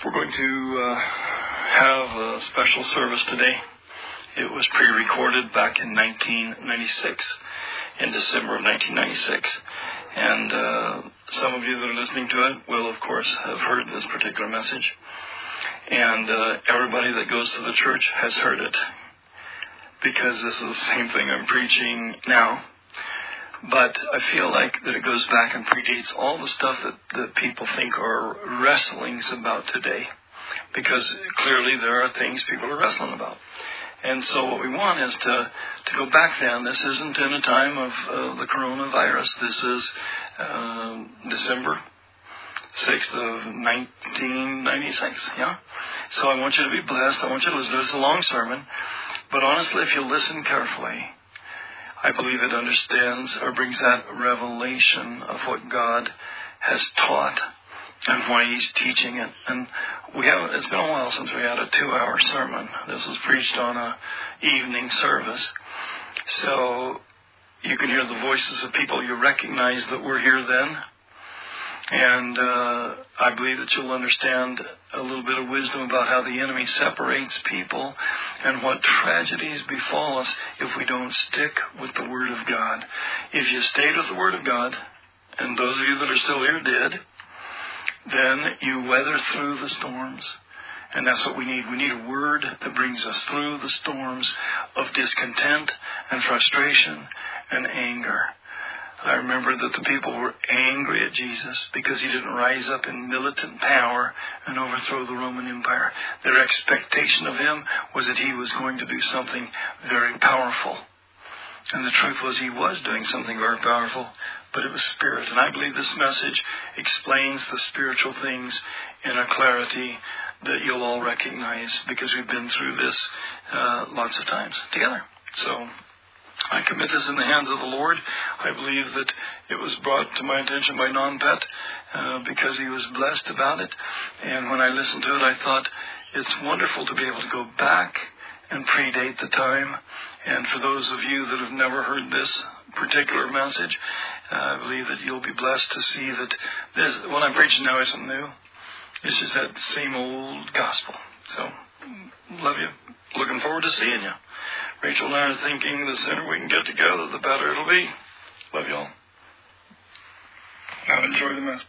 We're going to have a special service today. It was pre-recorded back in 1996, in December of 1996. And some of you that are listening to it will, of course, have heard this particular message. And everybody that goes to the church has heard it, because this is the same thing I'm preaching now. But I feel like that it goes back and predates all the stuff that people think are wrestlings about today. Because clearly there are things people are wrestling about. And so what we want is to go back then. This isn't in a time of the coronavirus. This is December 6th of 1996. Yeah? So I want you to be blessed. I want you to listen to this. It's a long sermon. But honestly, if you listen carefully, I believe it understands or brings that revelation of what God has taught and why He's teaching it. And it's been a while since we had a 2-hour sermon. This was preached on a evening service. So you can hear the voices of people you recognize that were here then. And I believe that you'll understand a little bit of wisdom about how the enemy separates people and what tragedies befall us if we don't stick with the Word of God. If you stayed with the Word of God, and those of you that are still here did, then you weather through the storms. And that's what we need. We need a word that brings us through the storms of discontent and frustration and anger. I remember that the people were angry at Jesus because He didn't rise up in militant power and overthrow the Roman Empire. Their expectation of Him was that He was going to do something very powerful. And the truth was He was doing something very powerful, but it was spirit. And I believe this message explains the spiritual things in a clarity that you'll all recognize, because we've been through this lots of times together. So I commit this in the hands of the Lord. I believe that it was brought to my attention by Non-Pet because he was blessed about it. And when I listened to it, I thought it's wonderful to be able to go back and predate the time. And for those of you that have never heard this particular message, I believe that you'll be blessed to see that what I'm preaching now isn't new. It's just that same old gospel. So, love you. Looking forward to seeing you. Rachel and I are thinking the sooner we can get together, the better it'll be. Love you all. Now enjoy the message.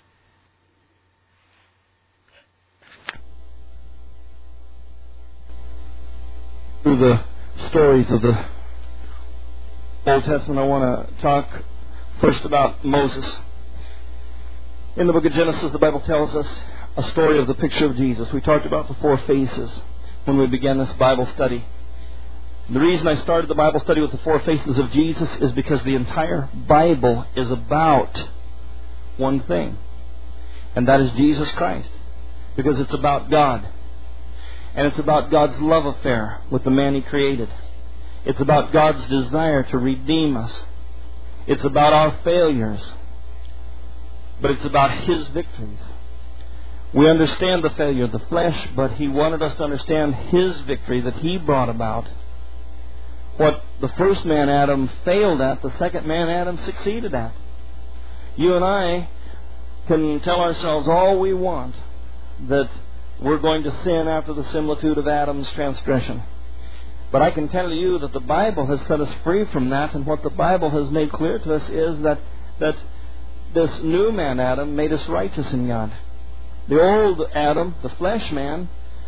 Through the stories of the Old Testament, I want to talk first about Moses. In the book of Genesis, the Bible tells us a story of the picture of Jesus. We talked about the 4 faces when we began this Bible study. The reason I started the Bible study with the 4 faces of Jesus is because the entire Bible is about one thing, and that is Jesus Christ. Because it's about God. And it's about God's love affair with the man He created. It's about God's desire to redeem us. It's about our failures. But it's about His victories. We understand the failure of the flesh, but He wanted us to understand His victory that He brought about. What the first man, Adam, failed at, the second man, Adam, succeeded at. You and I can tell ourselves all we want that we're going to sin after the similitude of Adam's transgression. But I can tell you that the Bible has set us free from that, and what the Bible has made clear to us is that this new man, Adam, made us righteous in God. The old Adam, the flesh man,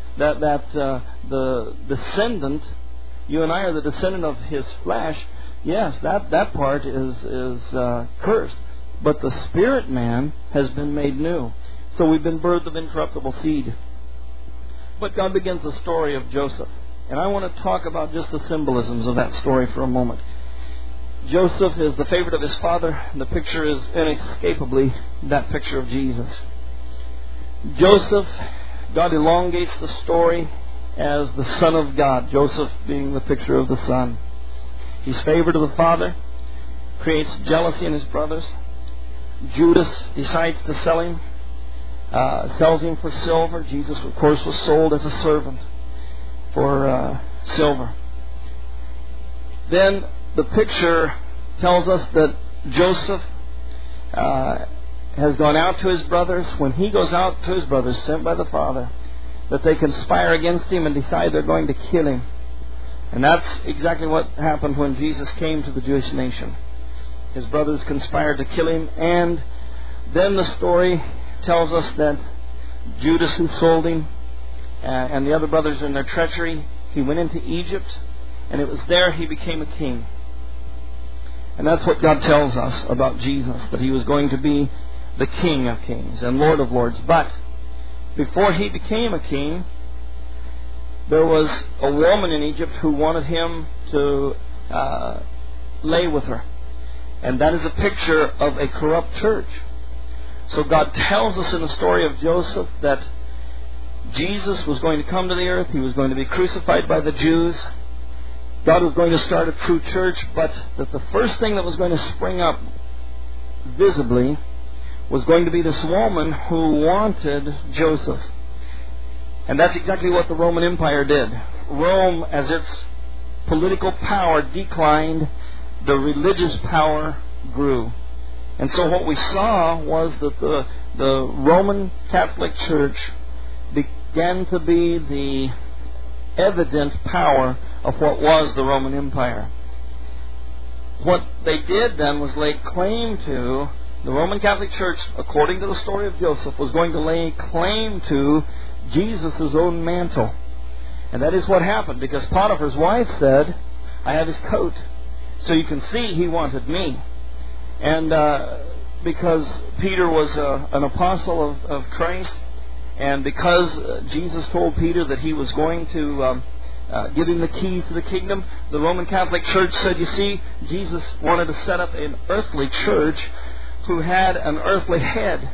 the descendant, you and I are the descendant of his flesh. Yes, that part is cursed. But the spirit man has been made new. So we've been birthed of incorruptible seed. But God begins the story of Joseph. And I want to talk about just the symbolisms of that story for a moment. Joseph is the favorite of his father. The picture is inescapably that picture of Jesus. Joseph, God elongates the story as the Son of God, Joseph being the picture of the Son. He's favored of the father, creates jealousy in his brothers. Judas decides to sell him, sells him for silver. Jesus, of course, was sold as a servant for silver. Then the picture tells us that Joseph has gone out to his brothers. When he goes out to his brothers, sent by the Father, that they conspire against Him and decide they're going to kill Him. And that's exactly what happened when Jesus came to the Jewish nation. His brothers conspired to kill Him, and then the story tells us that Judas, who sold Him, and the other brothers in their treachery, he went into Egypt, and it was there He became a king. And that's what God tells us about Jesus, that He was going to be the King of kings and Lord of lords. But before He became a king, there was a woman in Egypt who wanted Him to lay with her. And that is a picture of a corrupt church. So God tells us in the story of Joseph that Jesus was going to come to the earth. He was going to be crucified by the Jews. God was going to start a true church, but that the first thing that was going to spring up visibly was going to be this woman who wanted Joseph. And that's exactly what the Roman Empire did. Rome, as its political power declined, the religious power grew. And so what we saw was that the Roman Catholic Church began to be the evident power of what was the Roman Empire. What they did then was lay claim to, the Roman Catholic Church, according to the story of Joseph, was going to lay claim to Jesus' own mantle. And that is what happened, because Potiphar's wife said, I have his coat, so you can see he wanted me. And because Peter was an apostle of Christ, and because Jesus told Peter that he was going to give him the keys to the kingdom, the Roman Catholic Church said, you see, Jesus wanted to set up an earthly church who had an earthly head.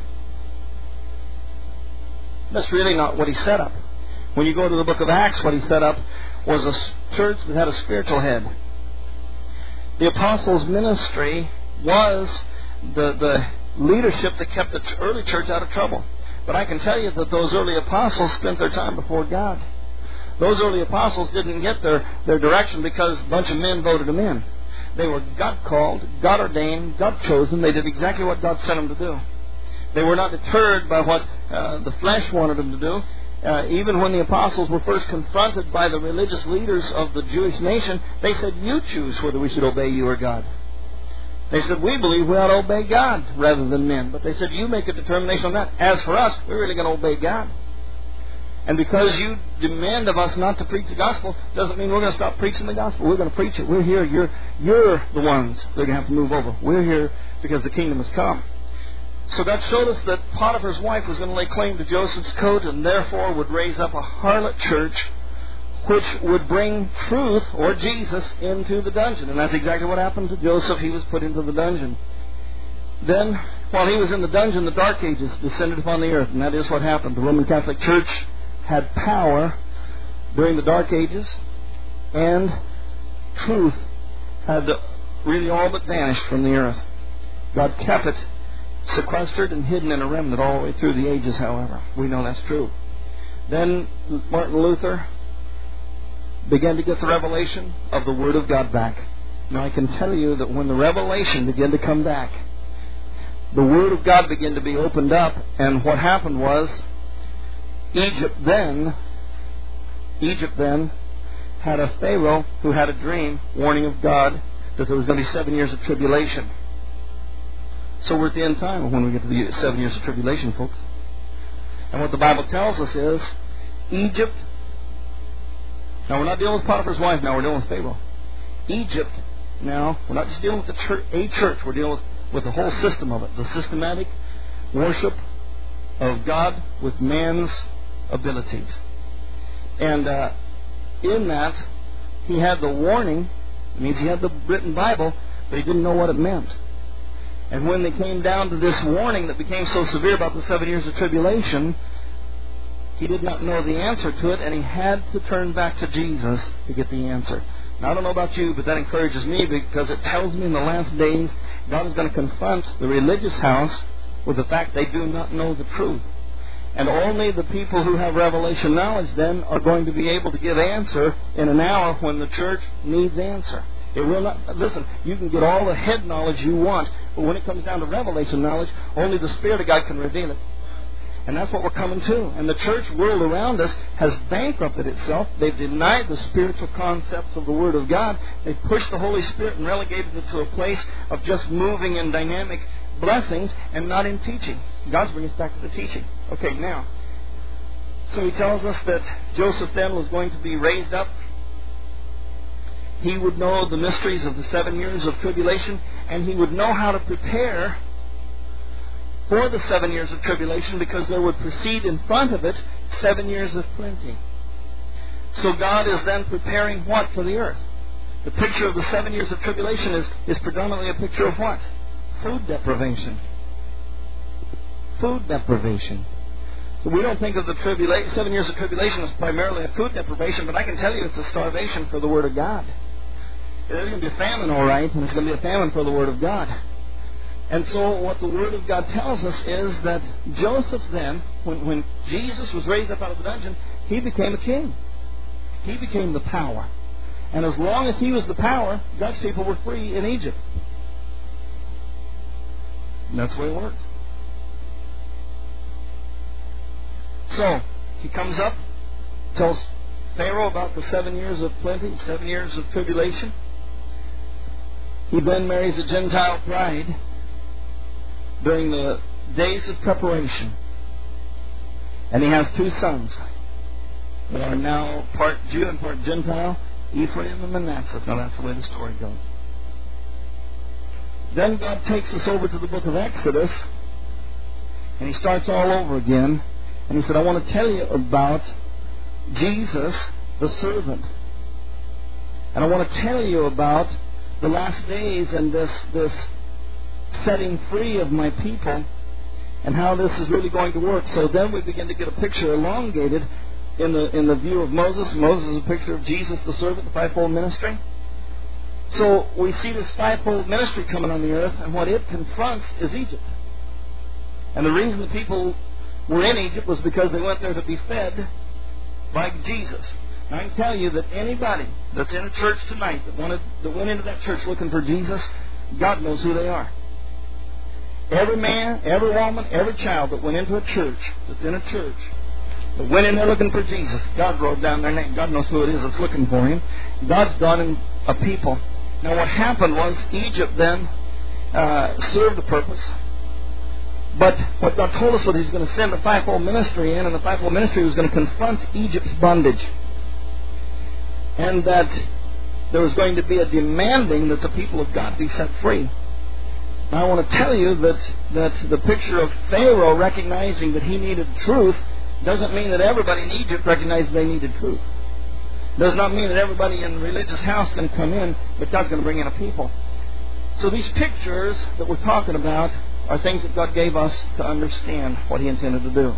That's really not what He set up. When you go to the book of Acts, what He set up was a church that had a spiritual head. The apostles' ministry was the leadership that kept the early church out of trouble. But I can tell you that those early apostles spent their time before God. Those early apostles didn't get their direction because a bunch of men voted them in. They were God-called, God-ordained, God-chosen. They did exactly what God sent them to do. They were not deterred by what the flesh wanted them to do. Even when the apostles were first confronted by the religious leaders of the Jewish nation, they said, you choose whether we should obey you or God. They said, we believe we ought to obey God rather than men. But they said, you make a determination on that. As for us, we're really going to obey God. And because you demand of us not to preach the gospel, doesn't mean we're going to stop preaching the gospel. We're going to preach it. We're here. You're the ones that are going to have to move over. We're here because the kingdom has come. So that showed us that Potiphar's wife was going to lay claim to Joseph's coat and therefore would raise up a harlot church which would bring truth, or Jesus, into the dungeon. And that's exactly what happened to Joseph. He was put into the dungeon. Then, while he was in the dungeon, the Dark Ages descended upon the earth. And that is what happened. The Roman Catholic Church had power during the Dark Ages, and truth had really all but vanished from the earth. God kept it sequestered and hidden in a remnant all the way through the ages, however. We know that's true. Then Martin Luther began to get the revelation of the Word of God back. Now I can tell you that when the revelation began to come back, the Word of God began to be opened up, and what happened was Egypt then had a Pharaoh who had a dream warning of God that there was going to be 7 years of tribulation. So we're at the end time when we get to the 7 years of tribulation, folks. And what the Bible tells us is Egypt. Now we're not dealing with Potiphar's wife. Now we're dealing with Pharaoh. Egypt. Now we're not just dealing with a church. We're dealing with the whole system of it. The systematic worship of God with man's abilities. And in that, he had the warning. It means he had the written Bible, but he didn't know what it meant. And when they came down to this warning that became so severe about the 7 years of tribulation, he did not know the answer to it, and he had to turn back to Jesus to get the answer. Now, I don't know about you, but that encourages me because it tells me in the last days God is going to confront the religious house with the fact they do not know the truth. And only the people who have revelation knowledge then are going to be able to give answer in an hour when the church needs answer. It will not. Listen, you can get all the head knowledge you want, but when it comes down to revelation knowledge, only the Spirit of God can reveal it. And that's what we're coming to. And the church world around us has bankrupted itself. They've denied the spiritual concepts of the Word of God. They've pushed the Holy Spirit and relegated it to a place of just moving in dynamic blessings and not in teaching. God's bringing us back to the teaching. Okay, now, so he tells us that Joseph then was going to be raised up. He would know the mysteries of the 7 years of tribulation, and he would know how to prepare for the 7 years of tribulation, because there would proceed in front of it 7 years of plenty. So God is then preparing what for the earth? The picture of the 7 years of tribulation is predominantly a picture of what? Food deprivation. Food deprivation. So we don't think of the 7 years of tribulation as primarily a food deprivation, but I can tell you it's a starvation for the Word of God. There's going to be a famine, all right, and it's going to be a famine for the Word of God. And so what the Word of God tells us is that Joseph then, when Jesus was raised up out of the dungeon, he became a king. He became the power. And as long as he was the power, God's people were free in Egypt. And that's the way it works. So, he comes up, tells Pharaoh about the 7 years of plenty, 7 years of tribulation. He then marries a Gentile bride during the days of preparation. And he has 2 sons that are now part Jew and part Gentile, Ephraim and Manasseh. Now that's the way the story goes. Then God takes us over to the book of Exodus, and he starts all over again. And he said, I want to tell you about Jesus, the servant. And I want to tell you about the last days and this setting free of my people and how this is really going to work. So then we begin to get a picture elongated in the view of Moses. Moses is a picture of Jesus, the servant, the fivefold ministry. So we see this fivefold ministry coming on the earth, and what it confronts is Egypt. And the reason the people were in Egypt was because they went there to be fed by Jesus. And I can tell you that anybody that's in a church tonight that went into that church looking for Jesus, God knows who they are. Every man, every woman, every child that went into a church, that's in a church, that went in there looking for Jesus, God wrote down their name. God knows who it is that's looking for Him. God's got Him a people. Now what happened was Egypt then served a purpose. But what God told us was He's going to send the fivefold ministry in, and the fivefold ministry was going to confront Egypt's bondage. And that there was going to be a demanding that the people of God be set free. Now I want to tell you that the picture of Pharaoh recognizing that he needed truth doesn't mean that everybody in Egypt recognized they needed truth. Does not mean that everybody in the religious house can come in, but God's going to bring in a people. So these pictures that we're talking about are things that God gave us to understand what He intended to do.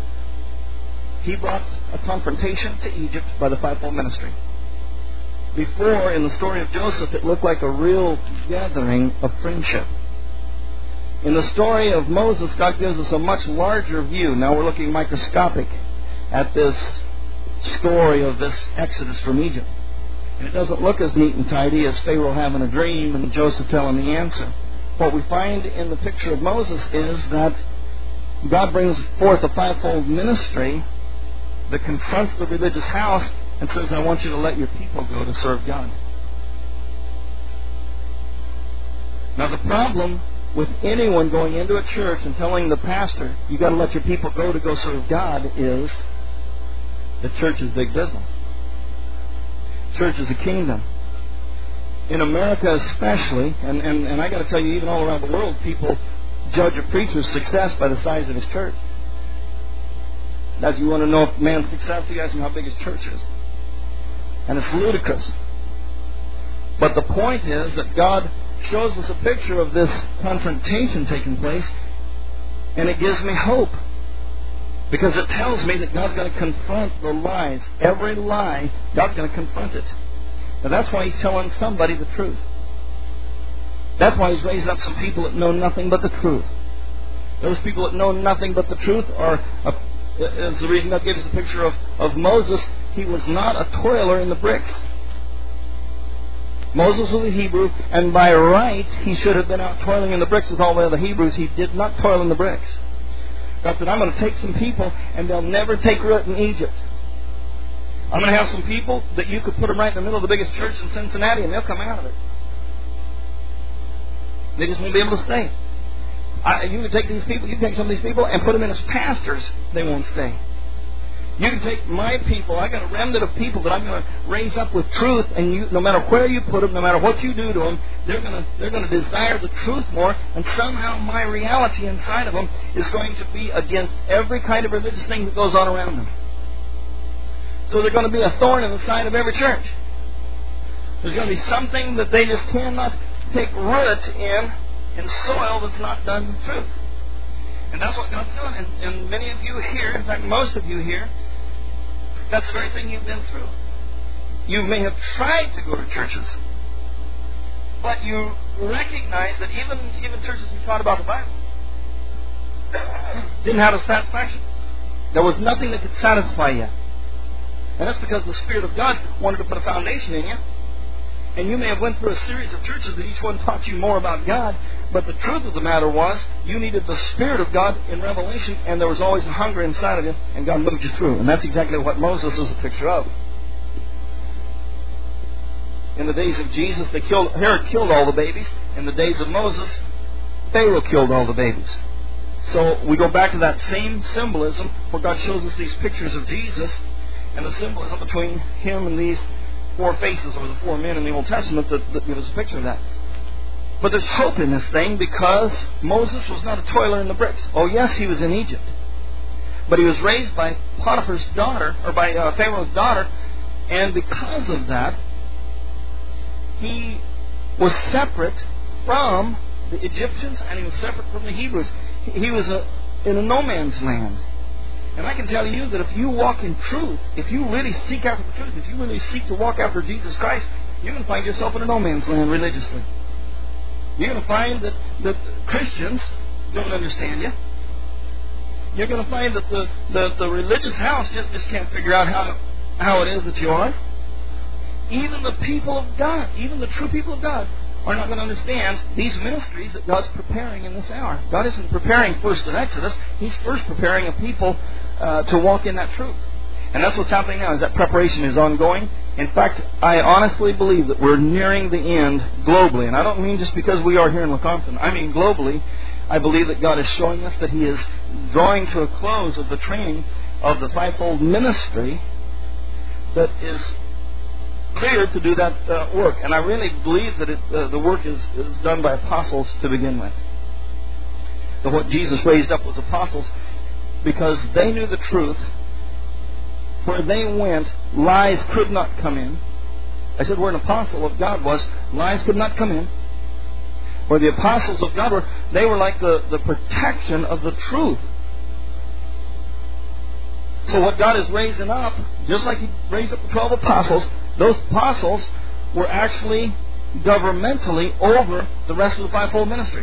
He brought a confrontation to Egypt by the fivefold ministry. Before, in the story of Joseph, it looked like a real gathering of friendship. In the story of Moses, God gives us a much larger view. Now we're looking microscopic at this story of this exodus from Egypt. And it doesn't look as neat and tidy as Pharaoh having a dream and Joseph telling the answer. What we find in the picture of Moses is that God brings forth a fivefold ministry that confronts the religious house and says, I want you to let your people go to serve God. Now the problem with anyone going into a church and telling the pastor, you got to let your people go serve God, is the church is big business. Church is a kingdom. In America especially, and I got to tell you, even all around the world, people judge a preacher's success by the size of his church. As you want to know if man's success, you ask him how big his church is. And it's ludicrous. But the point is that God shows us a picture of this confrontation taking place, and it gives me hope. Because it tells me that God's going to confront the lies. Every lie, God's going to confront it. Now that's why He's telling somebody the truth. That's why He's raising up some people that know nothing but the truth. Those people that know nothing but the truth is the reason God gives the picture of Moses. He was not a toiler in the bricks. Moses was a Hebrew, and by right he should have been out toiling in the bricks with all the other Hebrews. He did not toil in the bricks. God said, I'm going to take some people and they'll never take root in Egypt. I'm going to have some people that you could put them right in the middle of the biggest church in Cincinnati and they'll come out of it. They just won't be able to stay. You can take these people, you can take some of these people and put them in as pastors. They won't stay. You can take my people. I got a remnant of people that I'm going to raise up with truth, and no matter where you put them, no matter what you do to them, they're going to desire the truth more, and somehow my reality inside of them is going to be against every kind of religious thing that goes on around them. So they're going to be a thorn in the side of every church. There's going to be something that they just cannot take root in soil that's not done with truth. And that's what God's doing. And many of you here, in fact most of you here, that's the very thing you've been through. You may have tried to go to churches, but you recognize that even churches who taught about the Bible didn't have a satisfaction. There was nothing that could satisfy you. And that's because the Spirit of God wanted to put a foundation in you. And you may have went through a series of churches that each one taught you more about God, but the truth of the matter was you needed the Spirit of God in revelation, and there was always a hunger inside of you, and God moved you through. And that's exactly what Moses is a picture of. In the days of Jesus, Herod killed all the babies. In the days of Moses, Pharaoh killed all the babies. So we go back to that same symbolism where God shows us these pictures of Jesus and the symbolism between Him and these four faces, or the four men in the Old Testament that give us a picture of that. But there's hope in this thing because Moses was not a toiler in the bricks. Oh yes, he was in Egypt. But he was raised by Potiphar's daughter, or by Pharaoh's daughter, and because of that, he was separate from the Egyptians and he was separate from the Hebrews. He was in a no man's land. And I can tell you that if you walk in truth, if you really seek after the truth, if you really seek to walk after Jesus Christ, you're going to find yourself in a no man's land religiously. You're going to find that Christians don't understand you. You're going to find that the religious house just can't figure out how it is that you are. Even the people of God, even the true people of God, are not going to understand these ministries that God's preparing in this hour. God isn't preparing first in Exodus. He's first preparing a people to walk in that truth. And that's what's happening now, is that preparation is ongoing. In fact, I honestly believe that we're nearing the end globally. And I don't mean just because we are here in Lecompton. I mean globally. I believe that God is showing us that He is drawing to a close of the training of the fivefold ministry that is cleared to do that work. And I really believe that the work is done by apostles to begin with. That what Jesus raised up was apostles because they knew the truth. Where they went, lies could not come in. I said where an apostle of God was, lies could not come in. Where the apostles of God were, they were like the protection of the truth. So what God is raising up, just like He raised up the 12 apostles, those apostles were actually governmentally over the rest of the fivefold ministry.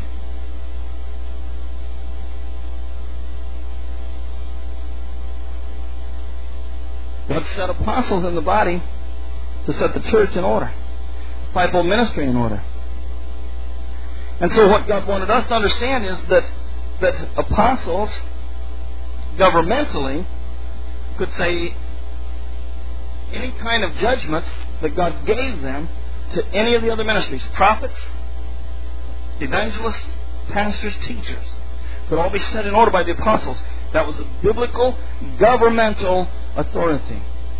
God set apostles in the body to set the church in order, fivefold ministry in order. And so what God wanted us to understand is that apostles governmentally could say any kind of judgment that God gave them to any of the other ministries. Prophets, evangelists, pastors, teachers could all be set in order by the apostles. That was a biblical, governmental authority.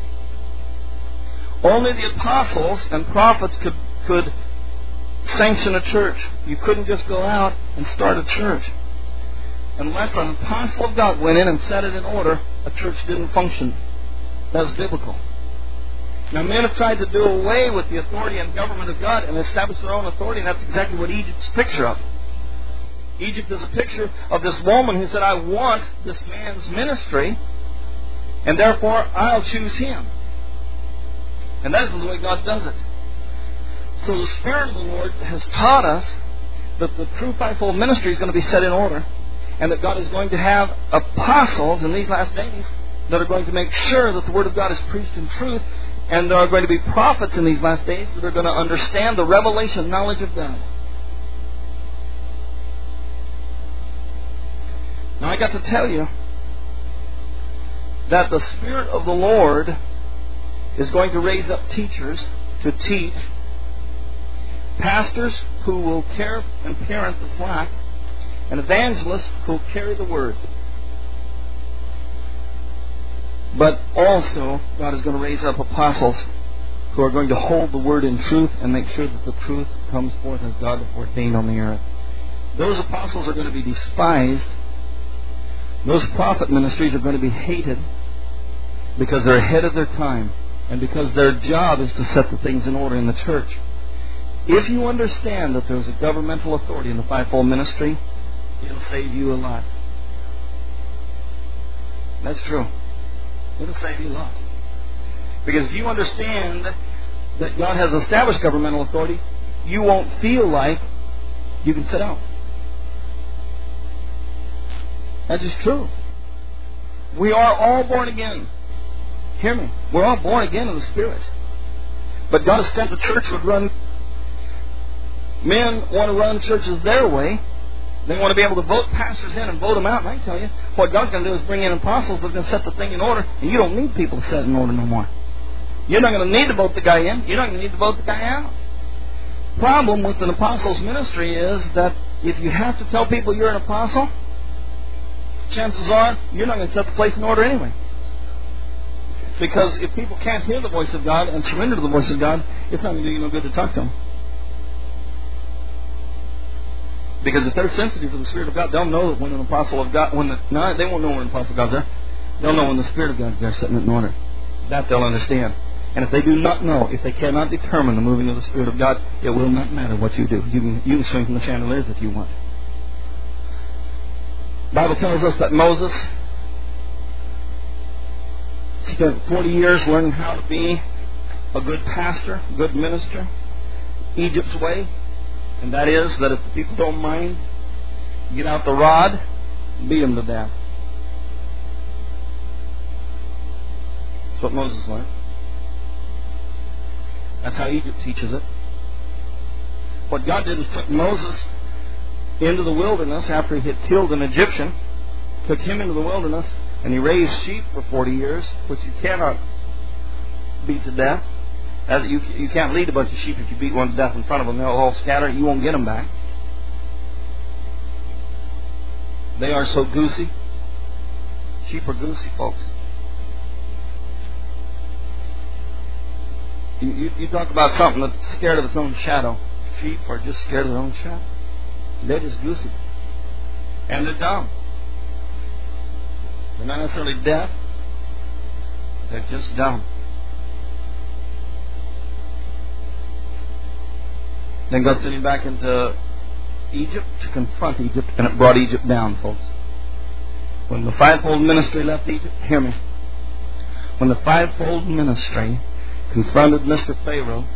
Only the apostles and prophets could sanction a church. You couldn't just go out and start a church. Unless an apostle of God went in and set it in order, a church didn't function. That's biblical. Now, men have tried to do away with the authority and government of God and establish their own authority, and that's exactly what Egypt's a picture of. Egypt is a picture of this woman who said, I want this man's ministry, and therefore I'll choose him. And that isn't the way God does it. So the Spirit of the Lord has taught us that the true fivefold ministry is going to be set in order, and that God is going to have apostles in these last days that are going to make sure that the Word of God is preached in truth, and there are going to be prophets in these last days that are going to understand the revelation knowledge of God. Now I got to tell you that the Spirit of the Lord is going to raise up teachers to teach, pastors who will care and parent the flock, and evangelists who will carry the word. But also, God is going to raise up apostles who are going to hold the word in truth and make sure that the truth comes forth as God ordained on the earth. Those apostles are going to be despised. Those prophet ministries are going to be hated because they're ahead of their time and because their job is to set the things in order in the church. If you understand that there's a governmental authority in the fivefold ministry, it'll save you a lot. That's true. It'll save you a lot. Because if you understand that God has established governmental authority, you won't feel like you can sit out. That's just true. We are all born again. Hear me. We're all born again in the Spirit. But God said the church would run. Men want to run churches their way. They want to be able to vote pastors in and vote them out. And I tell you, what God's going to do is bring in apostles that are going to set the thing in order. And you don't need people to set it in order no more. You're not going to need to vote the guy in. You're not going to need to vote the guy out. Problem with an apostle's ministry is that if you have to tell people you're an apostle, chances are you're not going to set the place in order anyway. Because if people can't hear the voice of God and surrender to the voice of God, it's not going to do you no good to talk to them. Because if they're sensitive to the Spirit of God, they'll know that when an apostle of God, they won't know when an apostle of God's there. They'll know when the Spirit of God is there setting it in order. That they'll understand. And if they do not know, if they cannot determine the moving of the Spirit of God, it will not matter what you do. You can swing from the chandeliers if you want. The Bible tells us that Moses spent 40 years learning how to be a good pastor, good minister, Egypt's way. And that is that if the people don't mind, get out the rod, beat them to death. That's what Moses learned. That's how Egypt teaches it. What God did was took Moses into the wilderness after he had killed an Egyptian, took him into the wilderness, and he raised sheep for 40 years, which you cannot beat to death. You can't lead a bunch of sheep if you beat one to death in front of them. They'll all scatter. You won't get them back. They are so goosey. Sheep are goosey, folks. You talk about something that's scared of its own shadow. Sheep are just scared of their own shadow. They're just goosey. And they're dumb. They're not necessarily deaf. They're just dumb. Then God sent him back into Egypt to confront Egypt, and it brought Egypt down, folks. When the fivefold ministry left Egypt, hear me. When the fivefold ministry confronted Mr. Pharaoh,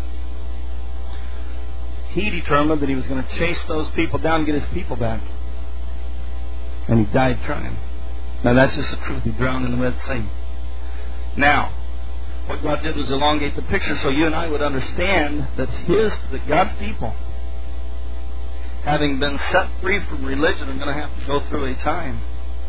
he determined that he was going to chase those people down and get his people back. And he died trying. Now that's just the truth. He drowned in the Red Sea. Now, what God did was elongate the picture so you and I would understand that God's people, having been set free from religion, are going to have to go through a time.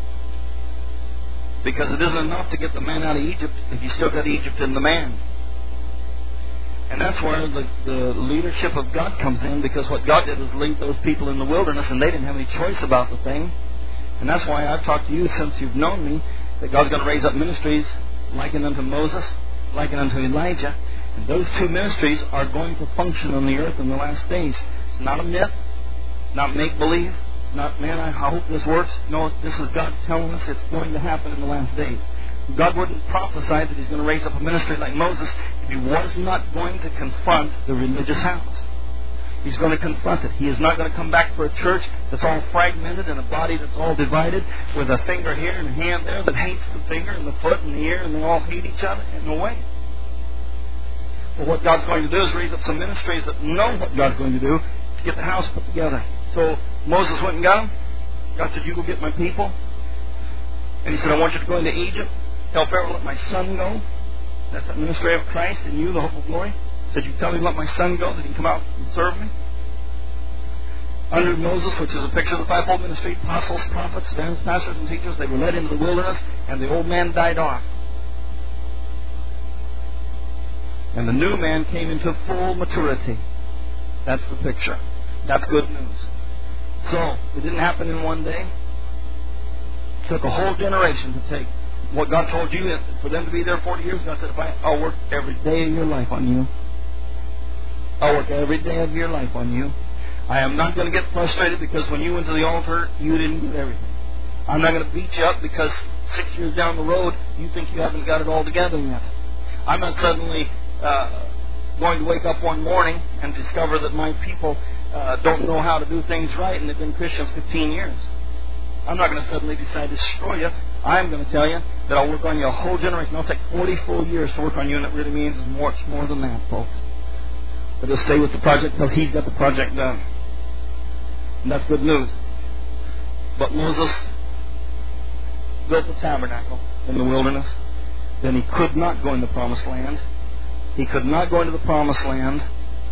Because it isn't enough to get the man out of Egypt if you still got Egypt in the man. And that's where the leadership of God comes in, because what God did was lead those people in the wilderness, and they didn't have any choice about the thing. And that's why I've talked to you since you've known me, that God's going to raise up ministries likened unto Moses, likened unto Elijah. And those two ministries are going to function on the earth in the last days. It's not a myth, not make-believe. It's not, man, I hope this works. No, this is God telling us it's going to happen in the last days. God wouldn't prophesy that He's going to raise up a ministry like Moses if He was not going to confront the religious house. He's going to confront it. He is not going to come back for a church that's all fragmented and a body that's all divided with a finger here and a hand there that hates the finger and the foot and the ear, and they all hate each other. No way. But what God's going to do is raise up some ministries that know what God's going to do to get the house put together. So Moses went and got him. God said, you go get my people. And he said, I want you to go into Egypt. Tell Pharaoh, let my son go. That's the ministry of Christ in you, the hope of glory. He said, you tell him, let my son go, that he can come out and serve me. Under Moses, which is a picture of the fivefold ministry, apostles, prophets, evangelists, pastors, and teachers, they were led into the wilderness, and the old man died off. And the new man came into full maturity. That's the picture. That's good news. So, it didn't happen in one day. It took a whole generation to take what God told you. For them to be there 40 years, God said, I'll work every day of your life on you. I'll work every day of your life on you. I am not going to get frustrated because when you went to the altar, you didn't get everything. I'm not going to beat you up because 6 years down the road, you think you haven't got it all together yet. I'm not suddenly going to wake up one morning and discover that my people don't know how to do things right and they've been Christians 15 years. I'm not going to suddenly decide to destroy you. I'm going to tell you that I'll work on you a whole generation. I'll take 40 full years to work on you, and it really means much more than that, folks. But just stay with the project until He's got the project done. And that's good news. But Moses built the tabernacle in the wilderness. Then he could not go in the promised land. He could not go into the promised land.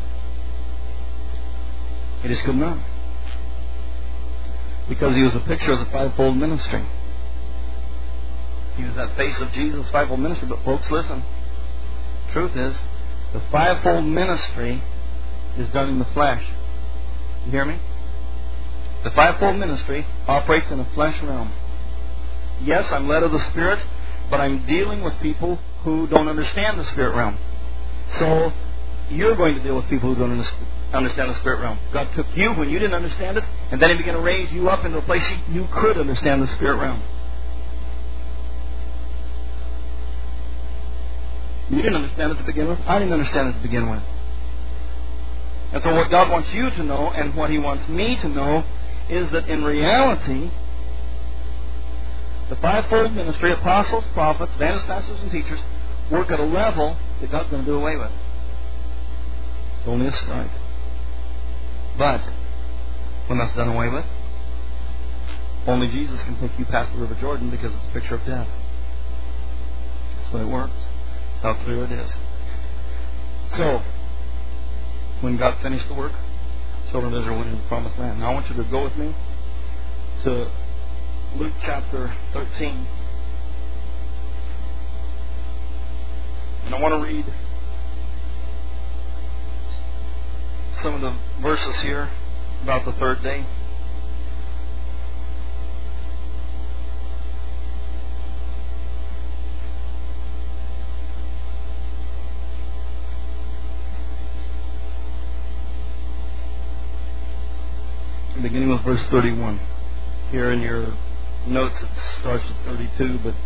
He just could not. Because he was a picture of the fivefold ministry. He was that face of Jesus' fivefold ministry. But folks, listen. Truth is, the fivefold ministry is done in the flesh. You hear me? The fivefold ministry operates in a flesh realm. Yes, I'm led of the Spirit, but I'm dealing with people who don't understand the Spirit realm. So, you're going to deal with people who don't understand the Spirit realm. God took you when you didn't understand it, and then He began to raise you up into a place you could understand the Spirit realm. You didn't understand it to begin with. I didn't understand it to begin with. And so what God wants you to know, and what He wants me to know, is that in reality, the fivefold ministry, apostles, prophets, evangelists, pastors, and teachers, work at a level that God's going to do away with. It's only a start. But when that's done away with, only Jesus can take you past the River Jordan because it's a picture of death. That's the way it works. That's how clear it is. So, when God finished the work, children of Israel went into the promised land. Now I want you to go with me to Luke chapter 13. And I want to read some of the verses here about the third day. Beginning with verse 31. Here in your notes it starts at 32, but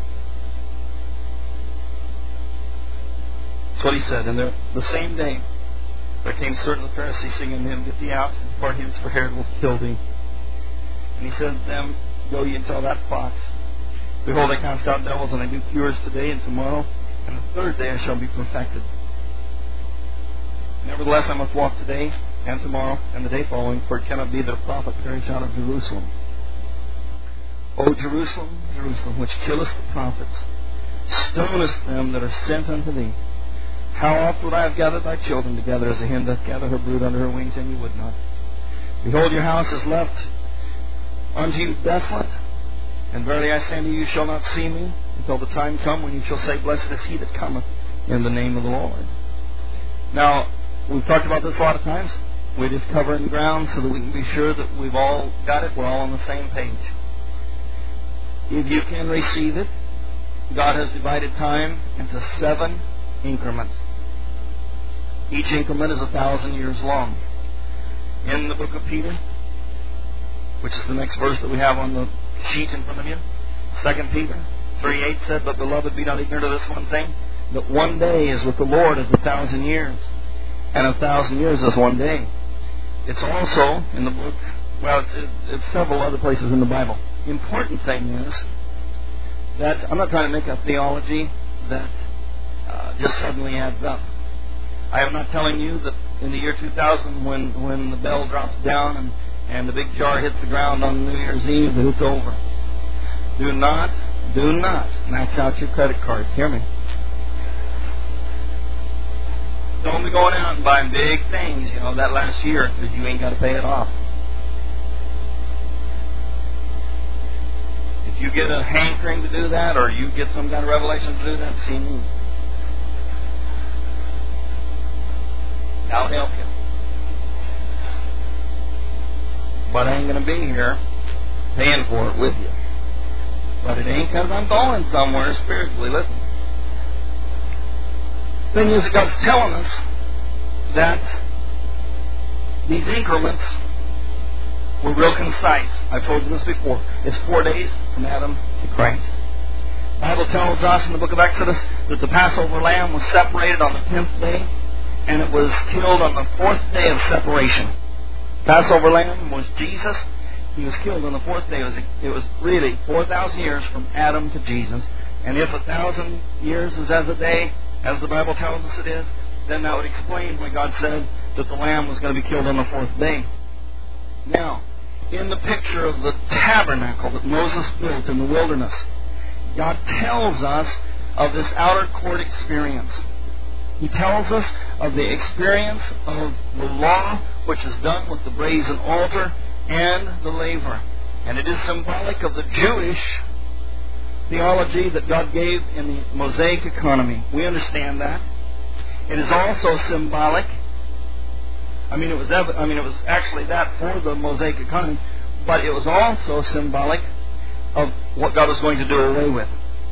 that's what he said. And the same day there came certain of the Pharisees singing to him, "Get thee out, and depart hence, for Herod will kill thee." And he said to them, "Go ye and tell that fox, behold, I cast out devils, and I do cures today and tomorrow, and the third day I shall be perfected. Nevertheless, I must walk today and tomorrow and the day following, for it cannot be that a prophet perish out of Jerusalem. O Jerusalem, Jerusalem, which killest the prophets, stonest them that are sent unto thee. How oft would I have gathered thy children together as a hen doth gather her brood under her wings, and ye would not. Behold, your house is left unto you desolate, and verily I say unto you, you shall not see me until the time come when you shall say, Blessed is he that cometh in the name of the Lord." Now, we've talked about this a lot of times. We're just covering ground so that we can be sure that we've all got it. We're all on the same page. If you can receive it, God has divided time into 7 increments. Each increment is 1,000 years long. In the book of Peter, which is the next verse that we have on the sheet in front of you, 2 Peter 3:8 said, "But beloved, be not ignorant of this one thing, that one day is with the Lord as 1,000 years, and 1,000 years is one day." It's also in the book, well, it's several other places in the Bible. The important thing is that I'm not trying to make a theology that just suddenly adds up. I am not telling you that in the year 2000, when the bell drops down and the big jar hits the ground on New Year's Eve, that it's over. Do not max out your credit cards. Hear me. Don't be going out and buying big things, that last year, because you ain't got to pay it off. you get a hankering to do that, or you get some kind of revelation to do that, see me. I'll help you. But I ain't going to be here paying for it with you. But it ain't because I'm going somewhere spiritually. Listen. The thing is, God's telling us that these increments were real concise. I've told you this before. It's 4 days from Adam to Christ. The Bible tells us in the book of Exodus that the Passover lamb was separated on the 10th day, and it was killed on the 4th day of separation. Passover lamb was Jesus. He was killed on the 4th day. It was really 4,000 years from Adam to Jesus. And if 1,000 years is as a day, as the Bible tells us it is, then that would explain why God said that the lamb was going to be killed on the 4th day. Now, in the picture of the tabernacle that Moses built in the wilderness, God tells us of this outer court experience. He tells us of the experience of the law, which is done with the brazen altar and the laver. And it is symbolic of the Jewish theology that God gave in the Mosaic economy. We understand that. It is also symbolic. It was actually that for the Mosaic economy, but it was also symbolic of what God was going to do away with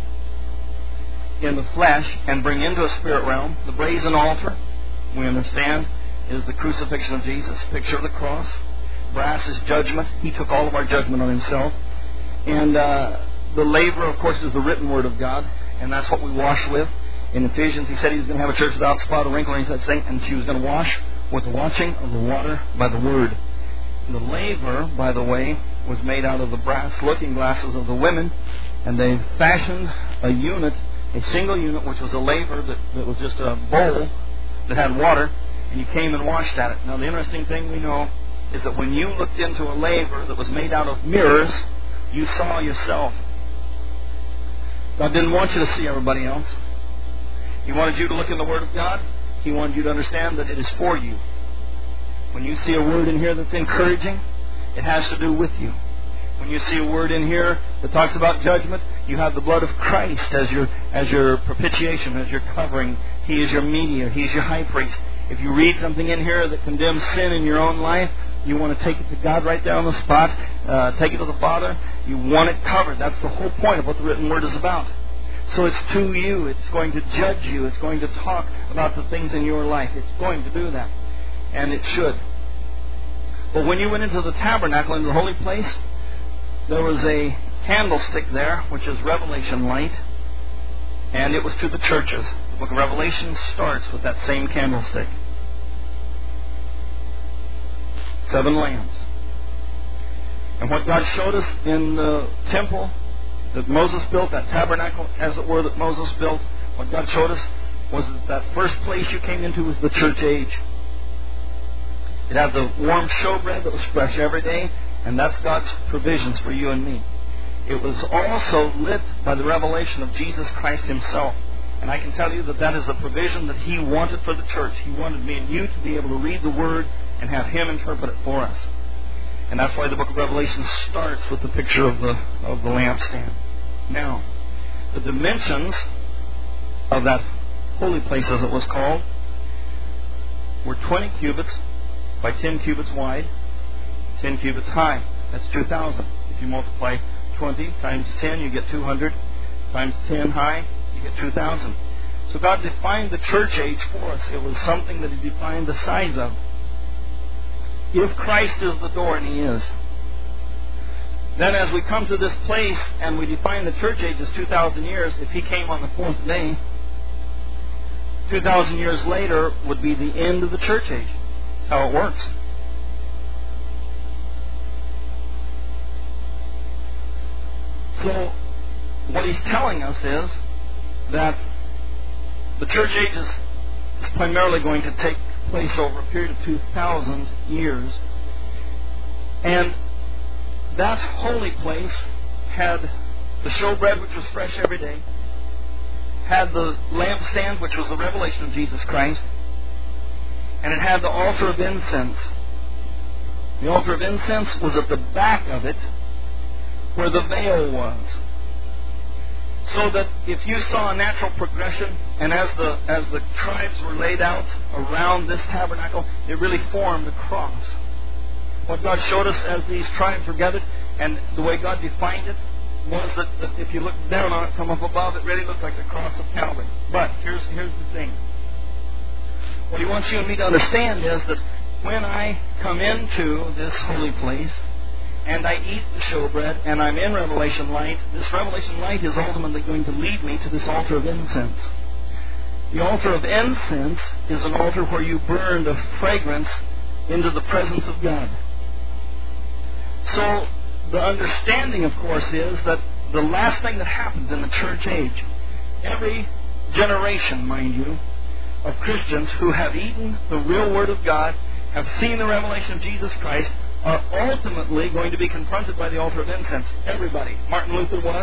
in the flesh and bring into a spirit realm. The brazen altar, we understand, is the crucifixion of Jesus, picture of the cross. Brass is judgment. He took all of our judgment on himself. And the laver, of course, is the written word of God, and that's what we wash with. In Ephesians, he said he was going to have a church without spot or wrinkle, and he said, and she was going to wash with the washing of the water by the word. The laver, by the way, was made out of the brass looking glasses of the women, and they fashioned a unit, a single unit, which was a laver that was just a bowl that had water, and you came and washed at it. Now, the interesting thing we know is that when you looked into a laver that was made out of mirrors, you saw yourself. God didn't want you to see everybody else. He wanted you to look in the Word of God. He wanted you to understand that it is for you. When you see a word in here that's encouraging, it has to do with you. When you see a word in here that talks about judgment, you have the blood of Christ as your propitiation, as your covering. He is your mediator. He is your high priest. If you read something in here that condemns sin in your own life, you want to take it to God right there on the spot, take it to the Father. You want it covered. That's the whole point of what the written word is about. So it's to you. It's going to judge you. It's going to talk about the things in your life. It's going to do that. And it should. But when you went into the tabernacle, into the holy place, there was a candlestick there, which is Revelation light. And it was to the churches. The book of Revelation starts with that same candlestick. 7 lamps. And what God showed us in the temple that Moses built, that tabernacle, as it were, that Moses built, what God showed us was that first place you came into was the church age. It had the warm showbread that was fresh every day, and that's God's provisions for you and me. It was also lit by the revelation of Jesus Christ Himself. And I can tell you that is a provision that He wanted for the church. He wanted me and you to be able to read the Word and have Him interpret it for us. And that's why the book of Revelation starts with the picture of the lampstand. Now, the dimensions of that holy place, as it was called, were 20 cubits by 10 cubits wide, 10 cubits high. That's 2,000. If you multiply 20 times 10, you get 200. Times 10 high, you get 2,000. So God defined the church age for us. It was something that He defined the size of. If Christ is the door, and He is, then as we come to this place and we define the church age as 2,000 years, if He came on the 4th day, 2,000 years later would be the end of the church age. That's how it works. So, what He's telling us is that the church age is primarily going to take place over a period of 2,000 years. And that holy place had the showbread, which was fresh every day, had the lampstand, which was the revelation of Jesus Christ, and it had the altar of incense. The altar of incense was at the back of it, where the veil was. So that if you saw a natural progression, and as the tribes were laid out around this tabernacle, it really formed a cross. What God showed us as these tribes were gathered, and the way God defined it, was that if you look down on it from up above, it really looked like the cross of Calvary. But here's the thing. What He wants you and me to understand is that when I come into this holy place, and I eat the showbread, and I'm in revelation light, this revelation light is ultimately going to lead me to this altar of incense. The altar of incense is an altar where you burn the fragrance into the presence of God. So, the understanding, of course, is that the last thing that happens in the church age, every generation, mind you, of Christians who have eaten the real Word of God, have seen the revelation of Jesus Christ, are ultimately going to be confronted by the altar of incense. Everybody. Martin Luther was.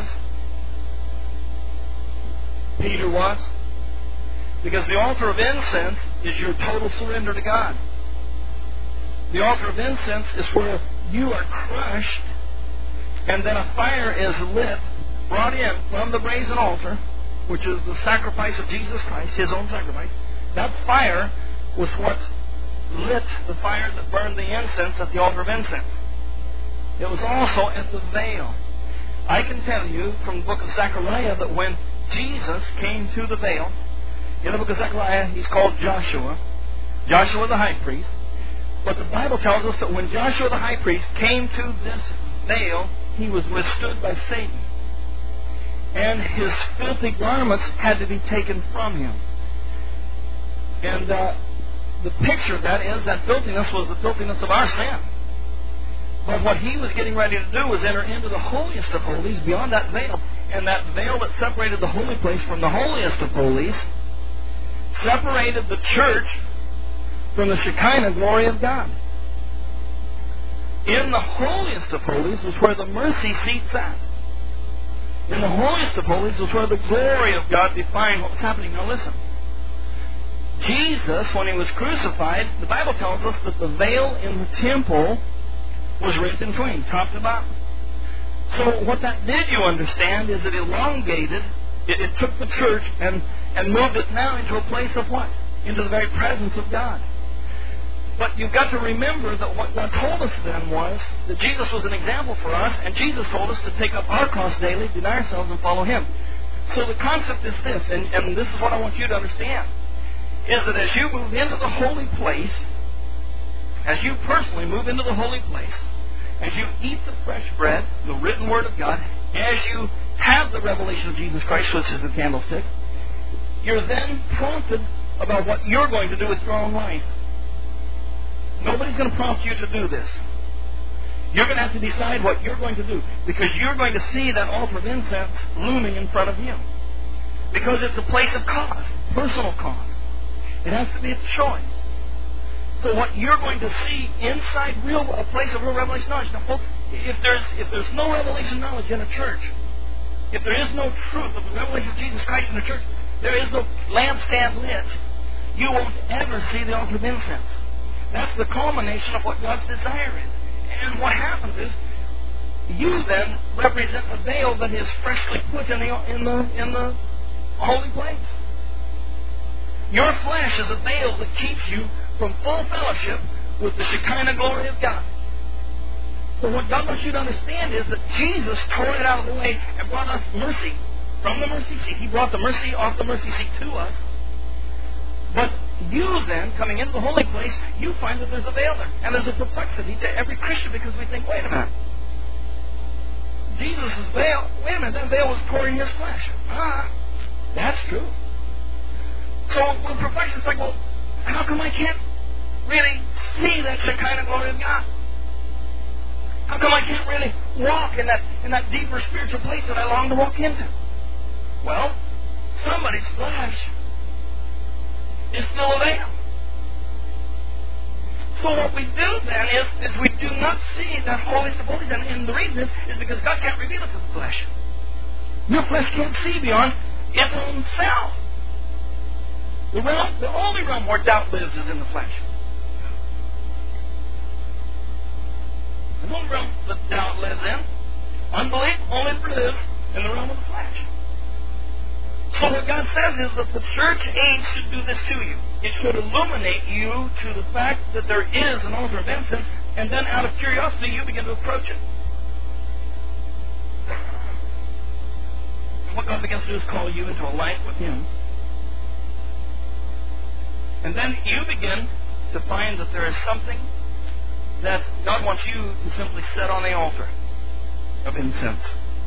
Peter was. Because the altar of incense is your total surrender to God. The altar of incense is where you are crushed, and then a fire is lit, brought in from the brazen altar, which is the sacrifice of Jesus Christ, His own sacrifice. That fire was what lit the fire that burned the incense at the altar of incense. It was also at the veil. I can tell you from the book of Zechariah that when Jesus came to the veil, in the book of Zechariah, He's called Joshua the high priest. But the Bible tells us that when Joshua the high priest came to this veil, he was withstood by Satan. And his filthy garments had to be taken from him. And the picture of that is that filthiness was the filthiness of our sin. But what he was getting ready to do was enter into the holiest of holies beyond that veil. And that veil that separated the holy place from the holiest of holies separated the church from the Shekinah glory of God. In the holiest of holies was where the mercy seat sat. In the holiest of holies was where the glory of God defined what was happening. Now listen. Jesus, when He was crucified, the Bible tells us that the veil in the temple was rent in twain, top to bottom. So what that did, you understand, is it elongated, it took the church and moved it now into a place of what? Into the very presence of God. But you've got to remember that what God told us then was that Jesus was an example for us, and Jesus told us to take up our cross daily, deny ourselves, and follow Him. So the concept is this, and this is what I want you to understand, is that as you move into the holy place, as you personally move into the holy place, as you eat the fresh bread, the written Word of God, as you have the revelation of Jesus Christ, which is the candlestick, you're then prompted about what you're going to do with your own life. Nobody's going to prompt you to do this. You're going to have to decide what you're going to do, because you're going to see that altar of incense looming in front of you. Because it's a place of cause, personal cause. It has to be a choice. So what you're going to see inside a place of real revelation knowledge. Now folks, if there's no revelation knowledge in a church, if there is no truth of the revelation of Jesus Christ in the church, there is no lampstand lit, you won't ever see the altar of incense. That's the culmination of what God's desire is. And what happens is, you then represent a veil that is freshly put in the holy place. Your flesh is a veil that keeps you from full fellowship with the Shekinah glory of God. So what God wants you to understand is that Jesus tore it out of the way and brought us mercy from the mercy seat. He brought the mercy off the mercy seat to us. But you then, coming into the holy place, you find that there's a veil there. And there's a perplexity to every Christian, because we think, wait a minute. Jesus' veil, wait a minute, that veil was torn in His flesh. That's true. So when perplexed, it's like, well, how come I can't really see that Shekinah glory of God? How come I can't really walk in that deeper spiritual place that I long to walk into? Well, somebody's flesh is still a veil. So what we do then is we do not see that holiest of holies, and the reason is because God can't reveal it to the flesh. Your flesh can't see beyond its own self. The only realm where doubt lives is in the flesh. The only realm that doubt lives in Unbelief only lives in the realm of the flesh. So what God says is that the church age should do this to you. It should illuminate you to the fact that there is an altar of incense, and then out of curiosity you begin to approach it. And what God begins to do is call you into a life with Him. And then you begin to find that there is something that God wants you to simply set on the altar of incense.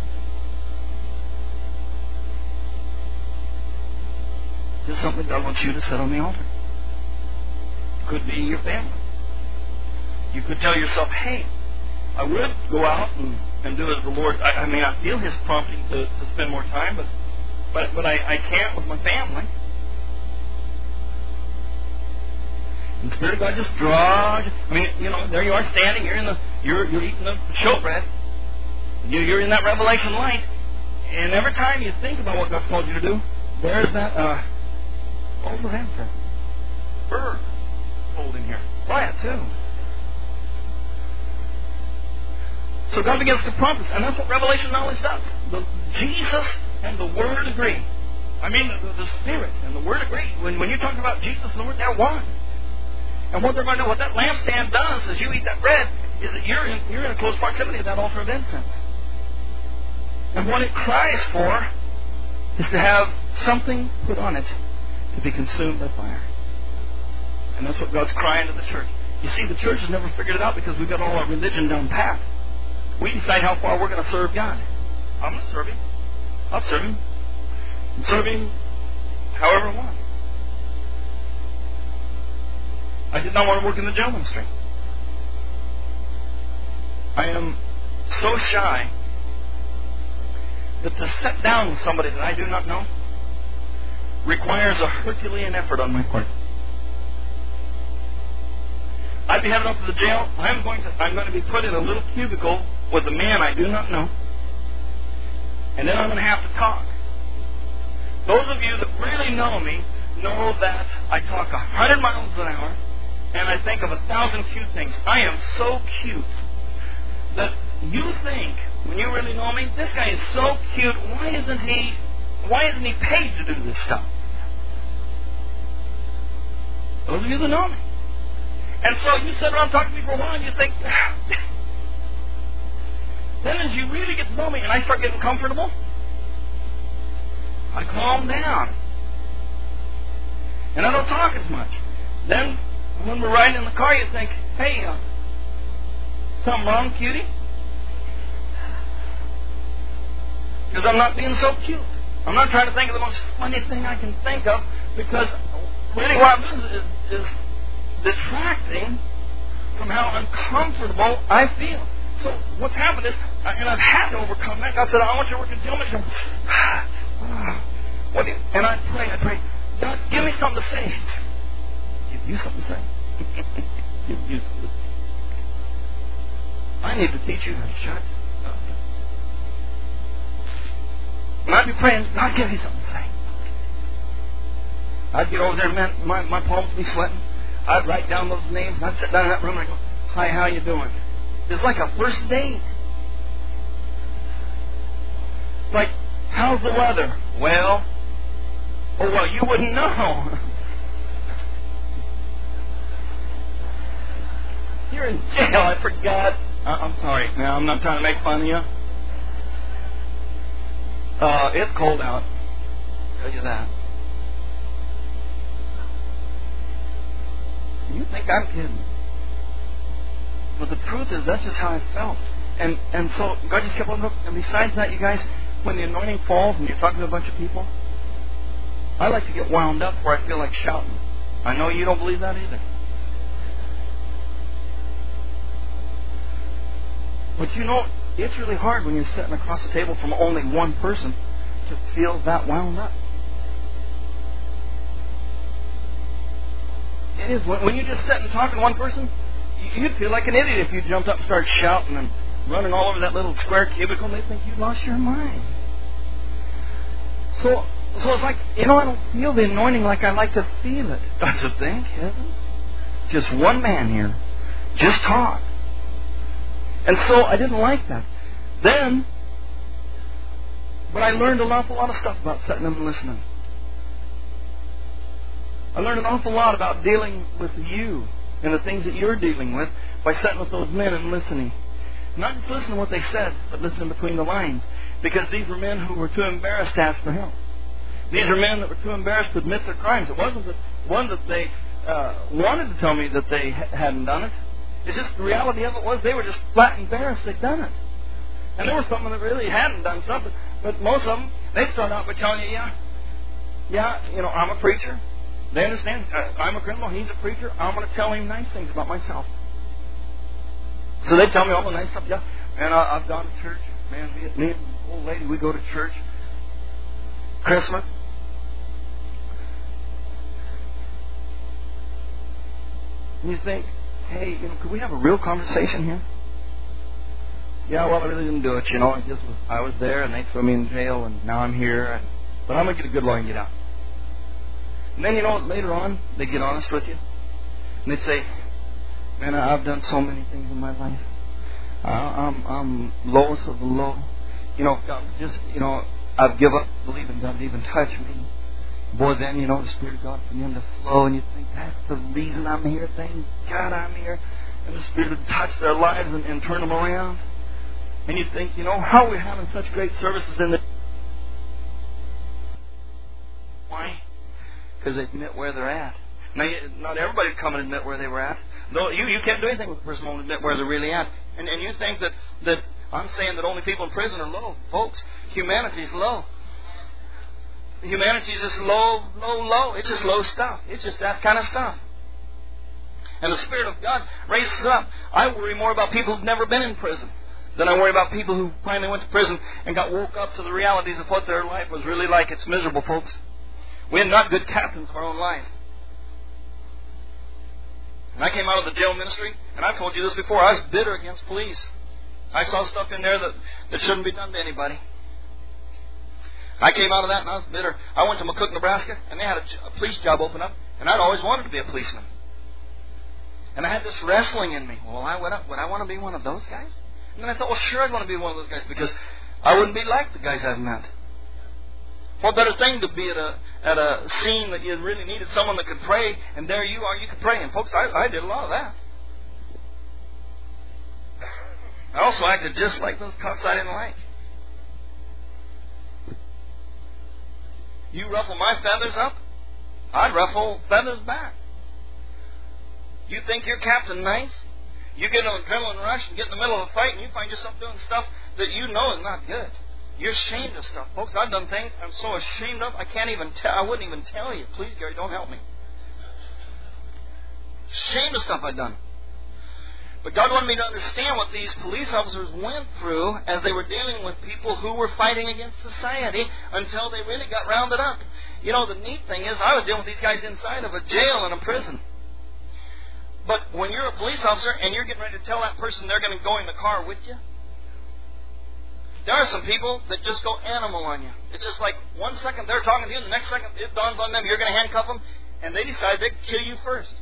Just something God wants you to set on the altar. It could be your family. You could tell yourself, hey, I would go out and do as the Lord. I mean, I feel His prompting to spend more time, but I can't with my family. And the Spirit of God just draws. I mean, there you are standing. You're eating the showbread. You're in that revelation light, and every time you think about what God's called you to do, there's that over incense, bird holding here, quiet too. So God begins to prompt us, and that's what revelation knowledge does. Jesus and the Word agree. I mean, the Spirit and the Word agree. When you talk about Jesus and the Word, they're one. And what they're going to do, what that lampstand does as you eat that bread, is that you're in close proximity to that altar of incense. And what it cries for is to have something put on it to be consumed by fire. And that's what God's crying to the church. You see, the church has never figured it out because we've got all our religion down pat. We decide how far we're going to serve God. I'm going to serve Him. I'll serve Him. And serve Him however I want. I did not want to work in the jail ministry. I am so shy that to sit down with somebody that I do not know requires a Herculean effort on my part. I'd be headed up to the jail. I'm going to be put in a little cubicle with a man I do not know. And then I'm going to have to talk. Those of you that really know me know that I talk 100 miles an hour and I think of 1,000 cute things. I am so cute that you think, when you really know me, this guy is so cute, why isn't he paid to do this stuff? Those of you that know me. And so you sit around talking to me for a while and you think, then as you really get to know me and I start getting comfortable, I calm down. And I don't talk as much. Then when we're riding in the car, you think, hey, something wrong, cutie? Because I'm not being so cute. I'm not trying to think of the most funny thing I can think of, because really what I'm doing is detracting from how uncomfortable I feel. So what's happened is, and I've had to overcome that. God said, I want you to work in jail ministry. And I pray, God, give me something to say. Give you something to say. Give you something to say. I need to teach you how to shut up. And I'd be praying, God, give me something to say. I'd get over there, man, my palms would be sweating. I'd write down those names, and I'd sit down in that room and I'd go, hi, how you doing? It's like a first date. It's like, how's the weather? Well, you wouldn't know. You're in jail, I forgot. I'm sorry. Now, I'm not trying to make fun of you. It's cold out. I'll tell you that. You think I'm kidding. But the truth is, that's just how I felt. And so God just kept on looking. And besides that, you guys, when the anointing falls and you're talking to a bunch of people, I like to get wound up where I feel like shouting. I know you don't believe that either. But you know, it's really hard when you're sitting across the table from only one person to feel that wound up. It is. When you just sit and talk to one person, you'd feel like an idiot if you jumped up and started shouting and running all over that little square cubicle, and they'd think you lost your mind. So it's like, I don't feel the anointing like I like to feel it. I said, thank heavens. Just one man here. Just talk. And so I didn't like that. then. But I learned an awful lot of stuff about sitting and listening. I learned an awful lot about dealing with you and the things that you're dealing with by sitting with those men and listening. Not just listening to what they said, but listening between the lines. Because these were men who were too embarrassed to ask for help. These are men that were too embarrassed to admit their crimes. It wasn't that they wanted to tell me that they hadn't done it. It's just the reality of it was they were just flat embarrassed they'd done it. And there were some that really hadn't done something. But most of them, they start out by telling you, I'm a preacher. They understand, I'm a criminal, he's a preacher. I'm going to tell him nice things about myself. So they tell me all the nice stuff. Yeah, man, I've gone to church. Man, me and the old lady, we go to church. Christmas. And you think, hey, could we have a real conversation here? Yeah, well, I really didn't do it, I was there, and they threw me in jail, and now I'm here. But I'm going to get a good lawyer and get out. And then, later on, they get honest with you. And they say, man, I've done so many things in my life. I'm lowest of the low. God, I've given up believing God to even touch me. Boy, then, the Spirit of God began to flow, and you think, that's the reason I'm here. Thank God I'm here. And the Spirit would touch their lives and turn them around. And you think, how are we having such great services in the... Why? Because they admit where they're at. Now, not everybody would come and admit where they were at. Though you can't do anything with a person who won't admit where they're really at. And you think that I'm saying that only people in prison are low. Folks, humanity's low. Humanity's just low, low, low. It's just low stuff. It's just that kind of stuff. And the Spirit of God raises up. I worry more about people who've never been in prison than I worry about people who finally went to prison and got woke up to the realities of what their life was really like. It's miserable, folks. We're not good captains of our own life. And I came out of the jail ministry, and I've told you this before, I was bitter against police. I saw stuff in there that shouldn't be done to anybody. I came out of that and I was bitter. I went to McCook, Nebraska, and they had a police job open up, and I'd always wanted to be a policeman. And I had this wrestling in me. Well, would I want to be one of those guys? And then I thought, well, sure, I'd want to be one of those guys because I wouldn't be like the guys I've met. What better thing to be at a scene that you really needed someone that could pray, and there you are, you could pray. And folks, I did a lot of that. I also acted just like those cops I didn't like. You ruffle my feathers up, I'd ruffle feathers back. You think you're Captain Nice? You get an adrenaline rush and get in the middle of a fight and you find yourself doing stuff that you know is not good. You're ashamed of stuff. Folks, I've done things I'm so ashamed of, I wouldn't even tell you. Please, Gary, don't help me. Ashamed of stuff I've done. But God wanted me to understand what these police officers went through as they were dealing with people who were fighting against society until they really got rounded up. The neat thing is I was dealing with these guys inside of a jail and a prison. But when you're a police officer and you're getting ready to tell that person they're going to go in the car with you, there are some people that just go animal on you. It's just like 1 second they're talking to you, and the next second it dawns on them you're going to handcuff them, and they decide they'd kill you first.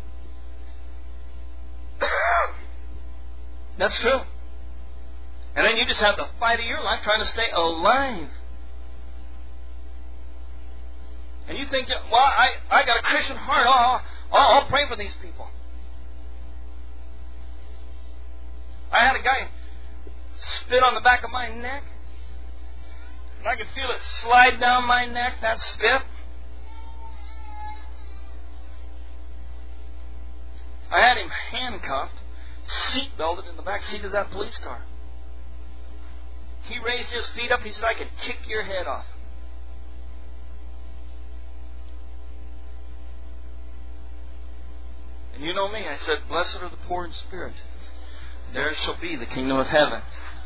That's true. And then you just have the fight of your life trying to stay alive. And you think, well, I got a Christian heart. I'll pray for these people. I had a guy spit on the back of my neck. And I could feel it slide down my neck, that spit. I had him handcuffed, seat belted in the back seat of that police car. He raised his feet up. He said, I could kick your head off. And you know me. I said, blessed are the poor in spirit. There shall be the kingdom of heaven.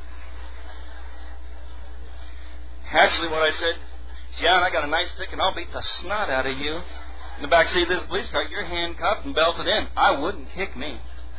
Actually, what I said, John, I got a nice stick and I'll beat the snot out of you. In the back seat of this police car, you're handcuffed and belted in. I wouldn't kick me.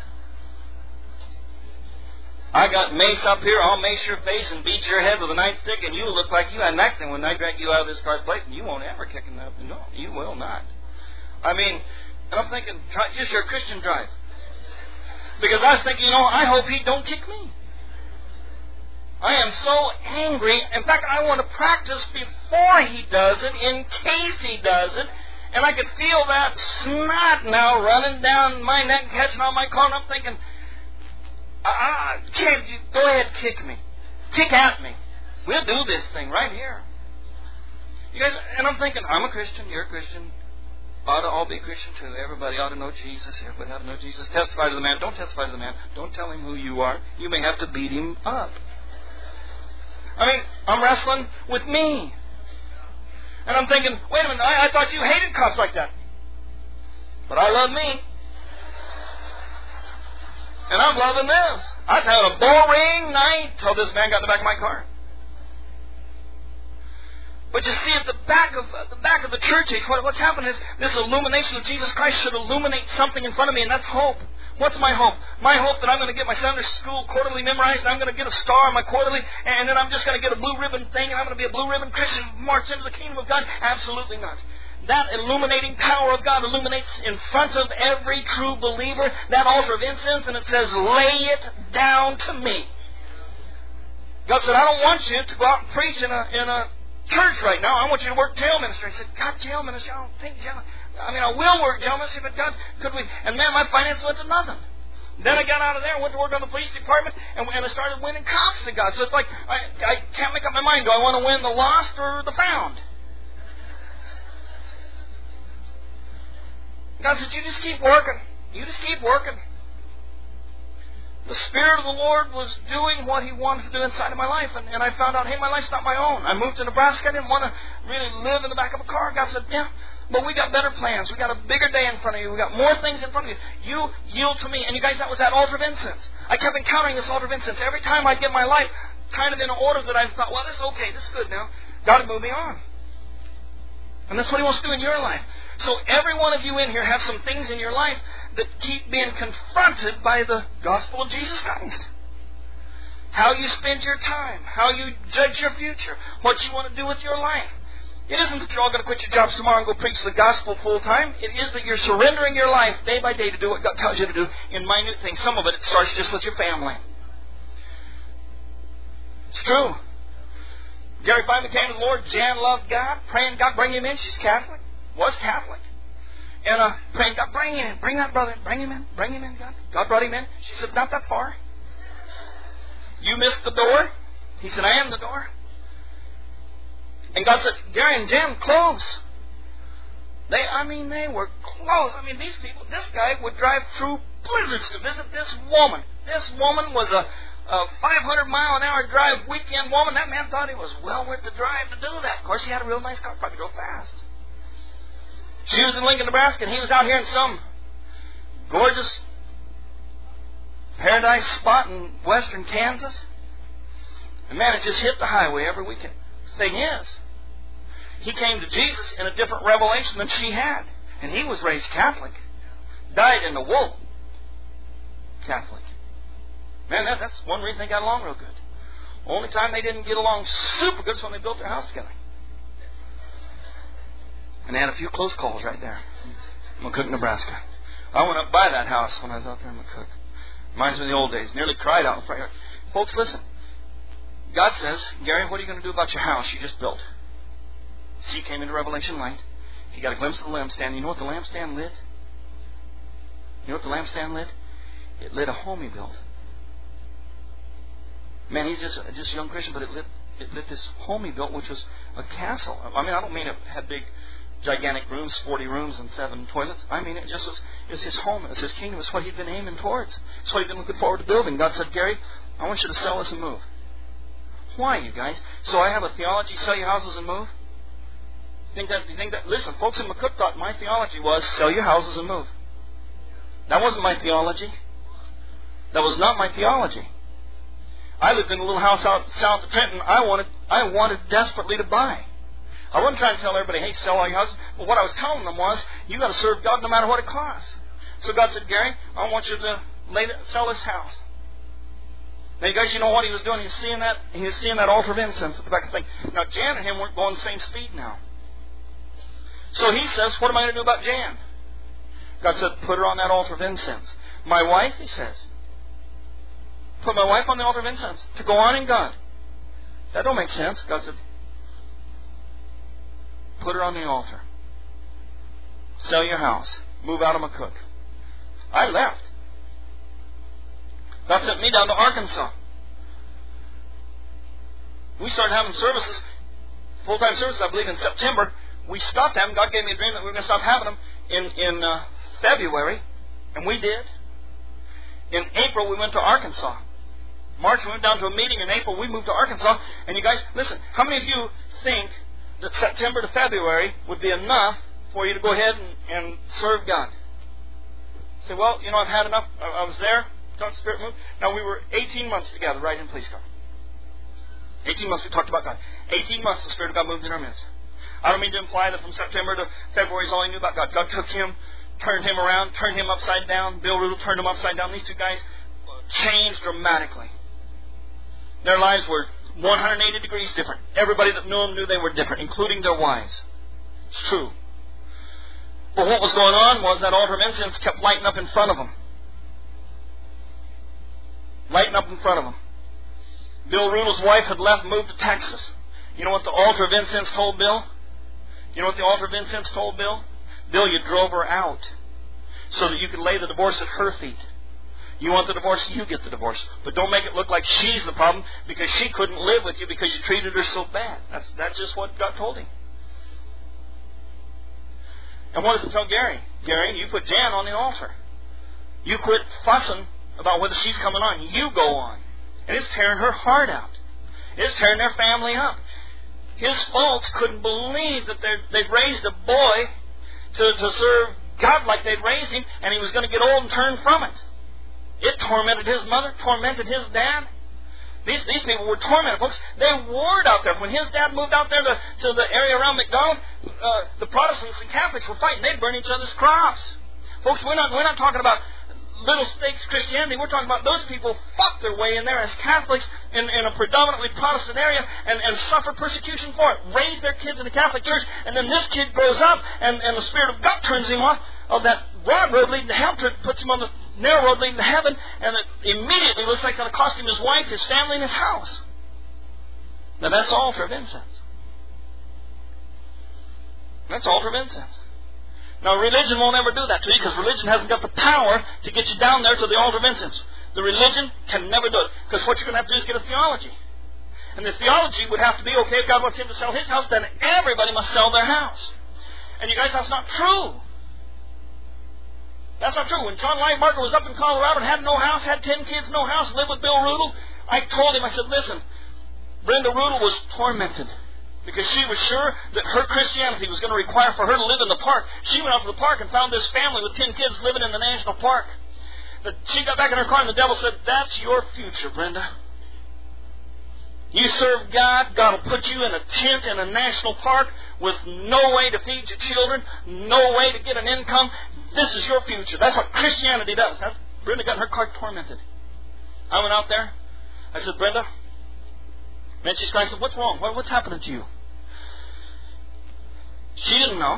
I got mace up here, I'll mace your face and beat your head with a nightstick, and you look like you had an accident when I drag you out of this car's place, and you won't ever kick him up. No, you will not. I mean, and I'm thinking, just your Christian drive. Because I was thinking, I hope he don't kick me. I am so angry. In fact, I want to practice before he does it, in case he does it. And I could feel that snot now running down my neck, catching on my collar. And I'm thinking, kid, go ahead, kick me. Kick at me. We'll do this thing right here. You guys, and I'm thinking, I'm a Christian, you're a Christian. Ought to all be Christian too. Everybody ought to know Jesus. Everybody ought to know Jesus. Testify to the man. Don't testify to the man. Don't tell him who you are. You may have to beat him up. I mean, I'm wrestling with me. And I'm thinking, wait a minute, I thought you hated cops like that. But I love me. And I'm loving this. I was having a boring night till this man got in the back of my car. But you see, at the back of the church age, what's happened is this illumination of Jesus Christ should illuminate something in front of me, and that's hope. What's my hope? My hope that I'm going to get my Sunday school quarterly memorized, and I'm going to get a star on my quarterly, and then I'm just going to get a blue ribbon thing, and I'm going to be a blue ribbon Christian, march into the kingdom of God? Absolutely not. That illuminating power of God illuminates in front of every true believer that altar of incense, and it says, lay it down to me. God said, I don't want you to go out and preach in a church right now. I want you to work jail ministry. I said, God, jail ministry? I don't think jail. I will work jail ministry, but God, could we? And man, my finances went to nothing. Then I got out of there and went to work on the police department, and I started winning cops to God. So it's like, I can't make up my mind. Do I want to win the lost or the found? God said, you just keep working. You just keep working. The Spirit of the Lord was doing what He wanted to do inside of my life. And I found out, hey, my life's not my own. I moved to Nebraska. I didn't want to really live in the back of a car. God said, yeah, but we got better plans. We got a bigger day in front of you. We got more things in front of you. You yield to me. And you guys, that was that altar of incense. I kept encountering this altar of incense. Every time I'd get my life kind of in an order that I thought, well, this is okay. This is good now. God would move me on. And that's what He wants to do in your life. So every one of you in here have some things in your life that keep being confronted by the gospel of Jesus Christ. How you spend your time, how you judge your future, what you want to do with your life. It isn't that you're all going to quit your jobs tomorrow and go preach the gospel full time. It is that you're surrendering your life day by day to do what God tells you to do in minute things. Some of it starts just with your family. It's true. Gary finally came to the Lord. Jan loved God, praying God bring him in. She's Catholic. Was Catholic. And praying God, bring him in. Bring that brother in. Bring him in. Bring him in, God. God brought him in. She said, not that far. You missed the door. He said, I am the door. And God said, Gary and Jan, close. They were close. These people, this guy would drive through blizzards to visit this woman. This woman was a 500-mile-an-hour drive weekend woman. That man thought it was well worth the drive to do that. Of course, he had a real nice car. Probably drove fast. She was in Lincoln, Nebraska, and he was out here in some gorgeous paradise spot in western Kansas. And man, it just hit the highway every weekend. The thing is, he came to Jesus in a different revelation than she had. And he was raised Catholic. Died in the wool. Catholic. Man, that's one reason they got along real good. Only time they didn't get along super good is when they built their house together. And they had a few close calls right there in McCook, Nebraska. I went up by that house when I was out there in McCook. Reminds me of the old days. Nearly cried out in front of her. Folks, listen. God says, Gary, what are you going to do about your house you just built? See, he came into Revelation light. He got a glimpse of the lampstand. You know what the lampstand lit? You know what the lampstand lit? It lit a home he built. Man, he's just a young Christian, but it lit this home he built, which was a castle. I don't mean it had big, gigantic rooms, 40 rooms and 7 toilets. It just was his home. It was his kingdom. It's what he'd been aiming towards. It's what he'd been looking forward to building. God said, Gary, I want you to sell this and move. Why, you guys? So I have a theology, sell your houses and move? Do you think that? Listen, folks in McCook thought my theology was sell your houses and move. That wasn't my theology. That was not my theology. I lived in a little house out south of Trenton. I wanted desperately to buy. I wasn't trying to tell everybody, hey, sell all your houses. But what I was telling them was, you got to serve God no matter what it costs. So God said, Gary, I want you to sell this house. Now, you guys, you know what he was doing? He was seeing that altar of incense at the back of the thing. Now, Jan and him weren't going the same speed now. So he says, what am I going to do about Jan? God said, put her on that altar of incense. My wife, he says, put my wife on the altar of incense to go on in God. That don't make sense. God said, put her on the altar. Sell your house. Move out of McCook. I left. God sent me down to Arkansas. We started having services, full-time services, I believe, in September. We stopped having them. God gave me a dream that we were going to stop having them in February, and we did. In April, we went to Arkansas. March, we went down to a meeting. In April, we moved to Arkansas. And you guys, listen, how many of you think that September to February would be enough for you to go ahead and serve God? Say, well, I've had enough. I was there. God's Spirit moved. Now, we were 18 months together, right in Police Car. 18 months we talked about God. 18 months the Spirit of God moved in our midst. I don't mean to imply that from September to February is all he knew about God. God took him, turned him around, turned him upside down. Bill Rudel turned him upside down. These two guys changed dramatically. Their lives were 180 degrees different. Everybody that knew them knew they were different, including their wives. It's true. But what was going on was that altar of incense kept lighting up in front of them. Lighting up in front of them. Bill Rudel's wife had left, moved to Texas. You know what the altar of incense told Bill? You know what the altar of incense told Bill? Bill, you drove her out so that you could lay the divorce at her feet. You want the divorce, you get the divorce. But don't make it look like she's the problem because she couldn't live with you because you treated her so bad. That's just what God told him. And what does it tell Gary? Gary, you put Jan on the altar. You quit fussing about whether she's coming on. You go on. And it's tearing her heart out. It's tearing their family up. His folks couldn't believe that they'd raised a boy to serve God like they'd raised him, and he was going to get old and turn from it. It tormented his mother, tormented his dad. These people were tormented, folks. They warred out there. When his dad moved out there to the area around McDonald, the Protestants and Catholics were fighting. They'd burn each other's crops. Folks, we're not talking about little stakes Christianity. We're talking about those people fought their way in there as Catholics in a predominantly Protestant area and suffered persecution for it. Raised their kids in the Catholic Church, and then this kid grows up and the Spirit of God turns him off of that broad road leading to hell, puts him on the narrow road leading to heaven, and it immediately looks like it's going to cost him his wife, his family, and his house. Now that's the altar of incense. That's the altar of incense. Now, religion won't ever do that to you because religion hasn't got the power to get you down there to the altar of incense. The religion can never do it because what you're going to have to do is get a theology. And the theology would have to be, okay, if God wants him to sell his house, then everybody must sell their house. And you guys, that's not true. That's not true. When John Linebarger was up in Colorado and had no house, had 10 kids, no house, lived with Bill Rudel, I told him, I said, listen, Brenda Rudel was tormented. Because she was sure that her Christianity was going to require for her to live in the park. She went out to the park and found this family with 10 kids living in the national park. She got back in her car and the devil said, that's your future, Brenda. You serve God, God will put you in a tent in a national park with no way to feed your children, no way to get an income. This is your future. That's what Christianity does. Brenda got in her car tormented. I went out there. I said, Brenda, then she's crying. I said, what's wrong? What's happening to you? She didn't know.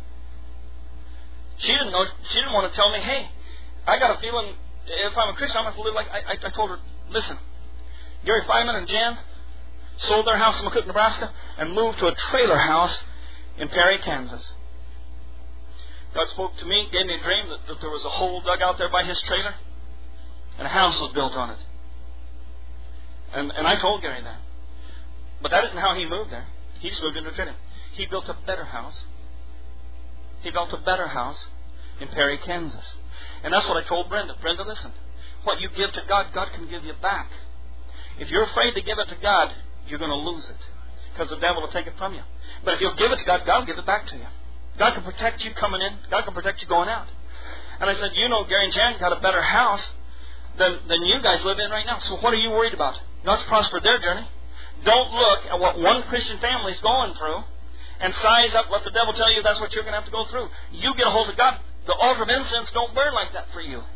She didn't know. She didn't want to tell me, hey, I got a feeling if I'm a Christian, I'm going to have to live like... I told her, listen, Gary Fineman and Jan sold their house in McCook, Nebraska, and moved to a trailer house in Perry, Kansas. God spoke to me, gave me a dream that there was a hole dug out there by his trailer, and a house was built on it. And I told Gary that. But that isn't how he moved there. He just moved into a trailer. He built a better house. He built a better house in Perry, Kansas. And that's what I told Brenda. Brenda, listen. What you give to God, God can give you back. If you're afraid to give it to God, you're going to lose it. Because the devil will take it from you. But if you'll give it to God, God will give it back to you. God can protect you coming in. God can protect you going out. And I said, you know, Gary and Jan got a better house than you guys live in right now. So what are you worried about? God's prospered their journey. Don't look at what one Christian family is going through and size up what the devil tell you that's what you're going to have to go through. You get a hold of God. The altar of incense don't burn like that for you.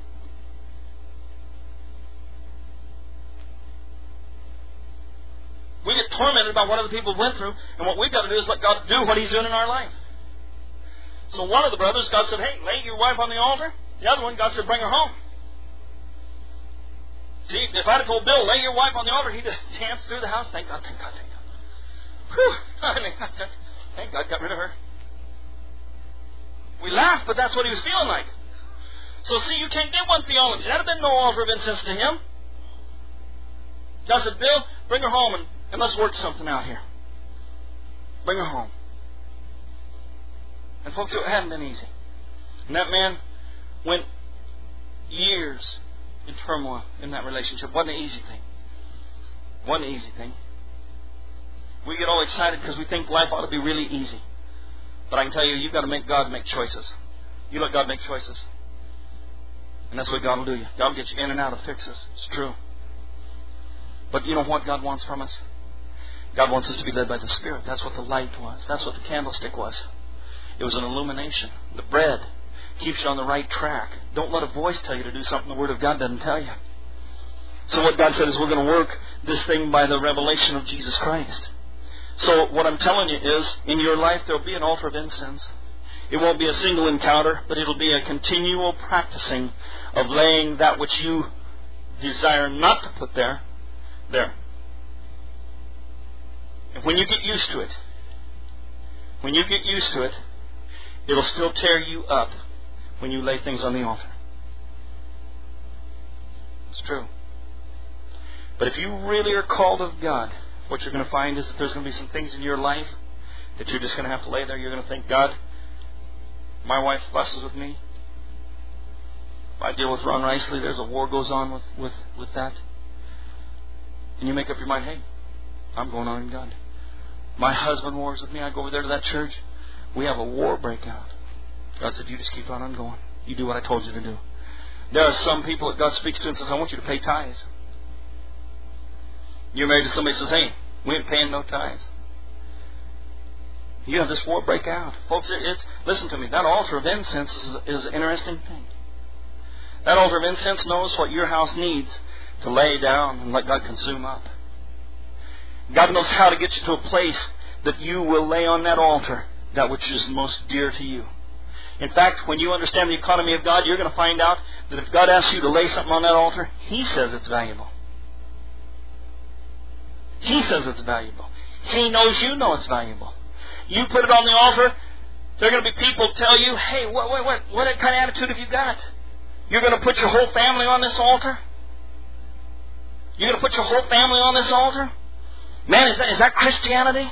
We get tormented by what other people went through, and what we've got to do is let God do what He's doing in our life. So one of the brothers, God said, hey, lay your wife on the altar. The other one, God said, bring her home. See, if I'd have told Bill, lay your wife on the altar, he'd have danced through the house. Thank God, thank God, thank God. Whew. I mean, thank God got rid of her. We laugh, but that's what he was feeling like. So see, you can't get one theology. That would have been no altar of incense to him. God said, Bill, bring her home and let's work something out here. Bring her home. And folks, it hadn't been easy. And that man went years in turmoil in that relationship. Wasn't an easy thing. Wasn't an easy thing. We get all excited because we think life ought to be really easy. But I can tell you, you've got to make God make choices. You let God make choices. And that's what God will do you. God will get you in and out of fixes. It's true. But you know what God wants from us? God wants us to be led by the Spirit. That's what the light was. That's what the candlestick was. It was an illumination. The bread keeps you on the right track. Don't let a voice tell you to do something the Word of God doesn't tell you. So what God said is we're going to work this thing by the revelation of Jesus Christ. So what I'm telling you is, in your life there will be an altar of incense. It won't be a single encounter, but it'll be a continual practicing of laying that which you desire not to put there. And when you get used to it, it'll still tear you up when you lay things on the altar. It's true. But if you really are called of God, what you're going to find is that there's going to be some things in your life that you're just going to have to lay there. You're going to think, God, my wife fusses with me. If I deal with Ron Riceley, there's a war goes on with that. And you make up your mind, hey, I'm going on in God. My husband wars with me. I go over there to that church. We have a war break out. God said, you just keep on going. You do what I told you to do. There are some people that God speaks to and says, I want you to pay tithes. You're married to somebody who says, hey, we ain't paying no tithes. You have this war break out. Folks, listen to me. That altar of incense is an interesting thing. That altar of incense knows what your house needs to lay down and let God consume up. God knows how to get you to a place that you will lay on that altar that which is most dear to you. In fact, when you understand the economy of God, you're going to find out that if God asks you to lay something on that altar, He says it's valuable. He says it's valuable. He knows you know it's valuable. You put it on the altar, there are going to be people tell you, hey, what kind of attitude have you got? You're going to put your whole family on this altar? You're going to put your whole family on this altar? Man, is that Christianity?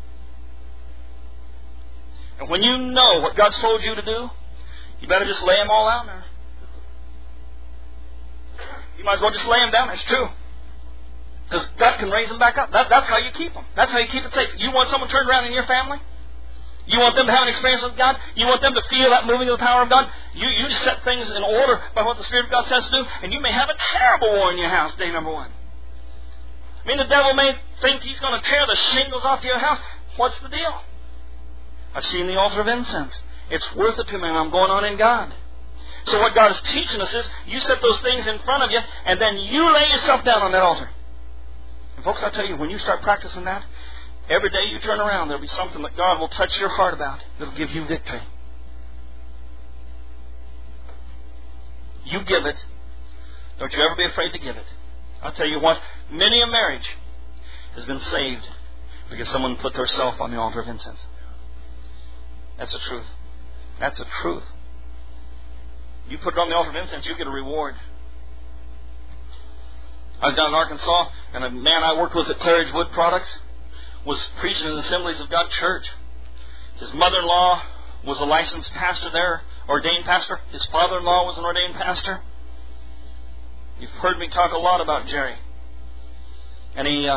And when you know what God's told you to do, you better just lay them all out there. You might as well just lay them down. It's true. Because God can raise them back up. That's how you keep them. That's how you keep it safe. You want someone turned around in your family? You want them to have an experience with God? You want them to feel that moving of the power of God? You set things in order by what the Spirit of God says to do, and you may have a terrible war in your house, day number one. I mean, the devil may think he's going to tear the shingles off your house. What's the deal? I've seen the altar of incense. It's worth it to me, and I'm going on in God. So what God is teaching us is, you set those things in front of you, and then you lay yourself down on that altar. And folks, I tell you, when you start practicing that, every day you turn around, there'll be something that God will touch your heart about that'll give you victory. You give it. Don't you ever be afraid to give it. I'll tell you what, many a marriage has been saved because someone put their self on the altar of incense. That's the truth. That's the truth. You put it on the altar of incense, you get a reward. I was down in Arkansas, and a man I worked with at Claridge Wood Products was preaching in the Assemblies of God Church. His mother-in-law was a licensed pastor there, ordained pastor. His father-in-law was an ordained pastor. You've heard me talk a lot about Jerry. And he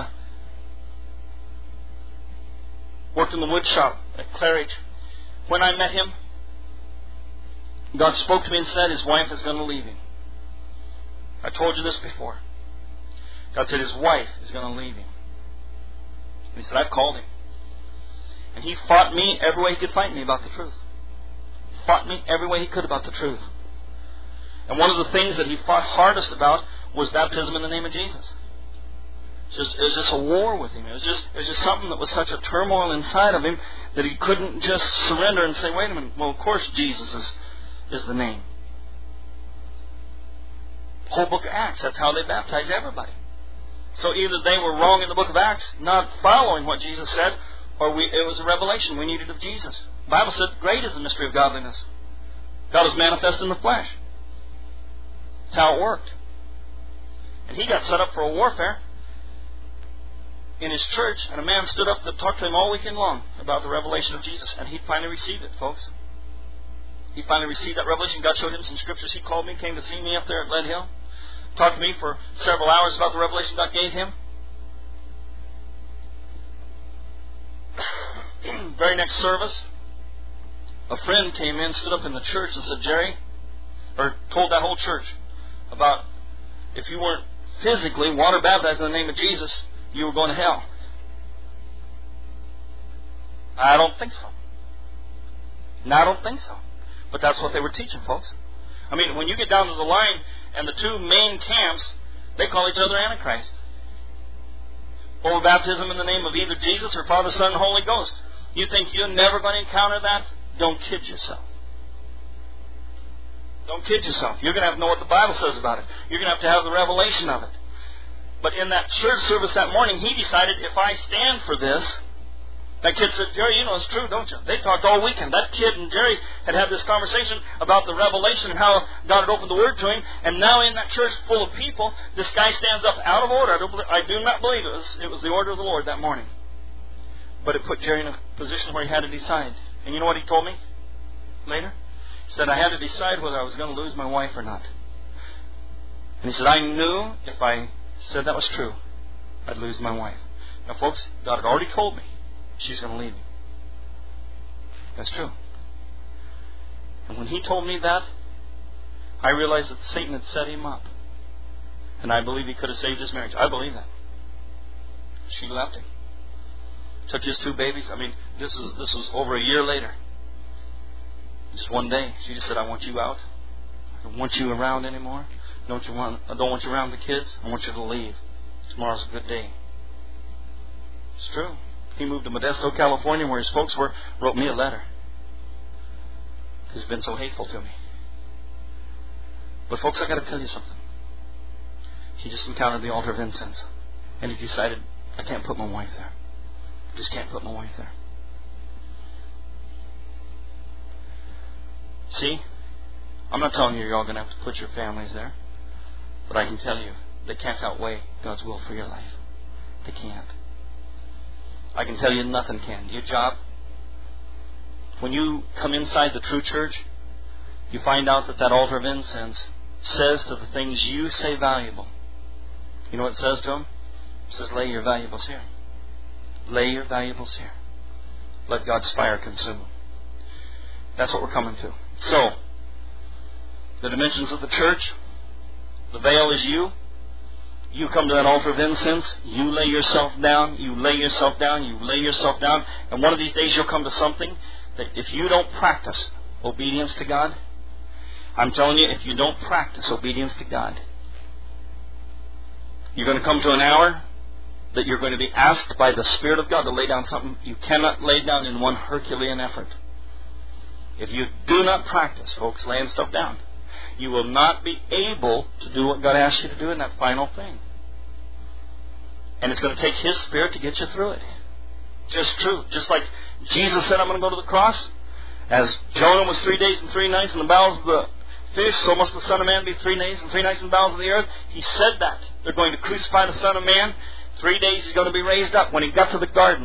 worked in the wood shop at Claridge. When I met him, God spoke to me and said his wife is going to leave him. I told you this before. God said his wife is going to leave him. And he said, I've called him. And he fought me every way he could fight me about the truth. Fought me every way he could about the truth. And one of the things that he fought hardest about was baptism in the name of Jesus. It was just a war with him. It was just something that was such a turmoil inside of him that he couldn't just surrender and say, wait a minute, well, of course Jesus is the name. whole book of Acts. That's how they baptized everybody. So either they were wrong in the book of Acts, not following what Jesus said, or it was a revelation we needed of Jesus. The Bible said, great is the mystery of godliness. God was manifest in the flesh. That's how it worked. And he got set up for a warfare in his church, and a man stood up that talked to him all weekend long about the revelation of Jesus, and he finally received it, folks. He finally received that revelation. God showed him some scriptures. He called me, came to see me up there at Lead Hill, talked to me for several hours about the revelation God gave him. Very next service, a friend came in, stood up in the church and said, Jerry, or told that whole church about if you weren't physically water baptized in the name of Jesus, you were going to hell. I don't think so. No, I don't think so. But that's what they were teaching, folks. I mean, when you get down to the line and the two main camps, they call each other Antichrist. Or baptism in the name of either Jesus or Father, Son, and Holy Ghost. You think you're never going to encounter that? Don't kid yourself. Don't kid yourself. You're going to have to know what the Bible says about it. You're going to have the revelation of it. But in that church service that morning, he decided, if I stand for this, that kid said, Jerry, you know it's true, don't you? They talked all weekend. That kid and Jerry had this conversation about the revelation and how God had opened the Word to him. And now in that church full of people, this guy stands up out of order. I do not believe it was the order of the Lord that morning. But it put Jerry in a position where he had to decide. And you know what he told me later? He said, I had to decide whether I was going to lose my wife or not. And he said, I knew if I said that was true, I'd lose my wife. Now, folks, God had already told me she's going to leave me. That's true. And when he told me that, I realized that Satan had set him up. And I believe he could have saved his marriage. I believe that. She left him. Took his two babies. I mean, this was over a year later. Just one day, she just said, I want you out. I don't want you around anymore. I don't want you around the kids. I want you to leave. Tomorrow's a good day. It's true. He moved to Modesto, California, where his folks were, wrote me a letter. He's been so hateful to me. But folks, I got to tell you something. He just encountered the altar of incense. And he decided, I can't put my wife there. I just can't put my wife there. See, I'm not telling you you're all going to have to put your families there. But I can tell you, they can't outweigh God's will for your life. They can't. I can tell you nothing can. Your job, when you come inside the true church, you find out that altar of incense says to the things you say valuable. You know what it says to them? It says, lay your valuables here. Lay your valuables here. Let God's fire consume them. That's what we're coming to. So, the dimensions of the church, the veil is you. You come to that altar of incense, you lay yourself down, you lay yourself down, you lay yourself down, and one of these days you'll come to something that if you don't practice obedience to God, I'm telling you, if you don't practice obedience to God, you're going to come to an hour that you're going to be asked by the Spirit of God to lay down something you cannot lay down in one Herculean effort. If you do not practice, folks, laying stuff down, you will not be able to do what God asks you to do in that final thing. And it's going to take His Spirit to get you through it. Just true. Just like Jesus said, I'm going to go to the cross. As Jonah was 3 days and 3 nights in the bowels of the fish, so must the Son of Man be 3 days and 3 nights in the bowels of the earth. He said that. They're going to crucify the Son of Man. 3 days He's going to be raised up. When He got to the garden,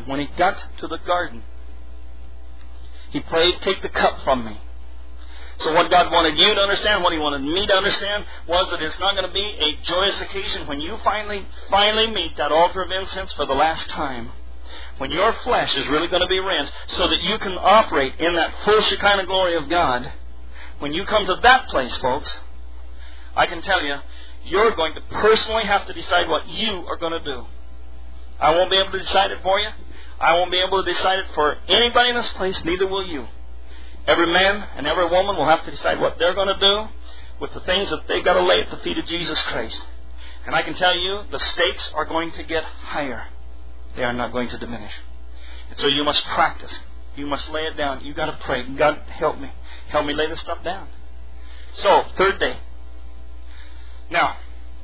He prayed, take the cup from me. So what God wanted you to understand, what He wanted me to understand, was that it's not going to be a joyous occasion when you finally meet that altar of incense for the last time. When your flesh is really going to be rent so that you can operate in that full Shekinah glory of God. When you come to that place, folks, I can tell you, you're going to personally have to decide what you are going to do. I won't be able to decide it for you. I won't be able to decide it for anybody in this place, neither will you. Every man and every woman will have to decide what they're going to do with the things that they've got to lay at the feet of Jesus Christ. And I can tell you, the stakes are going to get higher. They are not going to diminish. And so you must practice. You must lay it down. You've got to pray. God, help me. Help me lay this stuff down. So, third day. Now,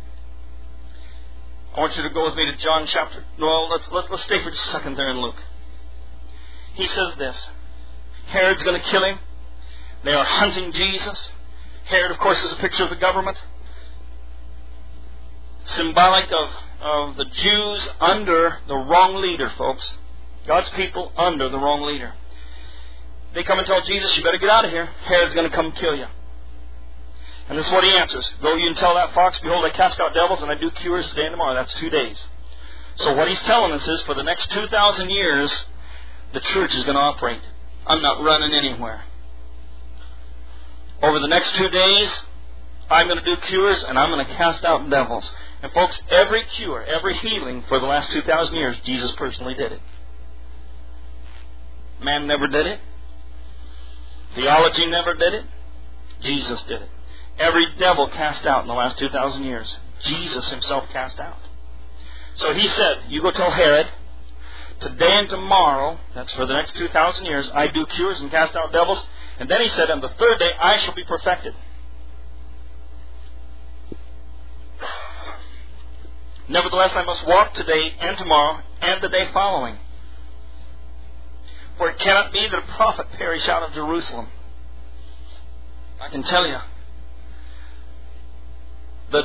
I want you to go with me to John chapter... Well, let's stay for just a second there in Luke. He says this. Herod's going to kill him. They are hunting Jesus. Herod, of course, is a picture of the government. Symbolic of the Jews under the wrong leader, folks. God's people under the wrong leader. They come and tell Jesus, you better get out of here. Herod's going to come kill you. And this is what he answers. Go you and tell that fox, behold, I cast out devils and I do cures today and tomorrow. That's 2 days. So what he's telling us is for the next 2,000 years, the church is going to operate. I'm not running anywhere. Over the next 2 days, I'm going to do cures and I'm going to cast out devils. And folks, every cure, every healing for the last 2,000 years, Jesus personally did it. Man never did it. Theology never did it. Jesus did it. Every devil cast out in the last 2,000 years, Jesus himself cast out. So he said, you go tell Herod, today and tomorrow, that's for the next 2,000 years, I do cures and cast out devils. And then he said, on the third day, I shall be perfected. Nevertheless, I must walk today and tomorrow and the day following. For it cannot be that a prophet perish out of Jerusalem. I can tell you that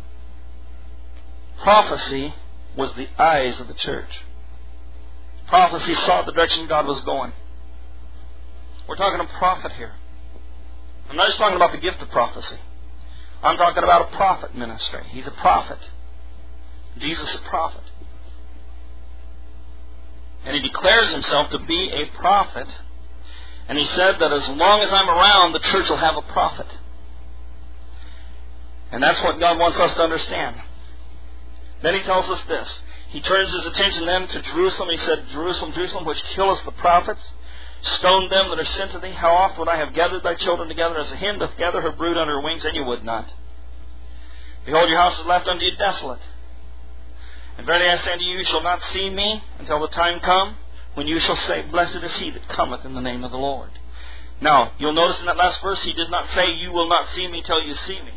prophecy was the eyes of the church. Prophecy saw the direction God was going. We're talking a prophet here. I'm not just talking about the gift of prophecy. I'm talking about a prophet ministry. He's a prophet. Jesus is a prophet. And he declares himself to be a prophet. And he said that as long as I'm around, the church will have a prophet. And that's what God wants us to understand. Then he tells us this. He turns his attention then to Jerusalem. He said, Jerusalem, Jerusalem, which killeth the prophets, stone them that are sent to thee. How oft would I have gathered thy children together as a hen doth gather her brood under her wings, and you would not. Behold, your house is left unto you desolate. And verily I say unto you, you shall not see me until the time come when you shall say, blessed is he that cometh in the name of the Lord. Now, you'll notice in that last verse, he did not say, you will not see me till you see me.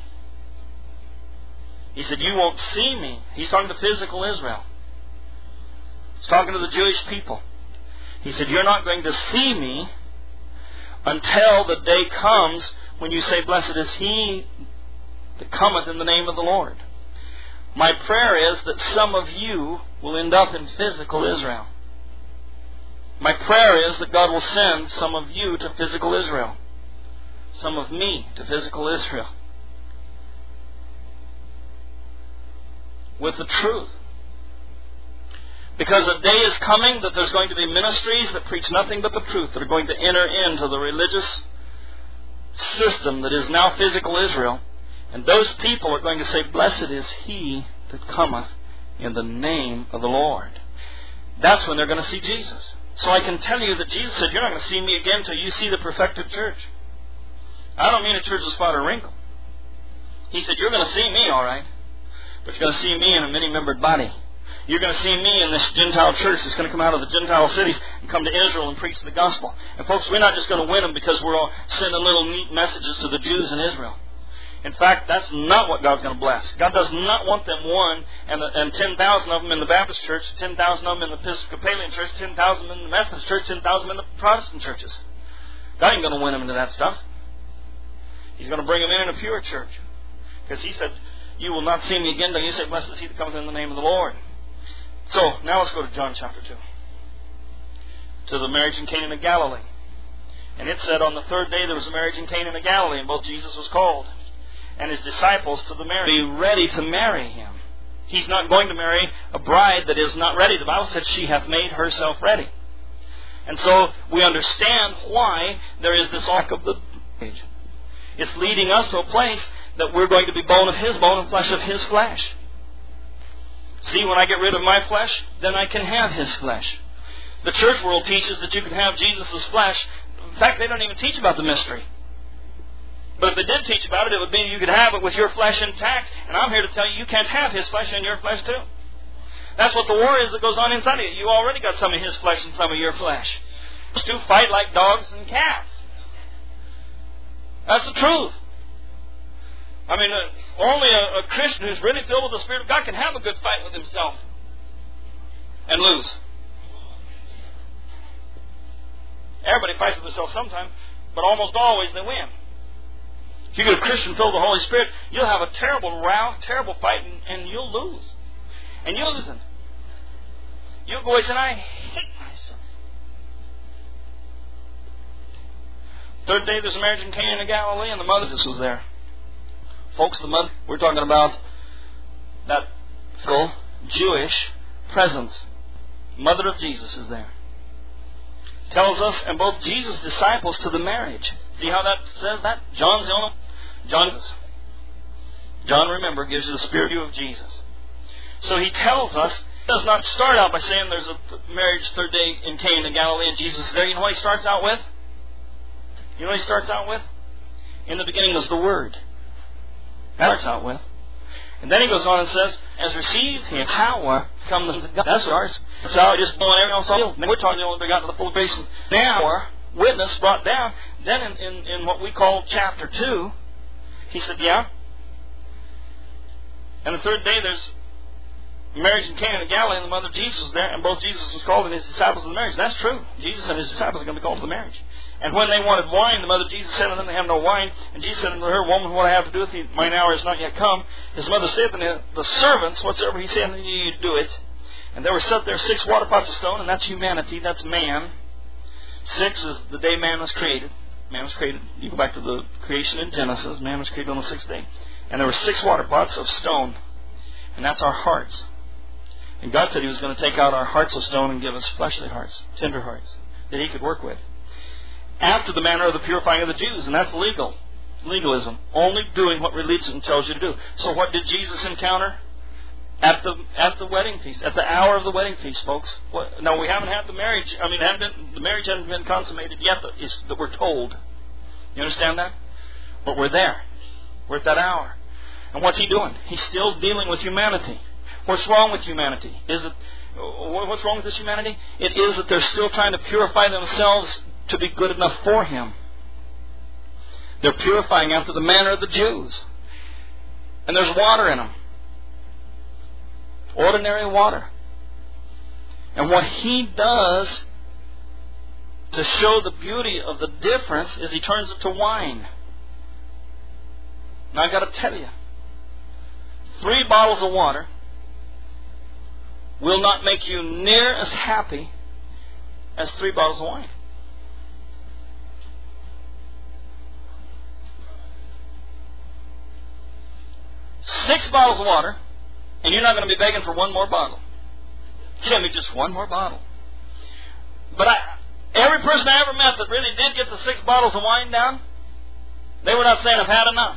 He said, you won't see me. He's talking to physical Israel. He's talking to the Jewish people. He said, you're not going to see me until the day comes when you say, blessed is he that cometh in the name of the Lord. My prayer is that some of you will end up in physical Israel. My prayer is that God will send some of you to physical Israel. Some of me to physical Israel. With the truth. Because a day is coming that there's going to be ministries that preach nothing but the truth, that are going to enter into the religious system that is now physical Israel. And those people are going to say, blessed is he that cometh in the name of the Lord. That's when they're going to see Jesus. So I can tell you that Jesus said, you're not going to see me again until you see the perfected church. I don't mean a church of spot or wrinkle. He said, you're going to see me, all right. But you're going to see me in a many-membered body. You're going to see me in this Gentile church that's going to come out of the Gentile cities and come to Israel and preach the gospel. And folks, we're not just going to win them because we're all sending little neat messages to the Jews in Israel. In fact, that's not what God's going to bless. God does not want them one and 10,000 of them in the Baptist church, 10,000 of them in the Episcopalian church, 10,000 in the Methodist church, 10,000 in the Protestant churches. God ain't going to win them into that stuff. He's going to bring them in a pure church. Because he said, you will not see me again till you say, blessed is he that cometh in the name of the Lord. So, now let's go to John chapter 2. To the marriage in Cana of Galilee. And it said, on the third day there was a marriage in Cana of Galilee, and both Jesus was called, and his disciples to the marriage. Be ready to marry him. He's not going to marry a bride that is not ready. The Bible said she hath made herself ready. And so we understand why there is this lack of the age. It's leading us to a place that we're going to be bone of his bone and flesh of his flesh. See, when I get rid of my flesh, then I can have his flesh. The church world teaches that you can have Jesus' flesh. In fact, they don't even teach about the mystery. But if they did teach about it, it would be you could have it with your flesh intact. And I'm here to tell you, you can't have his flesh in your flesh too. That's what the war is that goes on inside of you. You already got some of his flesh and some of your flesh. Those two fight like dogs and cats. That's the truth. I mean, only a Christian who's really filled with the Spirit of God can have a good fight with himself and lose. Everybody fights with themselves sometime, but almost always they win. If you get a Christian filled with the Holy Spirit, you'll have a terrible row, terrible fight, and you'll lose. And you'll lose. You'll go and I hate myself. Third day, there's a marriage in Cana in Galilee, and the mother was there. Folks, the mother, we're talking about that physical Jewish presence. Mother of Jesus is there. Tells us, and both Jesus' disciples to the marriage. See how that says that? John's the only John, remember, gives you the spirit view of Jesus. So he tells us, he does not start out by saying there's a marriage third day in Cana in Galilee and Jesus is there. You know what he starts out with? You know what he starts out with? In the beginning was the Word. That starts out with. And then he goes on and says, as received him power come the God. That's ours. So I just blowing everything else off. We're talking about they got to the full grace. Now, witness brought down. Then in what we call chapter 2, he said, yeah. And the third day there's marriage in Cana in Galilee, and the mother of Jesus was there, and both Jesus was called and his disciples to the marriage. That's true. Jesus and his disciples are going to be called to the marriage. And when they wanted wine, the mother of Jesus said to them, they have no wine. And Jesus said unto her, woman, what I have to do with you, mine hour is not yet come. His mother said unto the servants, whatsoever he said unto you, you do it. And there were set there 6 water pots of stone, and that's humanity, that's man. 6 is the day man was created. Man was created, you go back to the creation in Genesis, man was created on the 6th day. And there were 6 water pots of stone, and that's our hearts. And God said He was going to take out our hearts of stone and give us fleshly hearts, tender hearts, that He could work with. After the manner of the purifying of the Jews, and that's legalism, only doing what religion tells you to do. So what did Jesus encounter at the wedding feast, at the hour of the wedding feast, folks? No, we haven't had the marriage. I mean, the marriage hasn't been consummated yet. That we're told. You understand that? But we're there. We're at that hour. And what's He doing? He's still dealing with humanity. What's wrong with humanity? What's wrong with this humanity? It is that they're still trying to purify themselves to be good enough for Him. They're purifying after the manner of the Jews. And there's water in them. Ordinary water. And what He does to show the beauty of the difference is He turns it to wine. Now I've got to tell you, 3 bottles of water will not make you near as happy as 3 bottles of wine. Six bottles of water, and you're not going to be begging for one more bottle. Give me just one more bottle. But every person I ever met that really did get the 6 bottles of wine down, they were not saying, I've had enough.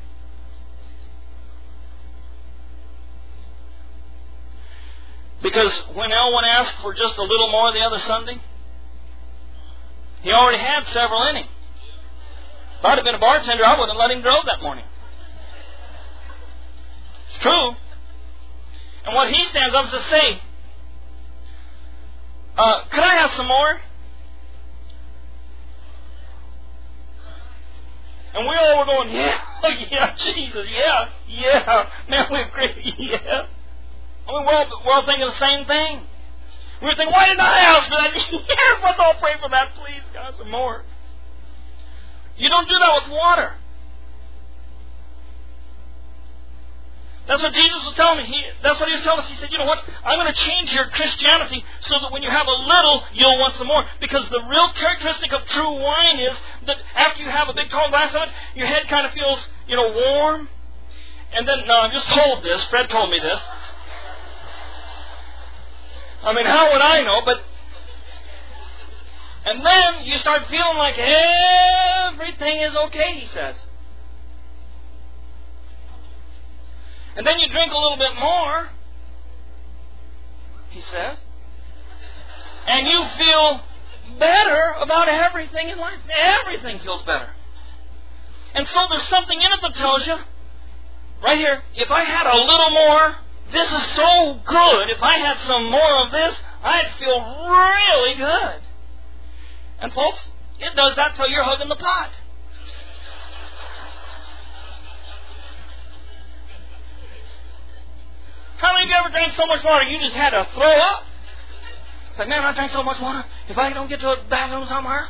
Because when Elwyn asked for just a little more the other Sunday, he already had several in him. If I'd have been a bartender, I wouldn't have let him go that morning. It's true. And what he stands up to say, could I have some more? And we all were going, yeah, oh yeah, Jesus, yeah, man, we agree, yeah. I mean, we're all thinking the same thing. We were thinking, why didn't I ask for that? Yes, let's all pray for that, please, God, some more. You don't do that with water. That's what Jesus was telling me. That's what He was telling us. He said, you know what? I'm going to change your Christianity so that when you have a little, you'll want some more. Because the real characteristic of true wine is that after you have a big tall glass of it, your head kind of feels, warm. And then, no, I'm just told this. Fred told me this. I mean, how would I know? And then you start feeling like everything is okay, he says. And then you drink a little bit more, he says, and you feel better about everything in life. Everything feels better. And so there's something in it that tells you, right here, if I had a little more, this is so good. If I had some more of this, I'd feel really good. And folks, it does that till you're hugging the pot. How many of you ever drank so much water you just had to throw up? It's like, man, I drank so much water. If I don't get to a bathroom somewhere.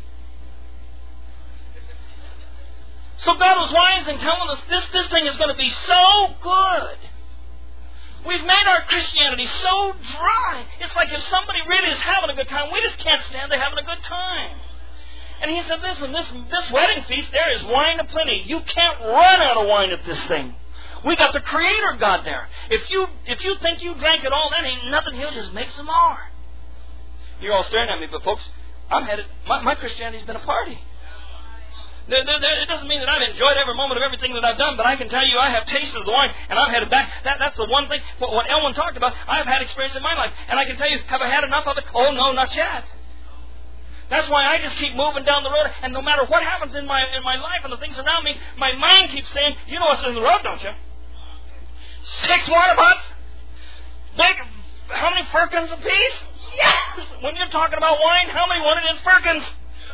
So God was wise in telling us this thing is going to be so good. We've made our Christianity so dry. It's like if somebody really is having a good time, we just can't stand there having a good time. And he said, listen, this wedding feast, there is wine aplenty. You can't run out of wine at this thing. We got the Creator God there. If you think you drank it all, that ain't nothing. He'll just make some more. You're all staring at me, but folks, I'm headed. My Christianity's been a party. It doesn't mean that I've enjoyed every moment of everything that I've done, but I can tell you I have tasted the wine, and I'm headed back. That's the one thing. What Elwyn talked about, I've had experience in my life, and I can tell you, have I had enough of it? Oh no, not yet. That's why I just keep moving down the road, and no matter what happens in my life and the things around me, my mind keeps saying, you know what's in the road, don't you? 6 water pots? Big, how many firkins apiece? Yes! When you're talking about wine, how many want it in firkins?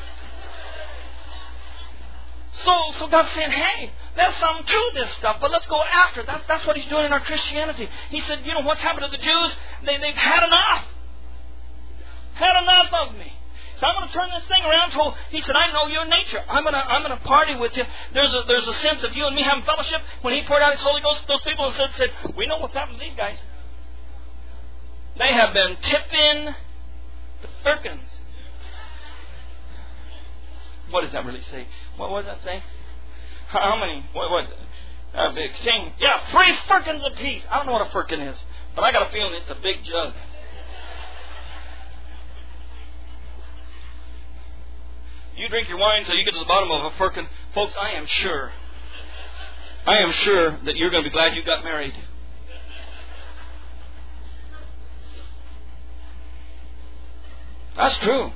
So God's saying, hey, there's something to this stuff, but let's go after it. That's what He's doing in our Christianity. He said, you know what's happened to the Jews? They've had enough. Had enough of me. So I'm going to turn this thing around. So he said, I know your nature. I'm going to party with you. There's a sense of you and me having fellowship. When He poured out His Holy Ghost, those people said, we know what's happened to these guys. They have been tipping the firkins. What does that really say? What does that say? How many? What? Big thing. Yeah, 3 firkins apiece. I don't know what a firkin is, but I got a feeling it's a big jug. You drink your wine until you get to the bottom of a firkin. Folks, I am sure that you're going to be glad you got married. That's true.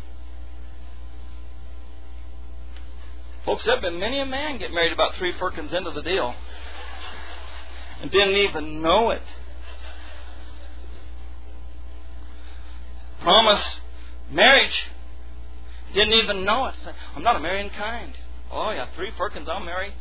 Folks, there have been many a man get married about 3 firkins into the deal and didn't even know it. Promise marriage, didn't even know it. I'm not a marrying kind. Oh yeah, 3 firkins, I'll marry.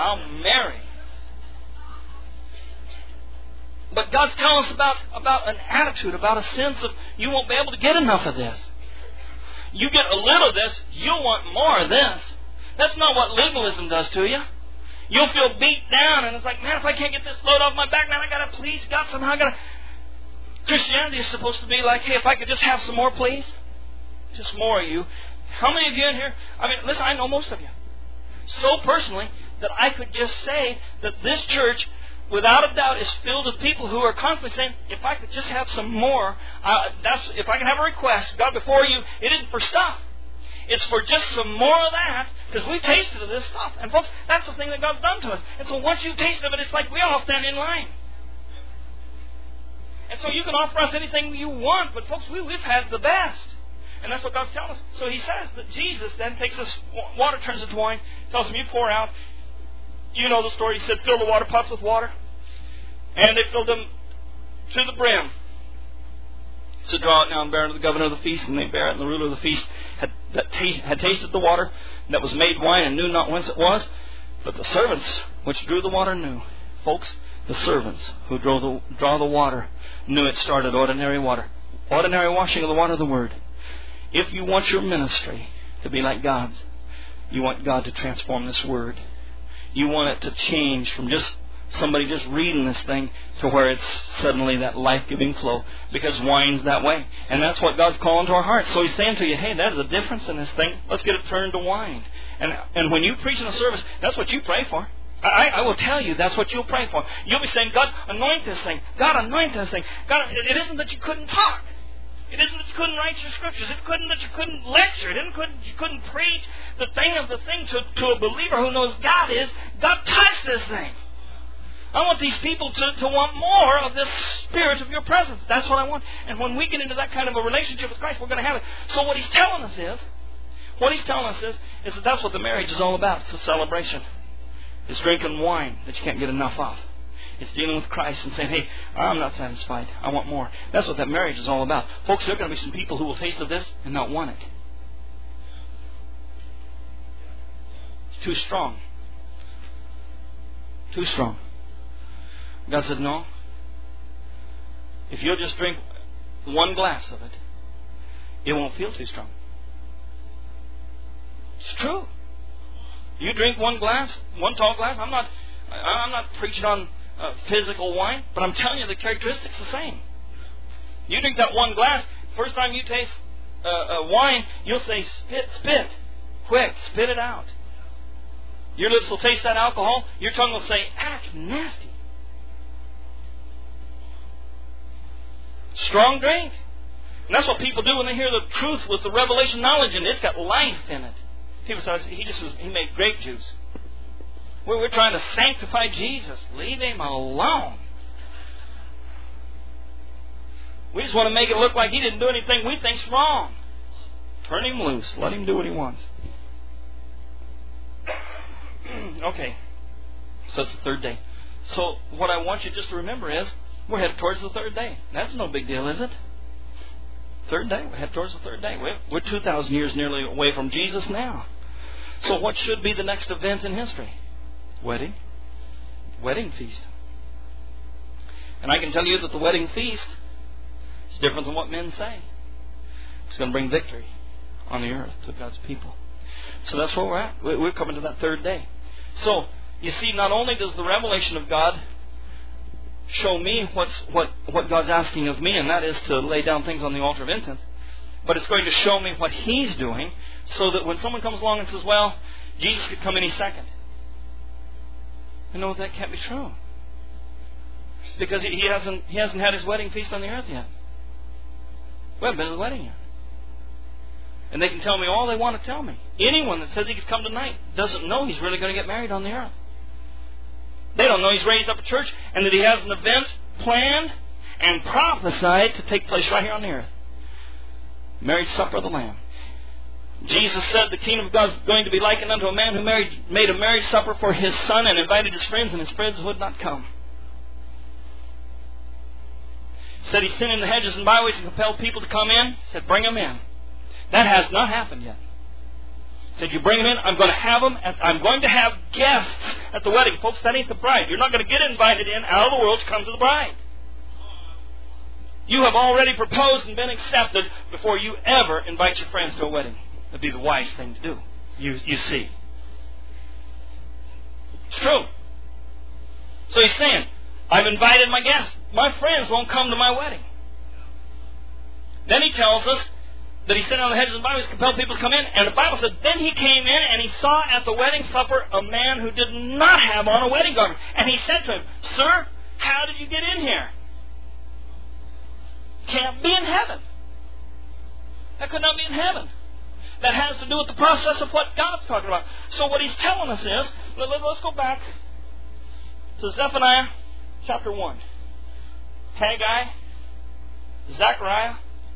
But God's telling us about an attitude, about a sense of you won't be able to get enough of this. You get a little of this, you'll want more of this. That's not what legalism does to you. You'll feel beat down, and it's like, man, if I can't get this load off my back, man, I got to please God somehow. Christianity is supposed to be like, hey, if I could just have some more, please. Just more of you. How many of you in here, listen, I know most of you. So personally, that I could just say that this church, without a doubt, is filled with people who are constantly saying, if I could just have some more, if I can have a request, God, before you, it isn't for stuff. It's for just some more of that, because we've tasted of this stuff. And folks, that's the thing that God's done to us. And so once you've tasted of it, it's like we all stand in line. And so you can offer us anything you want, but folks, we've had the best. And that's what God's telling us. So He says that Jesus then takes this water, turns it to wine, tells them, you pour out. You know the story. He said, fill the water pots with water. And they filled them to the brim. So draw it now and bear it to the governor of the feast. And they bear it, and the ruler of the feast had tasted the water that was made wine and knew not whence it was. But the servants which drew the water knew. Folks, the servants who draw the water knew it started ordinary water. Ordinary washing of the water of the Word. If you want your ministry to be like God's, you want God to transform this Word. You want it to change from just somebody just reading this thing to where it's suddenly that life-giving flow, because wine's that way. And that's what God's calling to our hearts. So He's saying to you, hey, there's a difference in this thing. Let's get it turned to wine. And when you preach in a service, that's what you pray for. I will tell you, that's what you'll pray for. You'll be saying, God, anoint this thing. God, anoint this thing. God, it isn't that you couldn't talk. It isn't that you couldn't write your scriptures. It couldn't that you couldn't lecture. You couldn't preach the thing of the thing to a believer who knows God is. God touched this thing. I want these people to want more of this spirit of your presence. That's what I want. And when we get into that kind of a relationship with Christ, we're going to have it. So what He's telling us is that that's what the marriage is all about. It's a celebration. It's drinking wine that you can't get enough of. It's dealing with Christ and saying, hey, I'm not satisfied. I want more. That's what that marriage is all about. Folks, there are going to be some people who will taste of this and not want it. It's too strong. Too strong. God said, no. if you'll just drink one glass of it, it won't feel too strong. It's true. You drink one tall glass. I'm not preaching on physical wine, but I'm telling you the characteristics are the same. You drink that one glass, first time you taste wine, you'll say, spit, quick, spit it out. Your lips will taste that alcohol, your tongue will say, nasty. Strong drink. And that's what people do when they hear the truth with the revelation knowledge in it. It's got life in it. People say, he made grape juice. We're trying to sanctify Jesus. Leave Him alone. We just want to make it look like He didn't do anything we think's wrong. Turn Him loose. Let Him do what He wants. Okay. So it's the third day. So what I want you just to remember is we're headed towards the third day. That's no big deal, is it? Third day. We're headed towards the third day. We're 2,000 years nearly away from Jesus now. So what should be the next event in history? Wedding. Wedding feast. And I can tell you that the wedding feast is different than what men say. It's going to bring victory on the earth to God's people. So that's where we're at. We're coming to that third day. So, you see, not only does the revelation of God show me what God's asking of me, and that is to lay down things on the altar of incense, but it's going to show me what He's doing, so that when someone comes along and says, well, Jesus could come any second. I know that can't be true. Because he hasn't had His wedding feast on the earth yet. We haven't been to the wedding yet. And they can tell me all they want to tell me. Anyone that says he could come tonight doesn't know He's really going to get married on the earth. They don't know He's raised up a church and that He has an event planned and prophesied to take place right here on the earth. Marriage supper of the Lamb. Jesus said the kingdom of God is going to be likened unto a man who made a marriage supper for his son and invited his friends, and his friends would not come. He said He sent in the hedges and byways and compelled people to come in. He said, bring them in. That has not happened yet. He said, you bring them in, I'm going to have guests at the wedding. Folks, that ain't the bride. You're not going to get invited in out of the world to come to the bride. You have already proposed and been accepted before you ever invite your friends to a wedding. That'd be the wise thing to do. You see. It's true. So He's saying, I've invited my guests. My friends won't come to my wedding. Then He tells us that He sent out the hedges and byways, compelled people to come in. And the Bible said, then He came in and He saw at the wedding supper a man who did not have on a wedding garment. And He said to him, sir, how did you get in here? Can't be in heaven. That could not be in heaven. That has to do with the process of what God's talking about. So what He's telling us is, let's go back to Zephaniah chapter 1. Haggai, Zechariah.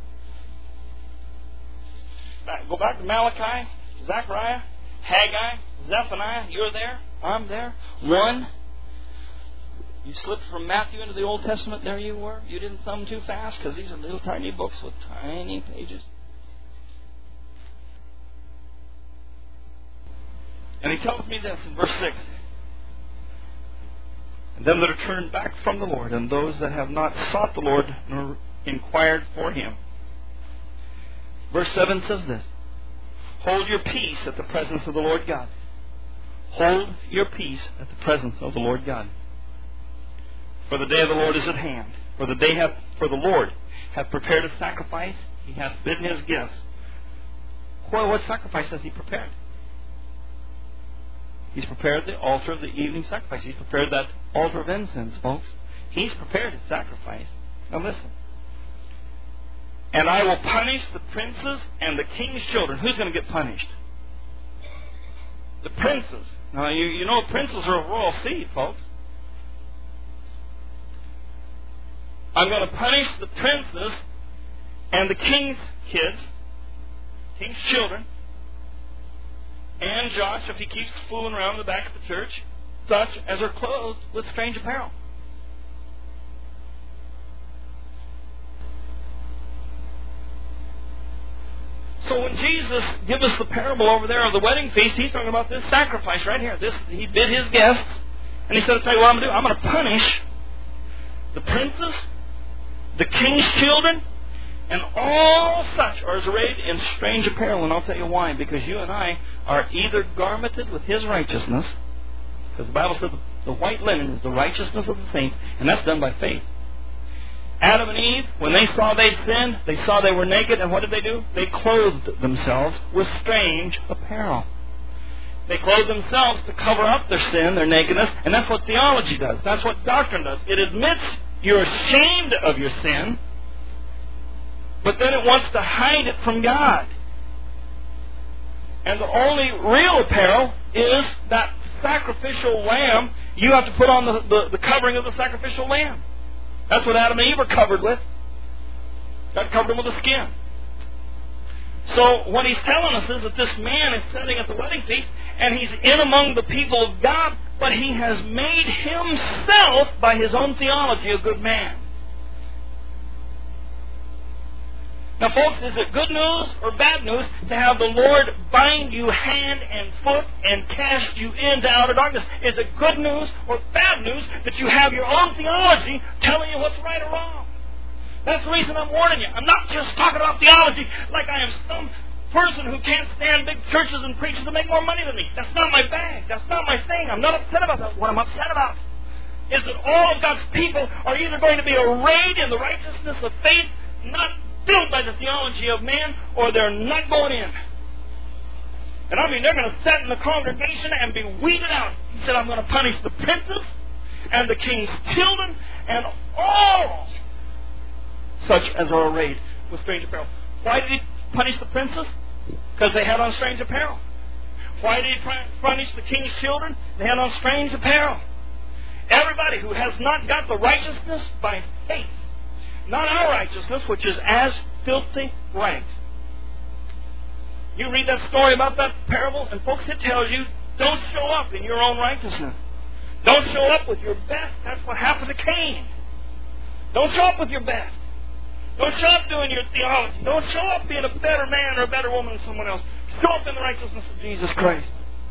Go back to Malachi, Zechariah, Haggai, Zephaniah. You're there. I'm there. 1. You slipped from Matthew into the Old Testament. There you were. You didn't thumb too fast because these are little tiny books with tiny pages. And He tells me this in verse 6. And them that are turned back from the Lord, and those that have not sought the Lord nor inquired for Him. Verse 7 says this. Hold your peace at the presence of the Lord God. Hold your peace at the presence of the Lord God. For the day of the Lord is at hand. For the Lord hath prepared a sacrifice. He hath bidden His guests. Well, what sacrifice has He prepared? He's prepared the altar of the evening sacrifice. He's prepared that altar of incense, folks. He's prepared His sacrifice. Now listen. And I will punish the princes and the king's children. Who's going to get punished? The princes. Now, you know princes are of royal seed, folks. I'm going to punish the princes and the king's kids, king's children, and Josh, if he keeps fooling around in the back of the church, such as are clothed with strange apparel. So when Jesus gives us the parable over there of the wedding feast, He's talking about this sacrifice right here. He bid His guests, and He said, I'll tell you what I'm going to do. I'm going to punish the princes, the king's children, and all such are arrayed in strange apparel. And I'll tell you why. Because you and I are either garmented with His righteousness, because the Bible says the white linen is the righteousness of the saints, and that's done by faith. Adam and Eve, when they saw they sinned, they saw they were naked, and what did they do? They clothed themselves with strange apparel. They clothed themselves to cover up their sin, their nakedness, and that's what theology does. That's what doctrine does. It admits you're ashamed of your sin, but then it wants to hide it from God. And the only real apparel is that sacrificial lamb. You have to put on the covering of the sacrificial lamb. That's what Adam and Eve are covered with. God covered them with a skin. So what He's telling us is that this man is sitting at the wedding feast, and he's in among the people of God, but he has made himself, by his own theology, a good man. Now, folks, is it good news or bad news to have the Lord bind you hand and foot and cast you into outer darkness? Is it good news or bad news that you have your own theology telling you what's right or wrong? That's the reason I'm warning you. I'm not just talking about theology like I am some person who can't stand big churches and preachers to make more money than me. That's not my bag. That's not my thing. I'm not upset about that. What I'm upset about is that all of God's people are either going to be arrayed in the righteousness of faith, not built by the theology of man, or they're not going in. And I mean, they're going to sit in the congregation and be weeded out. He said, I'm going to punish the princes and the king's children and all such as are arrayed with strange apparel. Why did He punish the princes? Because they had on strange apparel. Why did He punish the king's children? They had on strange apparel. Everybody who has not got the righteousness by faith, not our righteousness, which is as filthy rags. You read that story about that parable, and folks, it tells you, don't show up in your own righteousness. Don't show up with your best. That's what happened to Cain. Don't show up with your best. Don't show up doing your theology. Don't show up being a better man or a better woman than someone else. Show up in the righteousness of Jesus Christ.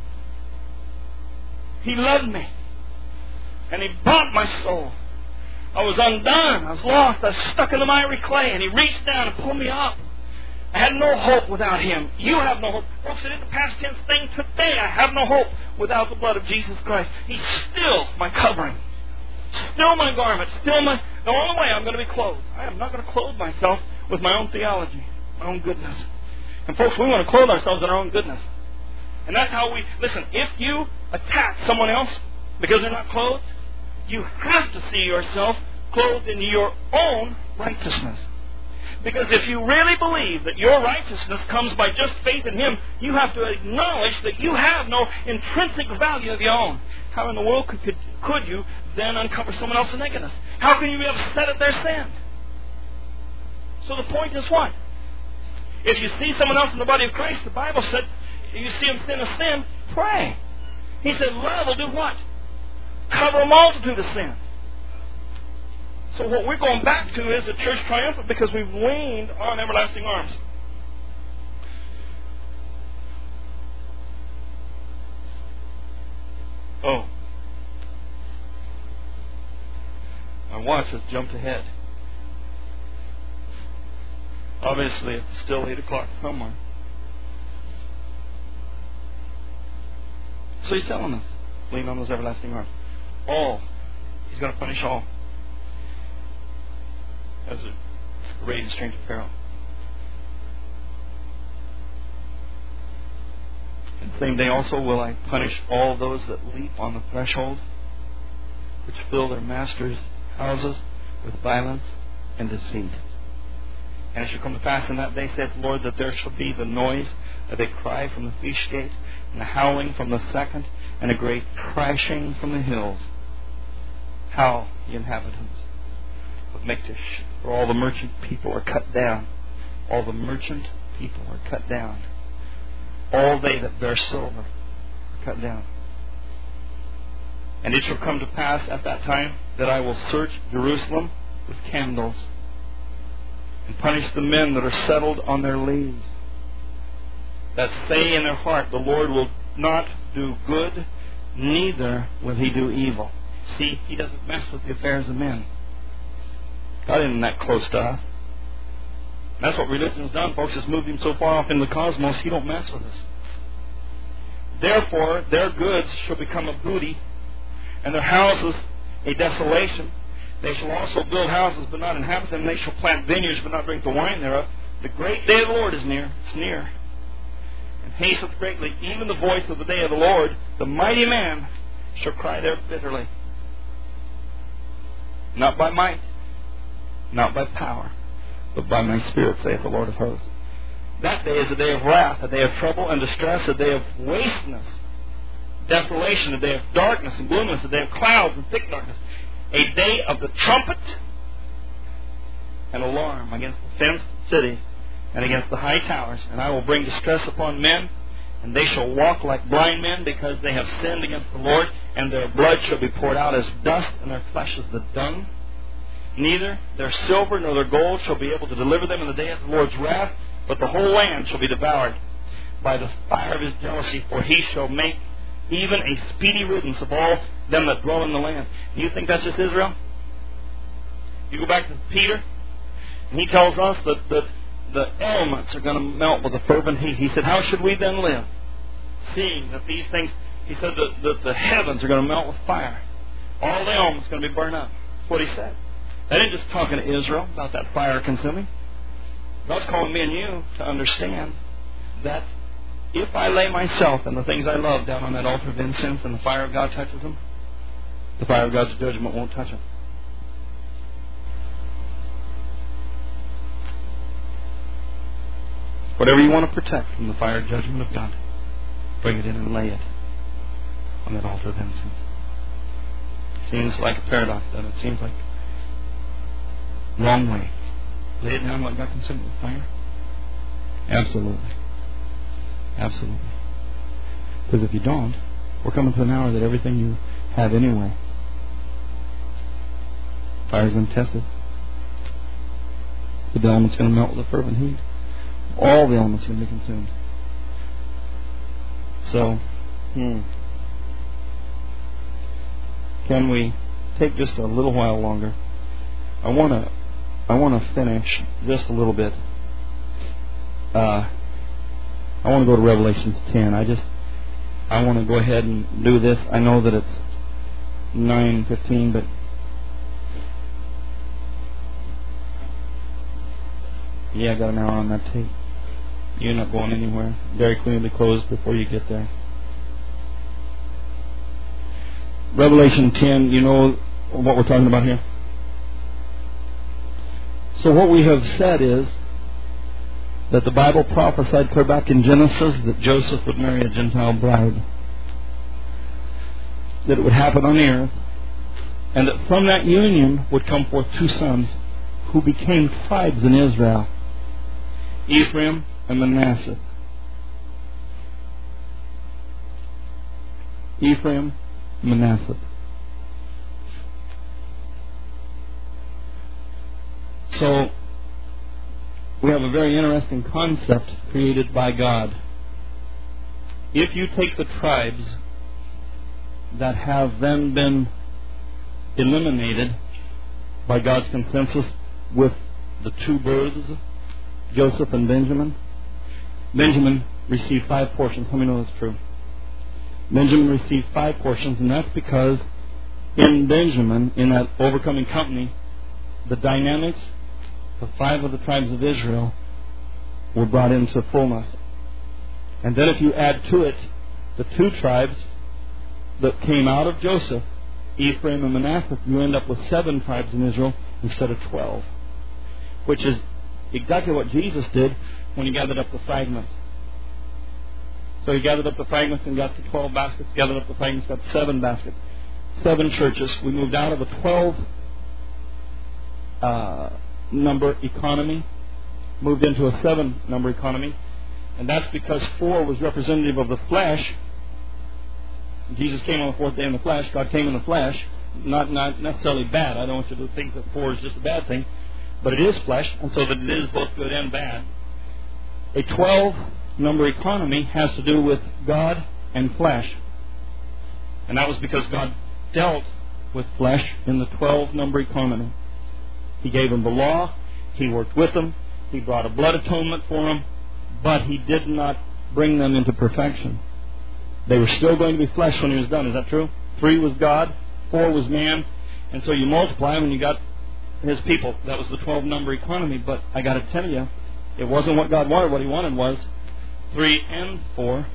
He loved me, and He bought my soul. I was undone. I was lost. I was stuck in the miry clay, and He reached down and pulled me up. I had no hope without Him. You have no hope. Folks, it is the past tense thing today. I have no hope without the blood of Jesus Christ. He's still my covering, still my garment, still my... The only way I'm going to be clothed. I am not going to clothe myself with my own theology, my own goodness. And folks, we want to clothe ourselves in our own goodness. And that's how we... Listen, if you attack someone else because they're not clothed, you have to see yourself clothed in your own righteousness. Because if you really believe that your righteousness comes by just faith in Him, you have to acknowledge that you have no intrinsic value of your own. How in the world could you then uncover someone else's nakedness? How can you be upset at their sin? So the point is what? If you see someone else in the body of Christ, the Bible said, you see him sin a sin, pray. He said, love will do what? Cover a multitude of sins. So what we're going back to is a church triumphant because we've leaned on everlasting arms. Oh. My watch has jumped ahead. Obviously, it's still 8 o'clock somewhere. So He's telling us, lean on those everlasting arms. All. He's going to punish all. As a arrayed in strange apparel. And the same day also will I punish all those that leap on the threshold, which fill their masters' houses with violence and deceit. And it shall come to pass in that day, saith the Lord, that there shall be the noise of a cry from the feast gate, and the howling from the second, and a great crashing from the hills. How the inhabitants of Maktesh, for all the merchant people are cut down. All the merchant people are cut down. All they that bear silver are cut down. And it shall come to pass at that time that I will search Jerusalem with candles, and punish the men that are settled on their lees, that say in their heart, the Lord will not do good, neither will He do evil. See, He doesn't mess with the affairs of men. God isn't that close to us. That's what religion's done, folks. It's moved him so far off in the cosmos, he don't mess with us. Therefore, their goods shall become a booty, and their houses a desolation. They shall also build houses, but not inhabit them. They shall plant vineyards, but not drink the wine thereof. The great day of the Lord is near. It's near. And hasteth greatly. Even the voice of the day of the Lord, the mighty man shall cry there bitterly. Not by might, not by power, but by my Spirit, saith the Lord of hosts. That day is a day of wrath, a day of trouble and distress, a day of wasteness, desolation, a day of darkness and gloominess, a day of clouds and thick darkness, a day of the trumpet and alarm against the fenced cities and against the high towers. And I will bring distress upon men, and they shall walk like blind men, because they have sinned against the Lord, and their blood shall be poured out as dust, and their flesh as the dung. Neither their silver nor their gold shall be able to deliver them in the day of the Lord's wrath, but the whole land shall be devoured by the fire of his jealousy, for he shall make even a speedy riddance of all them that dwell in the land. Do you think that's just Israel? You go back to Peter, and he tells us that the elements are going to melt with a fervent heat. He said, how should we then live? Seeing that these things, he said that the heavens are going to melt with fire. All the elements are going to be burned up. That's what he said. That ain't just talking to Israel about that fire consuming. God's calling me and you to understand that if I lay myself and the things I love down on that altar of incense and the fire of God touches them, the fire of God's judgment won't touch them. Whatever you want to protect from the fire of judgment of God, bring it in and lay it on that altar of incense. Seems like a paradox, doesn't it? Seems like wrong way. Lay it down like God consumed with fire? Absolutely. Absolutely. Because if you don't, we're coming to an hour that everything you have anyway, fire's untested. The element's going to melt with a fervent heat. All the elements are going to be consumed. So, can we take just a little while longer? I want to finish just a little bit. I want to go to Revelation 10. I want to go ahead and do this. I know that it's 9:15, but yeah, I got an hour on that tape. You're not going anywhere. Very clearly closed before you get there. Revelation 10, you know what we're talking about here? So what we have said is that the Bible prophesied clear back in Genesis that Joseph would marry a Gentile bride. That it would happen on the earth. And that from that union would come forth two sons who became tribes in Israel. Ephraim and Manasseh. Ephraim, Manasseh. So, we have a very interesting concept created by God. If you take the tribes that have then been eliminated by God's consensus with the two births, Joseph and Benjamin, Benjamin received 5 portions. How many know that's true? Benjamin received 5 portions, and that's because in Benjamin, in that overcoming company, the dynamics of 5 of the tribes of Israel were brought into fullness. And then if you add to it the 2 tribes that came out of Joseph, Ephraim and Manasseh, you end up with 7 tribes in Israel instead of 12. Which is exactly what Jesus did when he gathered up the fragments. So he gathered up the fragments and got to 12 baskets, gathered up the fragments, got 7 baskets. 7 churches. We moved out of a 12 number economy, moved into a 7 number economy, and that's because 4 was representative of the flesh. Jesus came on the 4th day in the flesh. God came in the flesh. Not necessarily bad. I don't want you to think that 4 is just a bad thing, but it is flesh, and so that it is both good and bad. A 12 number economy has to do with God and flesh, and that was because God dealt with flesh in the 12 number economy. He gave them the law. He worked with them. He brought a blood atonement for them. But He did not bring them into perfection. They were still going to be flesh when He was done. Is that true? 3 was God, 4 was man. And so you multiply them and you got His people. That was the 12-number economy. But I got to tell you, it wasn't what God wanted. What He wanted was 3 and 4.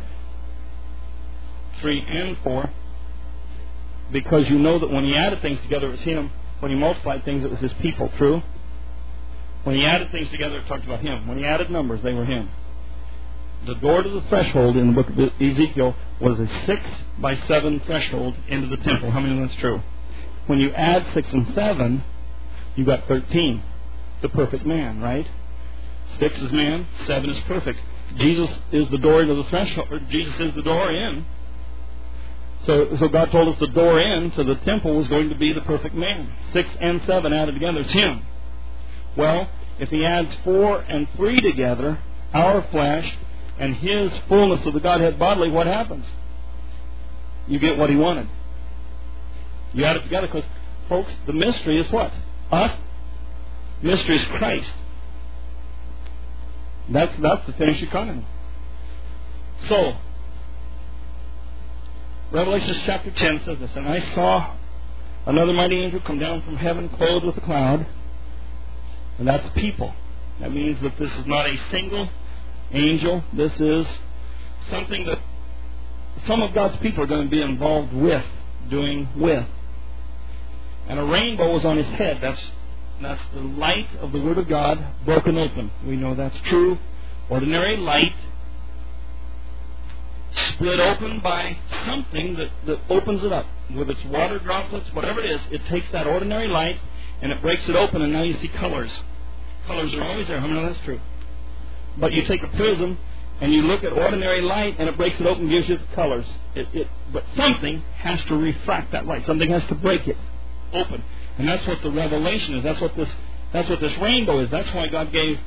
3 and 4. Because you know that when He added things together, it was Him. When He multiplied things, it was His people. True? When He added things together, it talked about Him. When He added numbers, they were Him. The door to the threshold in the book of Ezekiel was a 6x7 threshold into the temple. How many of that's true? When you add 6 and 7, you got 13. The perfect man, right? 6 is man, 7 is perfect. Jesus is the door into the threshold. Jesus is the door in. So God told us the door in to the temple was going to be the perfect man. 6 and 7 added together is Him. Well, if He adds 4 and 3 together, our flesh and His fullness of the Godhead bodily, what happens? You get what He wanted. You add it together because, folks, the mystery is what? Us. Mystery is Christ. That's the finished economy. So, Revelation chapter 10 says this, and I saw another mighty angel come down from heaven clothed with a cloud, and that's people. That means that this is not a single angel. This is something that some of God's people are going to be involved with, doing with. And a rainbow was on his head. That's the light of the Word of God broken open. We know that's true. Ordinary light split open by something that opens it up. Whether it's water droplets, whatever it is, it takes that ordinary light and it breaks it open, and now you see colors. Colors are always there. How many know that's true? But you take a prism and you look at ordinary light and it breaks it open and gives you the colors. But something has to refract that light. Something has to break it open. And that's what the revelation is. That's what this rainbow is. That's why God gave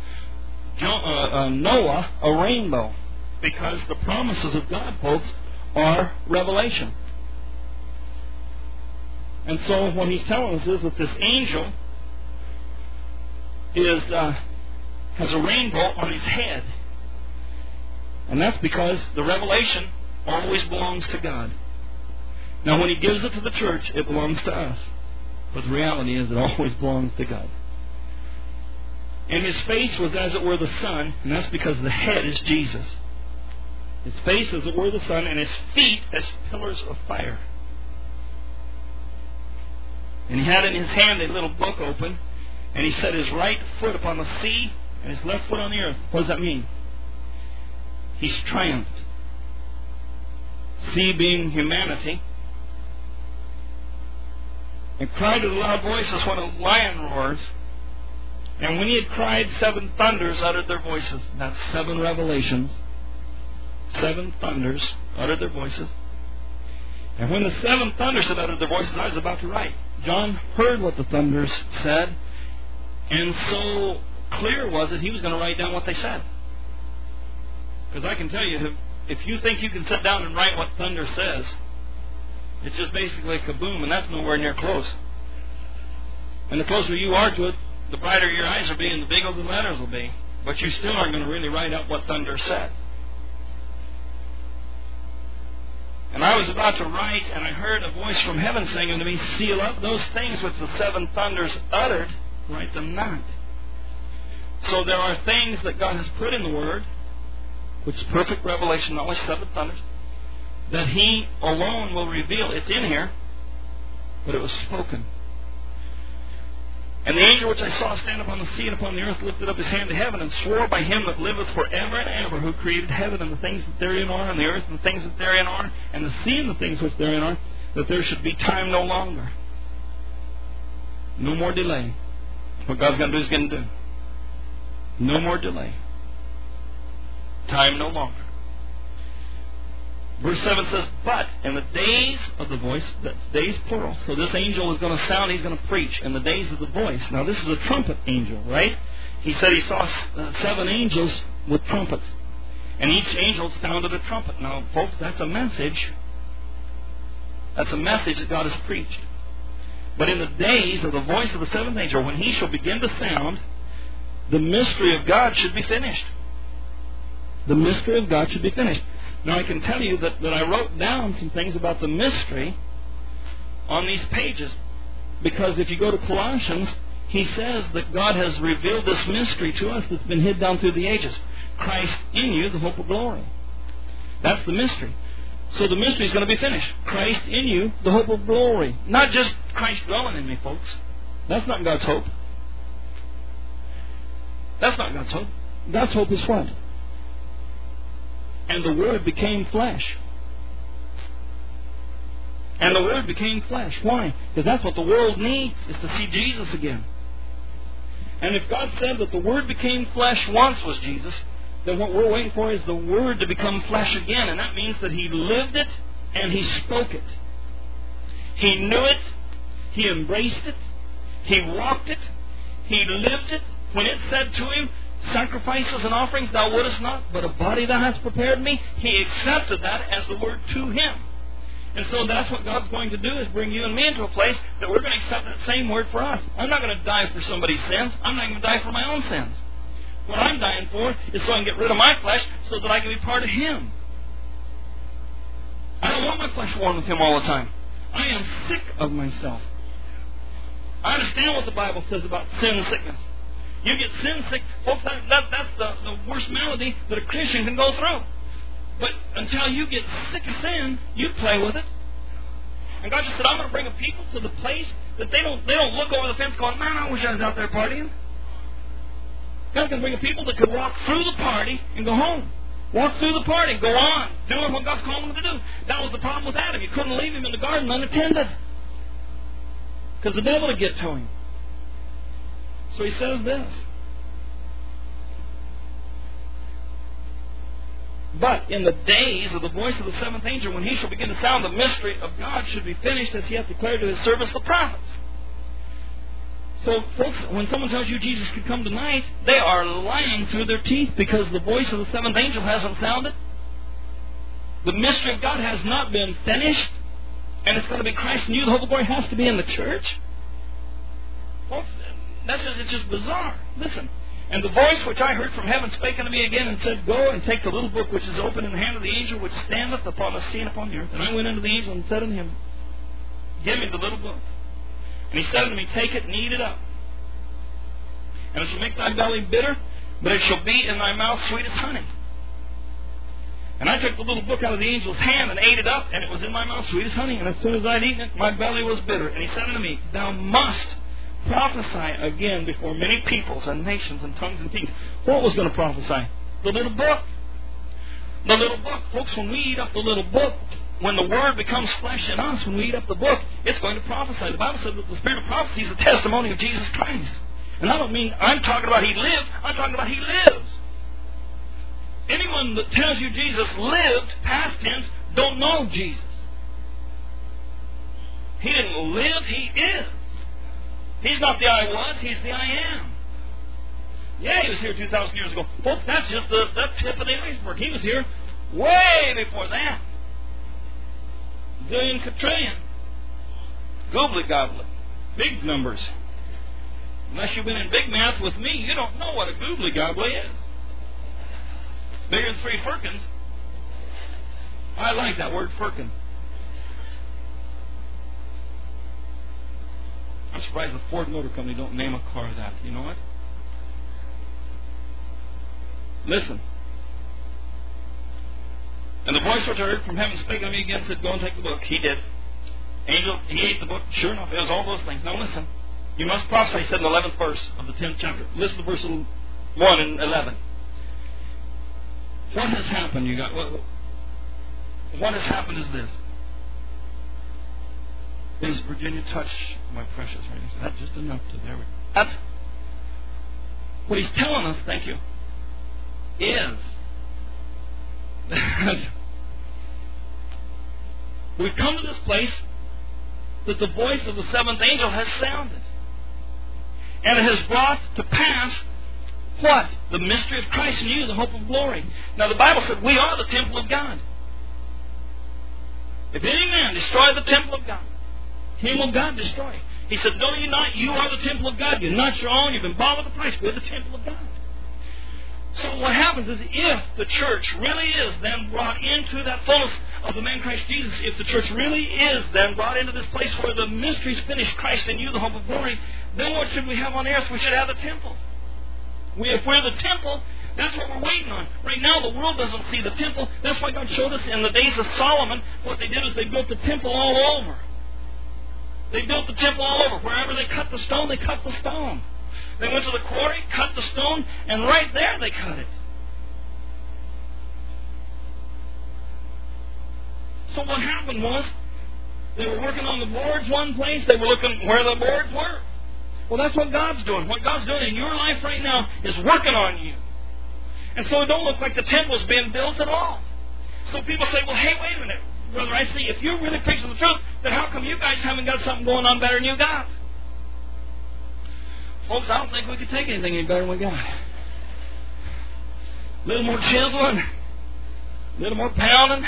Noah a rainbow. Because the promises of God, folks, are revelation. And so what He's telling us is that this angel has a rainbow on his head. And that's because the revelation always belongs to God. Now when He gives it to the church, it belongs to us. But the reality is it always belongs to God. And His face was as it were the sun, and that's because the head is Jesus. His face as it were the sun, and His feet as pillars of fire. And He had in His hand a little book open, and He set His right foot upon the sea and His left foot on the earth. What does that mean? He's triumphed. Sea being humanity. And cried with a loud voice as when a lion roars. And when He had cried, 7 thunders uttered their voices. That's 7 revelations. 7 thunders uttered their voices. And when the 7 thunders had uttered their voices, I was about to write. John heard what the thunders said, and so clear was it, he was going to write down what they said. Because I can tell you, if you think you can sit down and write what thunder says, it's just basically kaboom, and that's nowhere near close. And the closer you are to it, the brighter your eyes will be and the bigger the letters will be. But you still aren't going to really write out what thunder said. And I was about to write, and I heard a voice from heaven saying unto me, seal up those things which the 7 thunders uttered, write them not. So there are things that God has put in the Word, which is perfect revelation, not only 7 thunders, that He alone will reveal. It's in here, but it was spoken. And the angel which I saw stand upon the sea and upon the earth lifted up his hand to heaven and swore by Him that liveth forever and ever, who created heaven and the things that therein are, and the earth and the things that therein are, and the sea and the things which therein are, that there should be time no longer. No more delay. What God's going to do is going to do. No more delay. Time no longer. Verse 7 says, but in the days of the voice, that's days plural. So this angel is going to sound, he's going to preach in the days of the voice. Now this is a trumpet angel, right? He said he saw 7 angels with trumpets. And each angel sounded a trumpet. Now, folks, that's a message. That's a message that God has preached. But in the days of the voice of the seventh angel, when he shall begin to sound, the mystery of God should be finished. The mystery of God should be finished. Now I can tell you that I wrote down some things about the mystery on these pages. Because if you go to Colossians, he says that God has revealed this mystery to us that's been hid down through the ages. Christ in you, the hope of glory. That's the mystery. So the mystery is going to be finished. Christ in you, the hope of glory. Not just Christ dwelling in me, folks. That's not God's hope. That's not God's hope. God's hope is what? And the Word became flesh. And the Word became flesh. Why? Because that's what the world needs, is to see Jesus again. And if God said that the Word became flesh once was Jesus, then what we're waiting for is the Word to become flesh again. And that means that He lived it and He spoke it. He knew it. He embraced it. He walked it. He lived it. When it said to Him, sacrifices and offerings thou wouldest not, but a body thou hast prepared me, He accepted that as the Word to Him. And so that's what God's going to do, is bring you and me into a place that we're going to accept that same Word for us. I'm not going to die for somebody's sins. I'm not going to die for my own sins. What I'm dying for is so I can get rid of my flesh so that I can be part of Him. I don't want my flesh warm with Him all the time. I am sick of myself. I understand what the Bible says about sin and sickness. You get sin sick, folks, that's the worst malady that a Christian can go through. But until you get sick of sin, you play with it. And God just said, I'm going to bring a people to the place that they don't look over the fence going, man, I wish I was out there partying. God's going to bring a people that could walk through the party and go home. Walk through the party and go on, doing what God's calling them to do. That was the problem with Adam. You couldn't leave him in the garden unattended, because the devil would get to him. So he says this. But in the days of the voice of the seventh angel, when he shall begin to sound, the mystery of God should be finished, as he hath declared to his servants the prophets. So, folks, when someone tells you Jesus could come tonight, they are lying through their teeth, because the voice of the seventh angel hasn't sounded. The mystery of God has not been finished, and it's going to be Christ in you. The hope of glory has to be in the church. Folks, it's just bizarre. Listen. And the voice which I heard from heaven spake unto me again, and said, Go and take the little book which is open in the hand of the angel which standeth upon the sea and upon the earth. And I went unto the angel and said unto him, Give me the little book. And he said unto me, Take it and eat it up. And it shall make thy belly bitter, but it shall be in thy mouth sweet as honey. And I took the little book out of the angel's hand and ate it up, and it was in my mouth sweet as honey. And as soon as I had eaten it, my belly was bitter. And he said unto me, Thou must prophesy again before many peoples and nations and tongues and kings. What was going to prophesy? The little book. The little book. Folks, when we eat up the little book, when the Word becomes flesh in us, when we eat up the book, it's going to prophesy. The Bible says that the Spirit of prophecy is the testimony of Jesus Christ. And I don't mean I'm talking about He lived. I'm talking about He lives. Anyone that tells you Jesus lived, past tense, don't know Jesus. He didn't live. He is. He's not the I was. He's the I am. Yeah, He was here 2,000 years ago. Folks, that's just the tip of the iceberg. He was here way before that. Zillion, quadrillion. Gobbly gobbly. Big numbers. Unless you've been in big math with me, you don't know what a gobbly gobbly is. Bigger than 3 firkins. I like that word, firkin. I'm surprised the Ford Motor Company don't name a car that. You know what? Listen. And the voice which I heard from heaven spake unto me again, said, Go and take the book. He did. Angel, he ate the book. Sure enough, it was all those things. Now listen. You must prophesy, he said in the 11th verse of the 10th chapter. Listen to verse 1 and 11. What has happened? What has happened is this. Is Virginia touch my precious right? Is that just enough to there? That's what he's telling us. Thank you. Is that we've come to this place that the voice of the seventh angel has sounded, and it has brought to pass what? The mystery of Christ in you, the hope of glory. Now the Bible said we are the temple of God. If any man destroy the temple of God, him will God destroy. He said, know you not, you are the temple of God. You're not your own. You've been bought with a price. We're the temple of God. So what happens is if the church really is then brought into that fullness of the man Christ Jesus, if the church really is then brought into this place where the mystery's finished, Christ in you, the hope of glory, then what should we have on earth? We should have the temple. If we're the temple, that's what we're waiting on. Right now, the world doesn't see the temple. That's why God showed us in the days of Solomon, what they did is they built the temple all over. They built the temple all over. Wherever they cut the stone, they cut the stone. They went to the quarry, cut the stone, and right there they cut it. So what happened was, they were working on the boards one place, they were looking where the boards were. Well, that's what God's doing. What God's doing in your life right now is working on you. And so it don't look like the temple's being built at all. So people say, well, hey, wait a minute, Brother, I see, if you're really preaching the truth, then how come you guys haven't got something going on better than you got? Folks, I don't think we could take anything any better than we got. A little more chiseling, a little more pounding.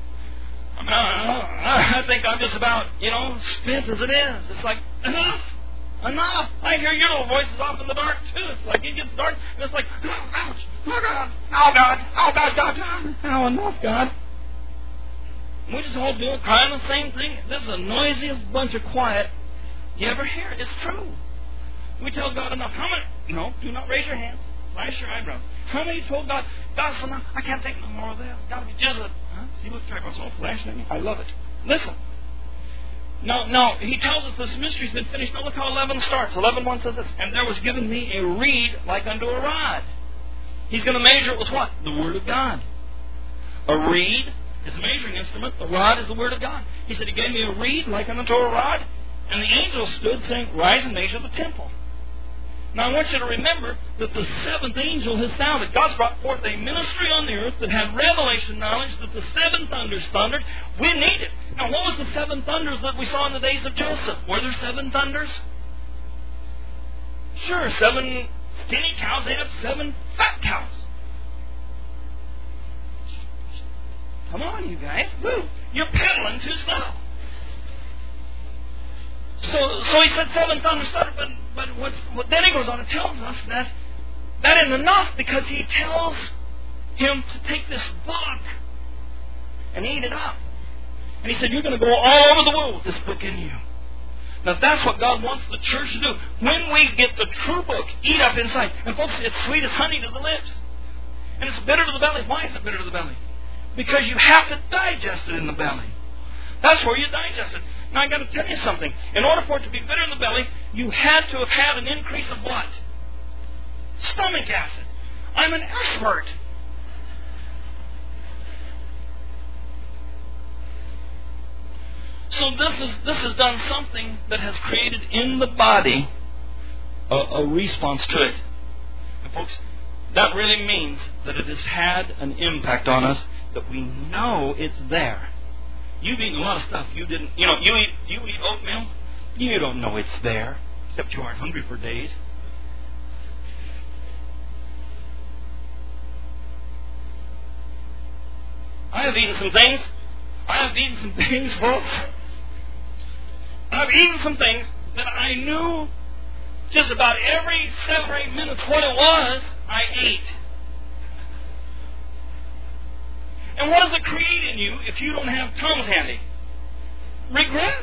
I think I'm just about, spent as it is. It's like, enough. I hear your little voices off in the dark, too. It's like it gets dark, and it's like, ouch, oh, God, oh, God, oh, God, oh, enough, God. We just all do it, crying the same thing. This is the noisiest bunch of quiet you ever hear. It's true. We tell God enough. How many? No, do not raise your hands. Flash your eyebrows. How many told God, God's enough, I can't take no more of this. Got to be just a... Huh? See, look, eyebrows all flashing at me. I love it. Listen. No, he tells us this mystery's been finished. Now look how 11 starts. 11:1 says this. And there was given me a reed like unto a rod. He's going to measure it with what? The Word of God. A reed is a measuring instrument. The rod is the Word of God. He said, he gave me a reed like unto a rod. And the angel stood saying, rise and measure the temple. Now I want you to remember that the seventh angel has sounded. God's brought forth a ministry on the earth that had revelation knowledge that the seven thunders thundered. We need it. Now what was the seven thunders that we saw in the days of Joseph? Were there seven thunders? Sure, 7 skinny cows ate up 7 fat cows. Come on, you guys. Woo! You're pedaling too slow. So he said 7 thunders started, but then he goes on and tells us that isn't enough, because he tells him to take this book and eat it up. And he said, you're going to go all over the world with this book in you. Now that's what God wants the church to do. When we get the true book, eat up inside. And folks, it's sweet as honey to the lips. And it's bitter to the belly. Why is it bitter to the belly? Because you have to digest it in the belly. That's where you digest it. Now I've got to tell you something. In order for it to be bitter in the belly, you had to have had an increase of what? Stomach acid. I'm an expert. So this has done something that has created in the body a response to it. And folks, that really means that it has had an impact on us, that we know it's there. You've eaten a lot of stuff you didn't, you eat oatmeal, you don't know it's there, except you aren't hungry for days. I have eaten some things, folks. I've eaten some things that I knew just about every 7 or 8 minutes what it was I ate. And what does it create in you if you don't have Tom's handy? Regret.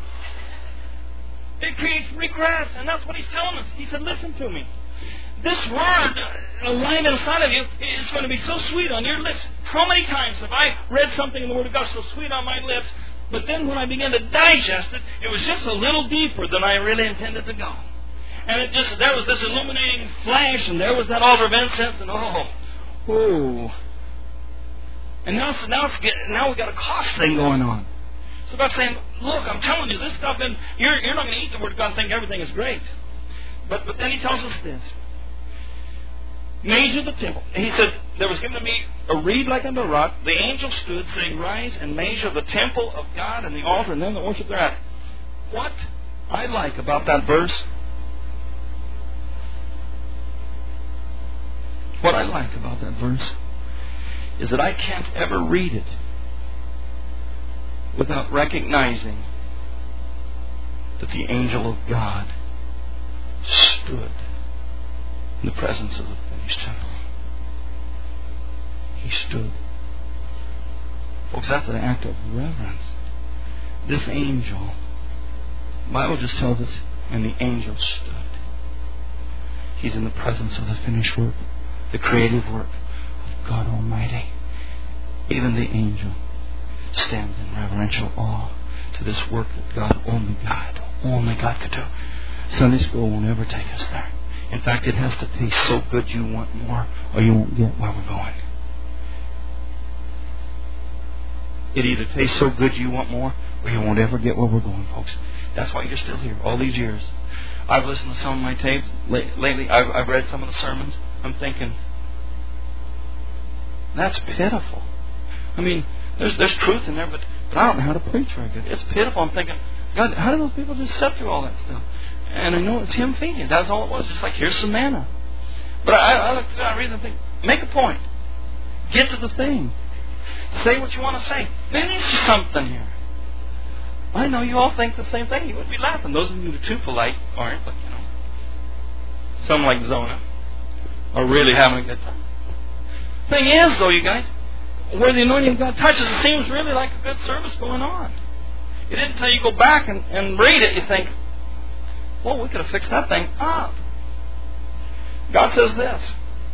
It creates regret, and that's what he's telling us. He said, listen to me. This word alive inside of you is going to be so sweet on your lips. How many times have I read something in the Word of God so sweet on my lips, but then when I began to digest it, it was just a little deeper than I really intended to go. And there was this illuminating flash, and there was that altar of incense, and oh. And now we've got a cost thing going on. So God's saying, look, I'm telling you this stuff, and you're not going to eat the Word of God and think everything is great. But then he tells us this. Measure the temple. And he said, there was given to me a reed like unto a rod. The angel stood, saying, rise and measure the temple of God and the altar, and them that worship thereat. What I like about that verse, is that I can't ever read it without recognizing that the angel of God stood in the presence of the finished temple. He stood. Folks, that's an act of reverence. This angel, the Bible just tells us, and the angel stood. He's in the presence of the finished work, the creative work of God Almighty. Even the angel stands in reverential awe to this work that only God could do. Sunday school won't ever take us there. In fact, it has to taste so good you want more, or you won't get where we're going. It either tastes so good you want more, or you won't ever get where we're going, folks. That's why you're still here all these years. I've listened to some of my tapes lately. I've read some of the sermons. I'm thinking, that's pitiful. I mean, there's truth in there, but I don't know how to preach very good. It's pitiful. I'm thinking, God, how do those people just sit through all that stuff? And I know it's Him feeding. That's all it was. Just like, here's some manna. But I look through, I read and think, make a point. Get to the thing. Say what you want to say. Finish something here. I know you all think the same thing. You would be laughing. Those of you who are too polite aren't, but some like Zona are really having a good time. Thing is, though, you guys, where the anointing of God touches, it seems really like a good service going on. It isn't until you go back and read it, you think, well, we could have fixed that thing up. God says this.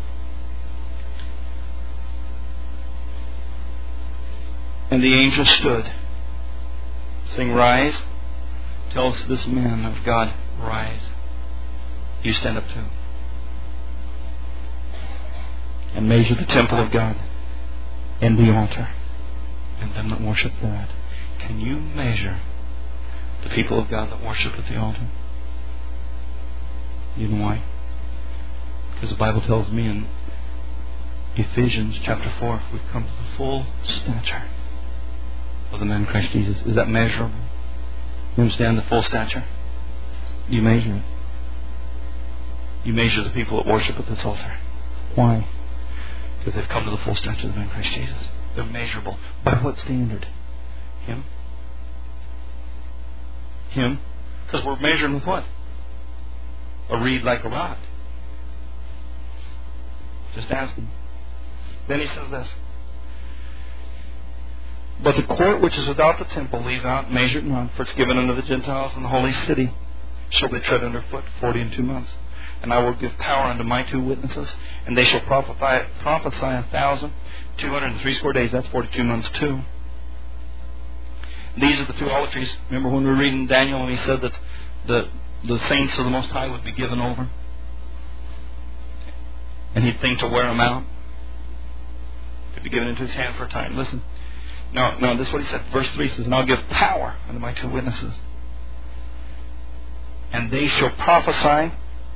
And the angel stood, saying, rise. Tells this man of God, rise. You stand up too. And measure the temple of God and the altar and them that worship thereat. Can you measure the people of God that worship at the altar? You know why? Because the Bible tells me in Ephesians chapter 4, we've come to the full stature of the man Christ Jesus. Is that measurable? You understand the full stature? You measure it. You measure the people that worship at this altar. Why? Because they've come to the full stature of the man Christ Jesus. They're measurable. By what standard? Him? Him? Because we're measuring with what? A reed like a rod. Just ask him. Then he says this. But the court which is without the temple leave out, measure it not, for it's given unto the Gentiles in the holy city, shall they tread under foot 42 months. And I will give power unto my 2 witnesses, and they shall prophesy 1,260 days. That's 42 months too. These are the 2 olive trees. Remember when we were reading Daniel and he said that the saints of the Most High would be given over? And he'd think to wear them out. They'd be given into his hand for a time. Listen. No, this is what he said. Verse 3 says, and I'll give power unto my 2 witnesses. And they shall prophesy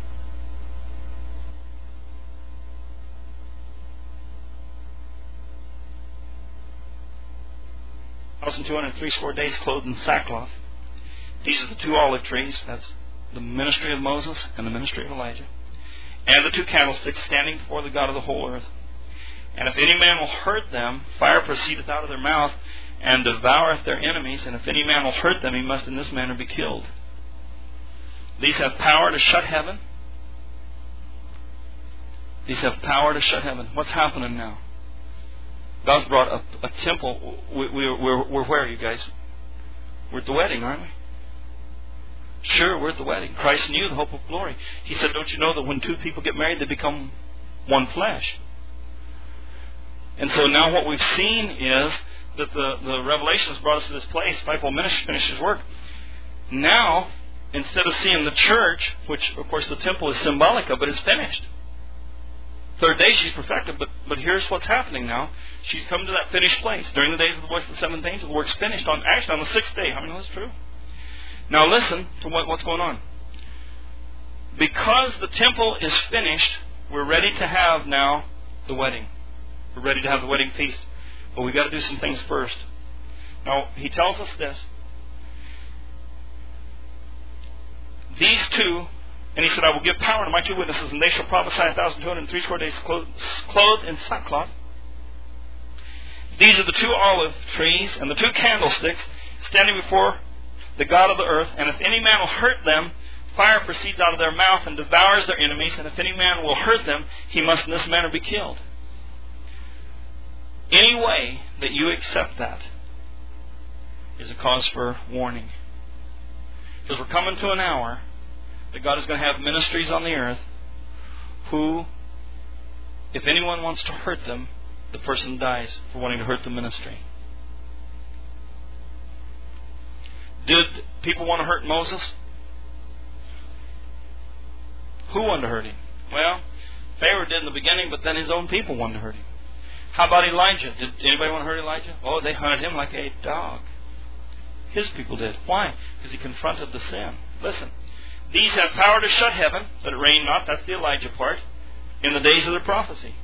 1,260 days clothed in sackcloth. These are the 2 olive trees. That's the ministry of Moses and the ministry of Elijah. And the 2 candlesticks standing before the God of the whole earth. And if any man will hurt them, fire proceedeth out of their mouth, and devoureth their enemies. And if any man will hurt them, he must in this manner be killed. These have power to shut heaven. These have power to shut heaven. What's happening now? God's brought a temple. We're where, you guys? We're at the wedding, aren't we? Sure, we're at the wedding. Christ in you, the hope of glory. He said, don't you know that when 2 people get married, they become one flesh? And so now what we've seen is that the Revelation has brought us to this place. Pipe will finish his work. Now, instead of seeing the church, which of course the temple is symbolic of, but it's finished. 3rd day she's perfected, but here's what's happening now. She's come to that finished place. During the days of the voice of the 7th angel, the work's finished on the 6th day. How many know that's true? Now listen to what's going on. Because the temple is finished, we're ready to have now the wedding. We're ready to have the wedding feast. But we've got to do some things first. Now, he tells us this. These 2, and he said, I will give power to my 2 witnesses, and they shall prophesy 1,260 days clothed in sackcloth. These are the 2 olive trees and the 2 candlesticks standing before the God of the earth, and if any man will hurt them, fire proceeds out of their mouth and devours their enemies, and if any man will hurt them, he must in this manner be killed. Any way that you accept that is a cause for warning. Because we're coming to an hour that God is going to have ministries on the earth who, if anyone wants to hurt them, the person dies for wanting to hurt the ministry. Did people want to hurt Moses? Who wanted to hurt him? Well, Pharaoh did in the beginning, but then his own people wanted to hurt him. How about Elijah? Did anybody want to hurt Elijah? Oh, they hunted him like a dog. His people did. Why? Because he confronted the sin. Listen, these have power to shut heaven, that it rain not. That's the Elijah part. In the days of their prophecy.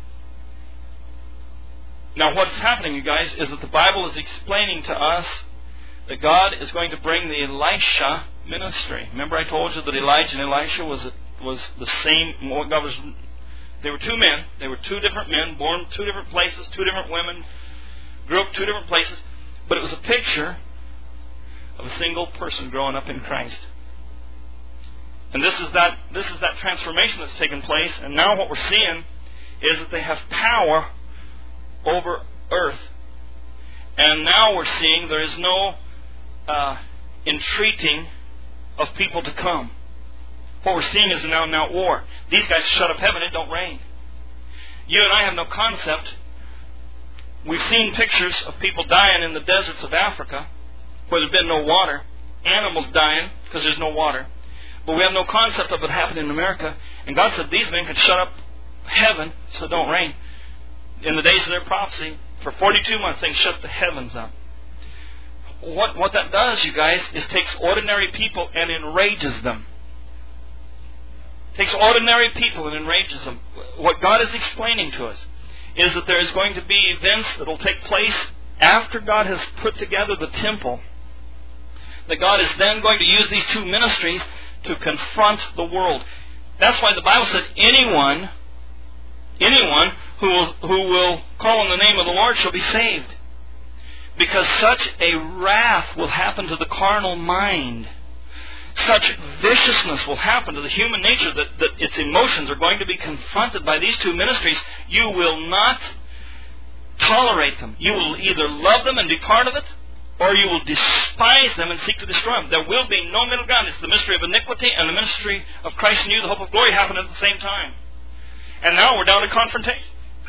Now what's happening, you guys, is that the Bible is explaining to us that God is going to bring the Elisha ministry. Remember I told you that Elijah and Elisha was the same. They were two men. They were two different men, born two different places, two different women, grew up two different places. But it was a picture of a single person growing up in Christ. And this is that transformation that's taken place. And now what we're seeing is that they have power over earth. And now we're seeing there is no entreating of people to come. What we're seeing is an out-and-out war. These guys shut up heaven, it don't rain. You and I have no concept. We've seen pictures of people dying in the deserts of Africa where there's been no water. Animals dying because there's no water. But we have no concept of it happening in America. And God said these men could shut up heaven so it don't rain. In the days of their prophecy, for 42 months they shut the heavens up. What that does, you guys, is takes ordinary people and enrages them. Takes ordinary people and enrages them. What God is explaining to us is that there is going to be events that will take place after God has put together the temple. That God is then going to use these two ministries to confront the world. That's why the Bible said anyone who will call on the name of the Lord shall be saved. Because such a wrath will happen to the carnal mind. Such viciousness will happen to the human nature that its emotions are going to be confronted by these two ministries. You will not tolerate them. You will either love them and be part of it, or you will despise them and seek to destroy them. There will be no middle ground. It's the mystery of iniquity and the ministry of Christ in you, the hope of glory, happen at the same time. And now we're down to confrontation.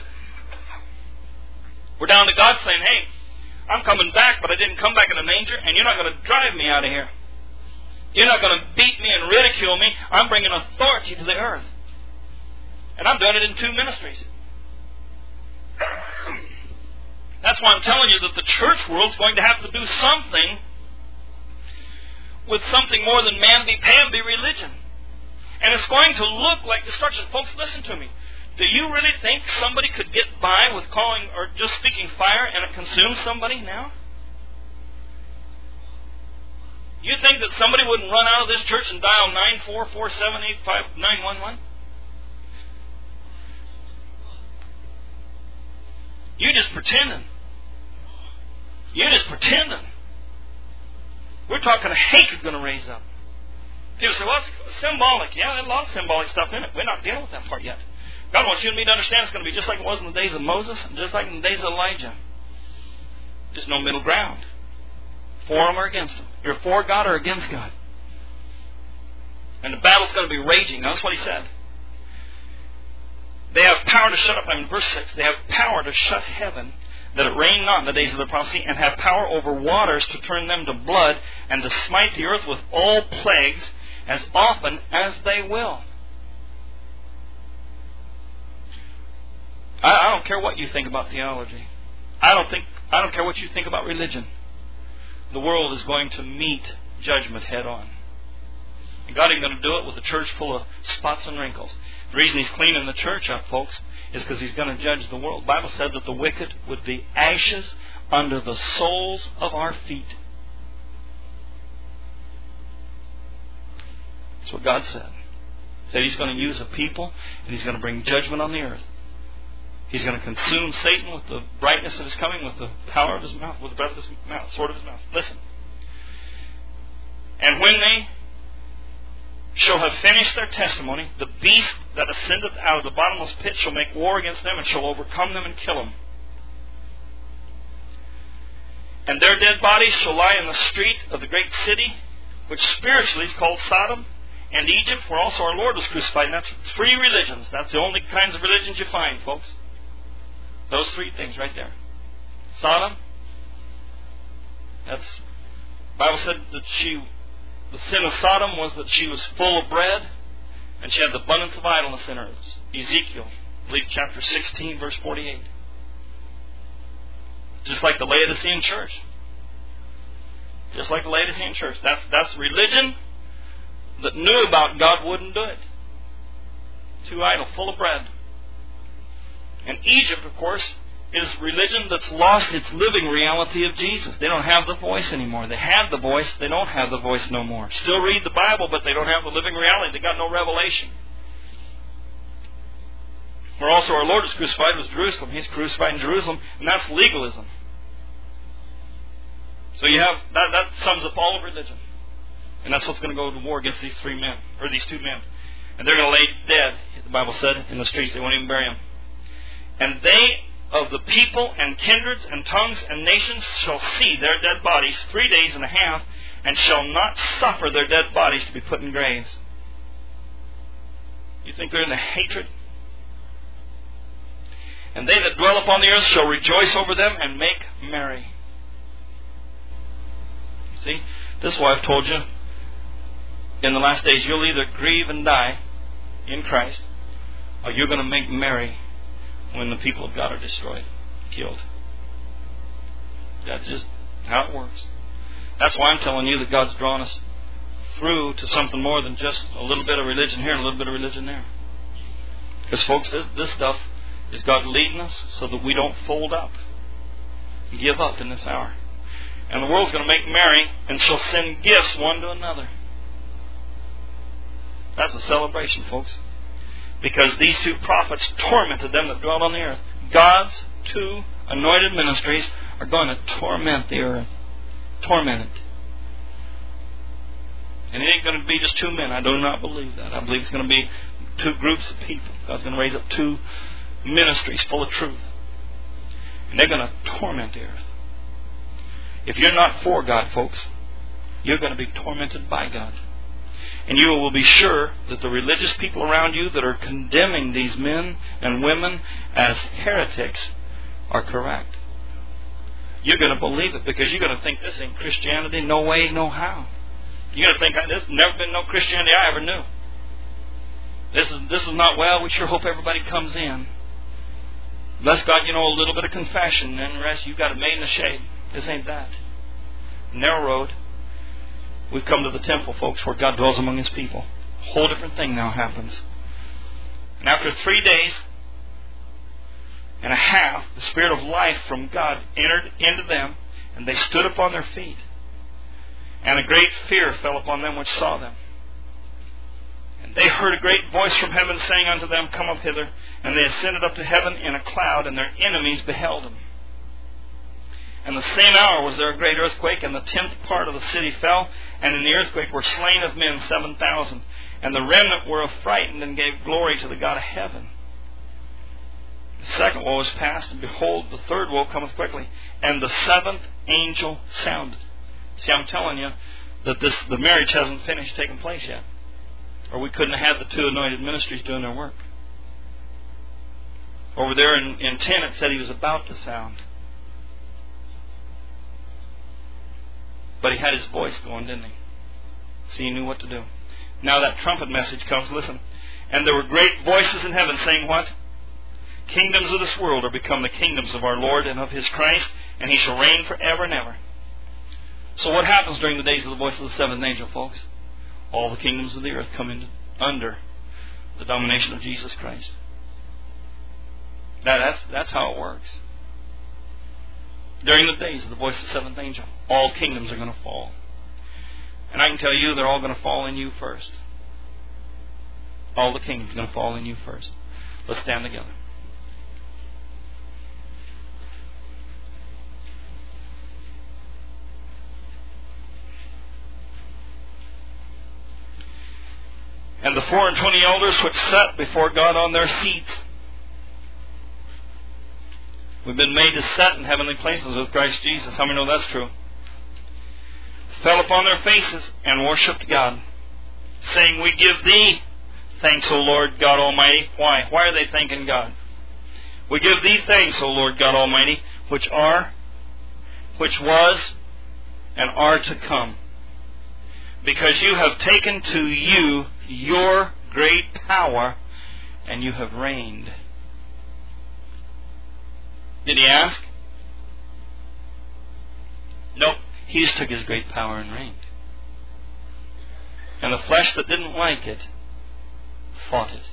We're down to God saying, hey, I'm coming back, but I didn't come back in a manger, and you're not going to drive me out of here. You're not going to beat me and ridicule me. I'm bringing authority to the earth. And I'm doing it in two ministries. That's why I'm telling you that the church world's going to have to do something with something more than man-be-pam-be religion. And it's going to look like destruction. Folks, listen to me. Do you really think somebody could get by with calling or just speaking fire and it consumes somebody now? You think that somebody wouldn't run out of this church and dial 944-785-911? You're just pretending. You're just pretending. We're talking a hatred going to raise up. People say, well, it's symbolic. Yeah, there's a lot of symbolic stuff in it. We're not dealing with that part yet. God wants you and me to understand it's going to be just like it was in the days of Moses and just like in the days of Elijah. There's no middle ground. For them or against them. You're for God or against God. And the battle's going to be raging. That's what he said. They have power to shut up. In verse 6, they have power to shut heaven, that it rain not in the days of the prophecy, and have power over waters to turn them to blood, and to smite the earth with all plagues as often as they will. I don't care what you think about theology. I don't care what you think about religion. The world is going to meet judgment head on. And God ain't going to do it with a church full of spots and wrinkles. The reason He's cleaning the church up, folks, is because He's going to judge the world. The Bible said that the wicked would be ashes under the soles of our feet. That's what God said. He said He's going to use a people and He's going to bring judgment on the earth. He's going to consume Satan with the brightness of His coming, with the power of His mouth, with the breath of His mouth, sword of His mouth. Listen. And when they shall have finished their testimony, the beast that ascendeth out of the bottomless pit shall make war against them, and shall overcome them and kill them. And their dead bodies shall lie in the street of the great city, which spiritually is called Sodom, and Egypt, where also our Lord was crucified. And that's three religions. That's the only kinds of religions you find, folks. Those three things right there. Sodom. The Bible said that the sin of Sodom was that she was full of bread, and she had the abundance of idleness in her. Ezekiel, I believe chapter 16, verse 48. Just like the Laodicean church. Just like the Laodicean church. That's religion that knew about God wouldn't do it. Too idle, full of bread. And Egypt, of course, is religion that's lost its living reality of Jesus. They don't have the voice anymore. They had the voice, they don't have the voice no more. Still read the Bible, but they don't have the living reality. They got no revelation. Where also our Lord is crucified was Jerusalem. He's crucified in Jerusalem, and that's legalism. So you have that sums up all of religion. And that's what's going to go to war against these two men. And they're going to lay dead, the Bible said, in the streets. They won't even bury them. And they of the people and kindreds and tongues and nations shall see their dead bodies 3 days and a half, and shall not suffer their dead bodies to be put in graves. You think they're in the hatred? And they that dwell upon the earth shall rejoice over them and make merry. See, this is why I've told you, in the last days you'll either grieve and die in Christ, or you're going to make merry when the people of God are destroyed, killed. That's just how it works. That's why I'm telling you that God's drawn us through to something more than just a little bit of religion here and a little bit of religion there. Because folks, this stuff is God leading us so that we don't fold up, give up in this hour. And the world's going to make merry and shall send gifts one to another. That's a celebration, folks. Because these two prophets tormented them that dwelt on the earth. God's two anointed ministries are going to torment the earth. Torment it. And it ain't going to be just two men. I do not believe that. I believe it's going to be two groups of people. God's going to raise up two ministries full of truth. And they're going to torment the earth. If you're not for God, folks, you're going to be tormented by God. And you will be sure that the religious people around you that are condemning these men and women as heretics are correct. You're going to believe it because you're going to think this ain't Christianity, no way, no how. You're going to think this has never been no Christianity I ever knew. This is not, well, we sure hope everybody comes in. Bless God, a little bit of confession, and the rest you've got it made in the shade. This ain't that. Narrow road. We've come to the temple, folks, where God dwells among His people. A whole different thing now happens. And after 3 days and a half, the Spirit of life from God entered into them, and they stood upon their feet. And a great fear fell upon them which saw them. And they heard a great voice from heaven saying unto them, Come up hither. And they ascended up to heaven in a cloud, and their enemies beheld them. And the same hour was there a great earthquake, and the 10th part of the city fell, and in the earthquake were slain of men 7,000. And the remnant were affrighted and gave glory to the God of heaven. The second woe is past, and behold, the third woe cometh quickly. And the seventh angel sounded. See, I'm telling you that the marriage hasn't finished taking place yet. Or we couldn't have had the two anointed ministries doing their work. Over there in 10 it said he was about to sound. But he had his voice going, didn't he? So he knew what to do. Now that trumpet message comes, listen. And there were great voices in heaven saying what? Kingdoms of this world are become the kingdoms of our Lord and of His Christ, and He shall reign forever and ever. So what happens during the days of the voice of the seventh angel, folks? All the kingdoms of the earth come under the domination of Jesus Christ. That's how it works. During the days of the voice of the seventh angel, all kingdoms are going to fall. And I can tell you, they're all going to fall in you first. All the kingdoms are going to fall in you first. Let's stand together. And the 24 elders which sat before God on their seats. We've been made to sit in heavenly places with Christ Jesus. How many know that's true? Fell upon their faces and worshipped God, saying, We give Thee thanks, O Lord God Almighty. Why? Why are they thanking God? We give Thee thanks, O Lord God Almighty, which are, which was, and are to come. Because You have taken to You Your great power, and You have reigned. Did he ask? Nope. He just took His great power and reigned. And the flesh that didn't like it fought it.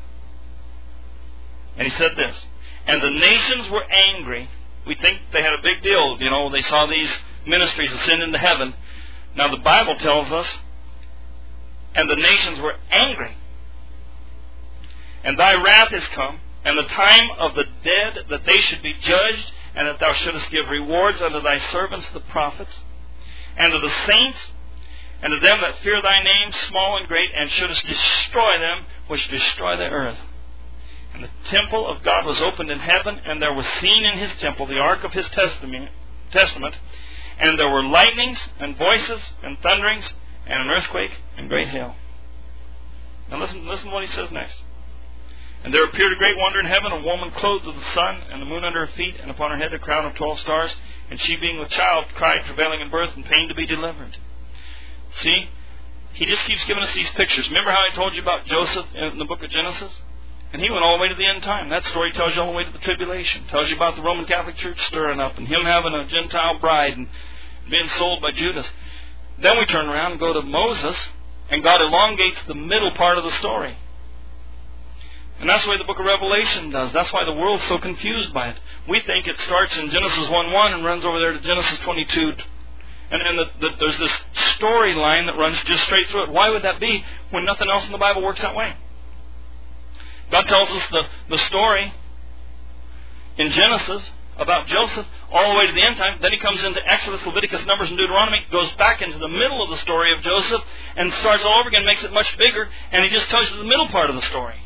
And He said this, and the nations were angry. We think they had a big deal. You know, they saw these ministries ascend into heaven. Now the Bible tells us, and the nations were angry. And Thy wrath is come, and the time of the dead, that they should be judged, and that Thou shouldest give rewards unto Thy servants the prophets, and to the saints, and to them that fear Thy name, small and great, and shouldest destroy them which destroy the earth. And the temple of God was opened in heaven, and there was seen in His temple the ark of His testament, and there were lightnings, and voices, and thunderings, and an earthquake, and great hail. Now listen to what He says next. And there appeared a great wonder in heaven, a woman clothed with the sun, and the moon under her feet, and upon her head a crown of 12 stars. And she, being with child, cried, travailing in birth, and pain to be delivered. See, He just keeps giving us these pictures. Remember how I told you about Joseph in the book of Genesis? And he went all the way to the end time. That story tells you all the way to the tribulation. Tells you about the Roman Catholic Church stirring up, and him having a Gentile bride, and being sold by Judas. Then we turn around and go to Moses, and God elongates the middle part of the story. And that's the way the book of Revelation does. That's why the world's so confused by it. We think it starts in Genesis 1:1 and runs over there to Genesis 22. And there's this storyline that runs just straight through it. Why would that be when nothing else in the Bible works that way? God tells us the story in Genesis about Joseph all the way to the end time. Then He comes into Exodus, Leviticus, Numbers, and Deuteronomy, goes back into the middle of the story of Joseph, and starts all over again, makes it much bigger, and He just tells you the middle part of the story.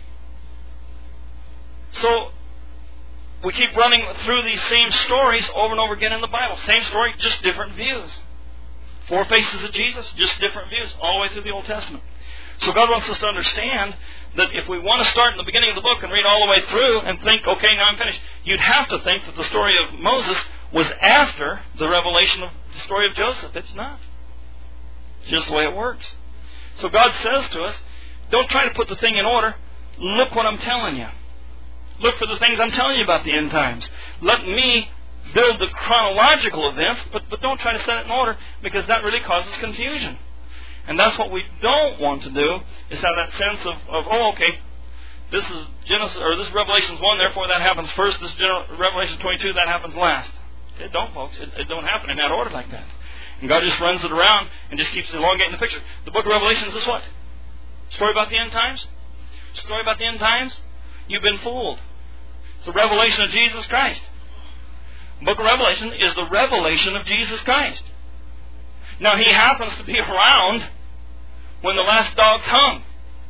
So, we keep running through these same stories over and over again in the Bible. Same story, just different views. 4 faces of Jesus, just different views, all the way through the Old Testament. So God wants us to understand that if we want to start in the beginning of the book and read all the way through and think, okay, now I'm finished, you'd have to think that the story of Moses was after the revelation of the story of Joseph. It's not. It's just the way it works. So God says to us, don't try to put the thing in order. Look what I'm telling you. Look for the things I'm telling you about the end times. Let me build the chronological events, but don't try to set it in order, because that really causes confusion. And that's what we don't want to do, is have that sense of oh, okay, this is Genesis, or this is Revelation 1, therefore that happens first. This is Revelation 22, that happens last. It don't, folks. It don't happen in that order like that. And God just runs it around and just keeps elongating the picture. The book of Revelation is this what? Story about the end times? Story about the end times? You've been fooled. It's the revelation of Jesus Christ. The book of Revelation is the revelation of Jesus Christ. Now, He happens to be around when the last dogs hung.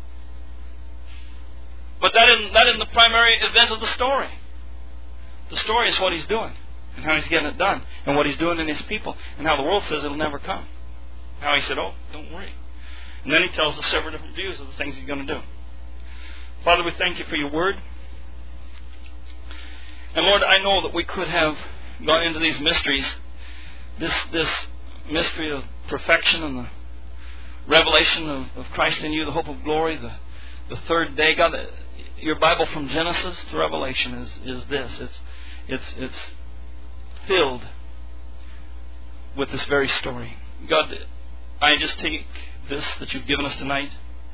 But that isn't the primary event of the story. The story is what He's doing, and how He's getting it done, and what He's doing in His people, and how the world says it'll never come. How He said, oh, don't worry. And then He tells us several different views of the things He's going to do. Father, we thank You for Your Word. And Lord, I know that we could have gone into these mysteries, this mystery of perfection and the revelation of Christ in You, the hope of glory, the third day. God, Your Bible from Genesis to Revelation is this. It's filled with this very story. God, I just take this that You've given us tonight,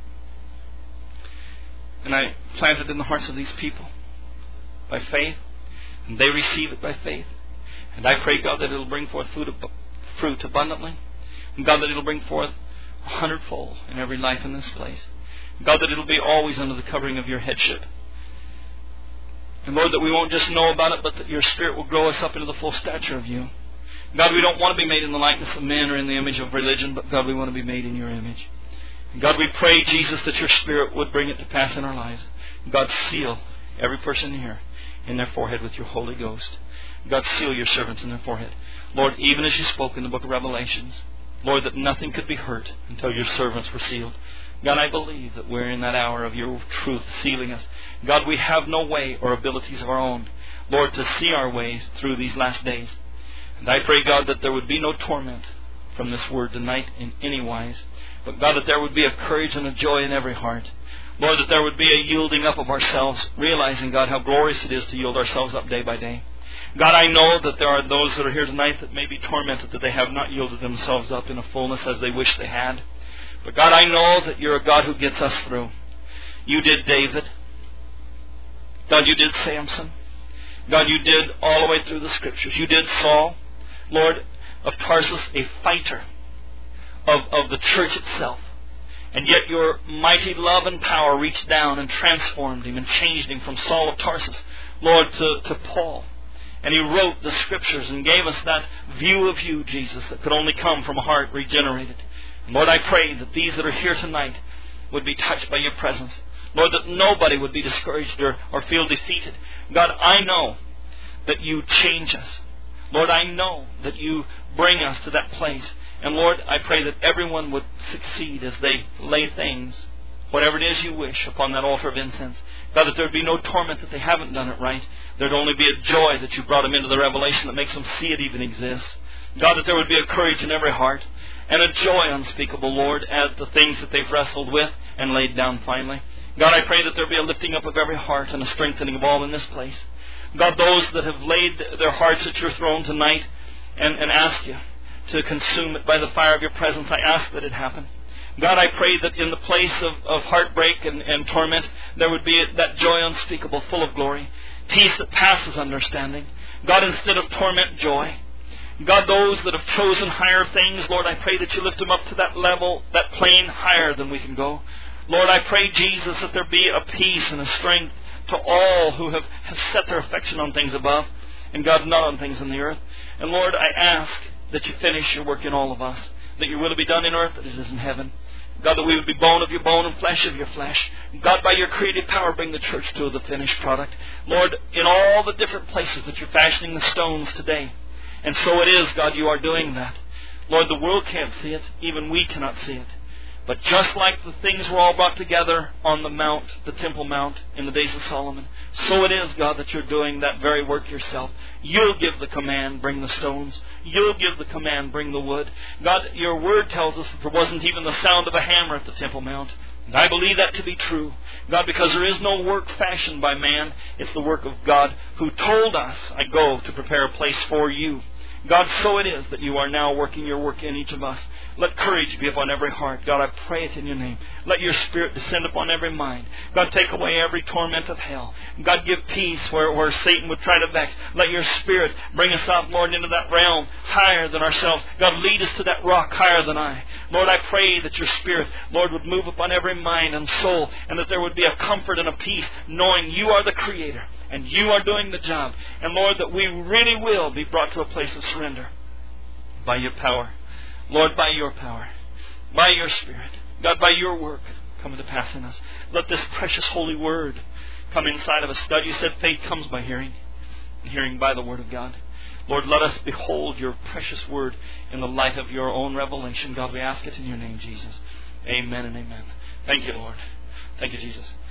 and I plant it in the hearts of these people by faith. And they receive it by faith. And I pray, God, that it'll bring forth fruit abundantly. And God, that it'll bring forth 100-fold in every life in this place. And God, that it'll be always under the covering of Your headship. And Lord, that we won't just know about it, but that Your Spirit will grow us up into the full stature of You. God, we don't want to be made in the likeness of men or in the image of religion, but God, we want to be made in Your image. God, we pray, Jesus, that your Spirit would bring it to pass in our lives. God, seal every person here in their forehead with your Holy Ghost. God, seal your servants in their forehead. Lord, even as you spoke in the book of Revelations, Lord, that nothing could be hurt until your servants were sealed. God, I believe that we're in that hour of your truth sealing us. God, we have no way or abilities of our own, Lord, to see our ways through these last days. And I pray, God, that there would be no torment from this word tonight in any wise. But God, that there would be a courage and a joy in every heart. Lord, that there would be a yielding up of ourselves, realizing, God, how glorious it is to yield ourselves up day by day. God, I know that there are those that are here tonight that may be tormented that they have not yielded themselves up in a fullness as they wish they had. But God, I know that you're a God who gets us through. You did David. God, you did Samson. God, you did all the way through the Scriptures. You did Saul, Lord, of Tarsus, a fighter of the church itself. And yet your mighty love and power reached down and transformed him and changed him from Saul of Tarsus, Lord, to Paul. And he wrote the Scriptures and gave us that view of you, Jesus, that could only come from a heart regenerated. And Lord, I pray that these that are here tonight would be touched by your presence. Lord, that nobody would be discouraged or feel defeated. God, I know that you change us. Lord, I know that you bring us to that place. And Lord, I pray that everyone would succeed as they lay things, whatever it is you wish, upon that altar of incense. God, that there would be no torment that they haven't done it right. There would only be a joy that you brought them into the revelation that makes them see it even exists. God, that there would be a courage in every heart and a joy unspeakable, Lord, at the things that they've wrestled with and laid down finally. God, I pray that there be a lifting up of every heart and a strengthening of all in this place. God, those that have laid their hearts at your throne tonight and ask you to consume it by the fire of your presence, I ask that it happen. God, I pray that in the place of heartbreak and torment, there would be that joy unspeakable, full of glory, peace that passes understanding. God, instead of torment, joy. God, those that have chosen higher things, Lord, I pray that you lift them up to that level, that plane higher than we can go. Lord, I pray, Jesus, that there be a peace and a strength to all who have set their affection on things above, and God, not on things in the earth. And Lord, I ask that you finish your work in all of us, that your will be done in earth as it is in heaven. God, that we would be bone of your bone and flesh of your flesh. God, by your creative power, bring the church to the finished product. Lord, in all the different places that you're fashioning the stones today. And so it is, God, you are doing that. Lord, the world can't see it. Even we cannot see it. But just like the things were all brought together on the mount, the Temple Mount, in the days of Solomon, so it is, God, that you're doing that very work yourself. You'll give the command, bring the stones. You'll give the command, bring the wood. God, your word tells us that there wasn't even the sound of a hammer at the Temple Mount. And I believe that to be true. God, because there is no work fashioned by man. It's the work of God who told us, I go to prepare a place for you. God, so it is that you are now working your work in each of us. Let courage be upon every heart. God, I pray it in your name. Let your Spirit descend upon every mind. God, take away every torment of hell. God, give peace where Satan would try to vex. Let your Spirit bring us up, Lord, into that realm higher than ourselves. God, lead us to that rock higher than I. Lord, I pray that your Spirit, Lord, would move upon every mind and soul, and that there would be a comfort and a peace, knowing you are the Creator. And you are doing the job. And Lord, that we really will be brought to a place of surrender by your power. Lord, by your power, by your Spirit, God, by your work coming to pass in us. Let this precious holy word come inside of us. God, you said faith comes by hearing, and hearing by the word of God. Lord, let us behold your precious word in the light of your own revelation. God, we ask it in your name, Jesus. Amen and amen. Thank you, Lord. Thank you, Jesus.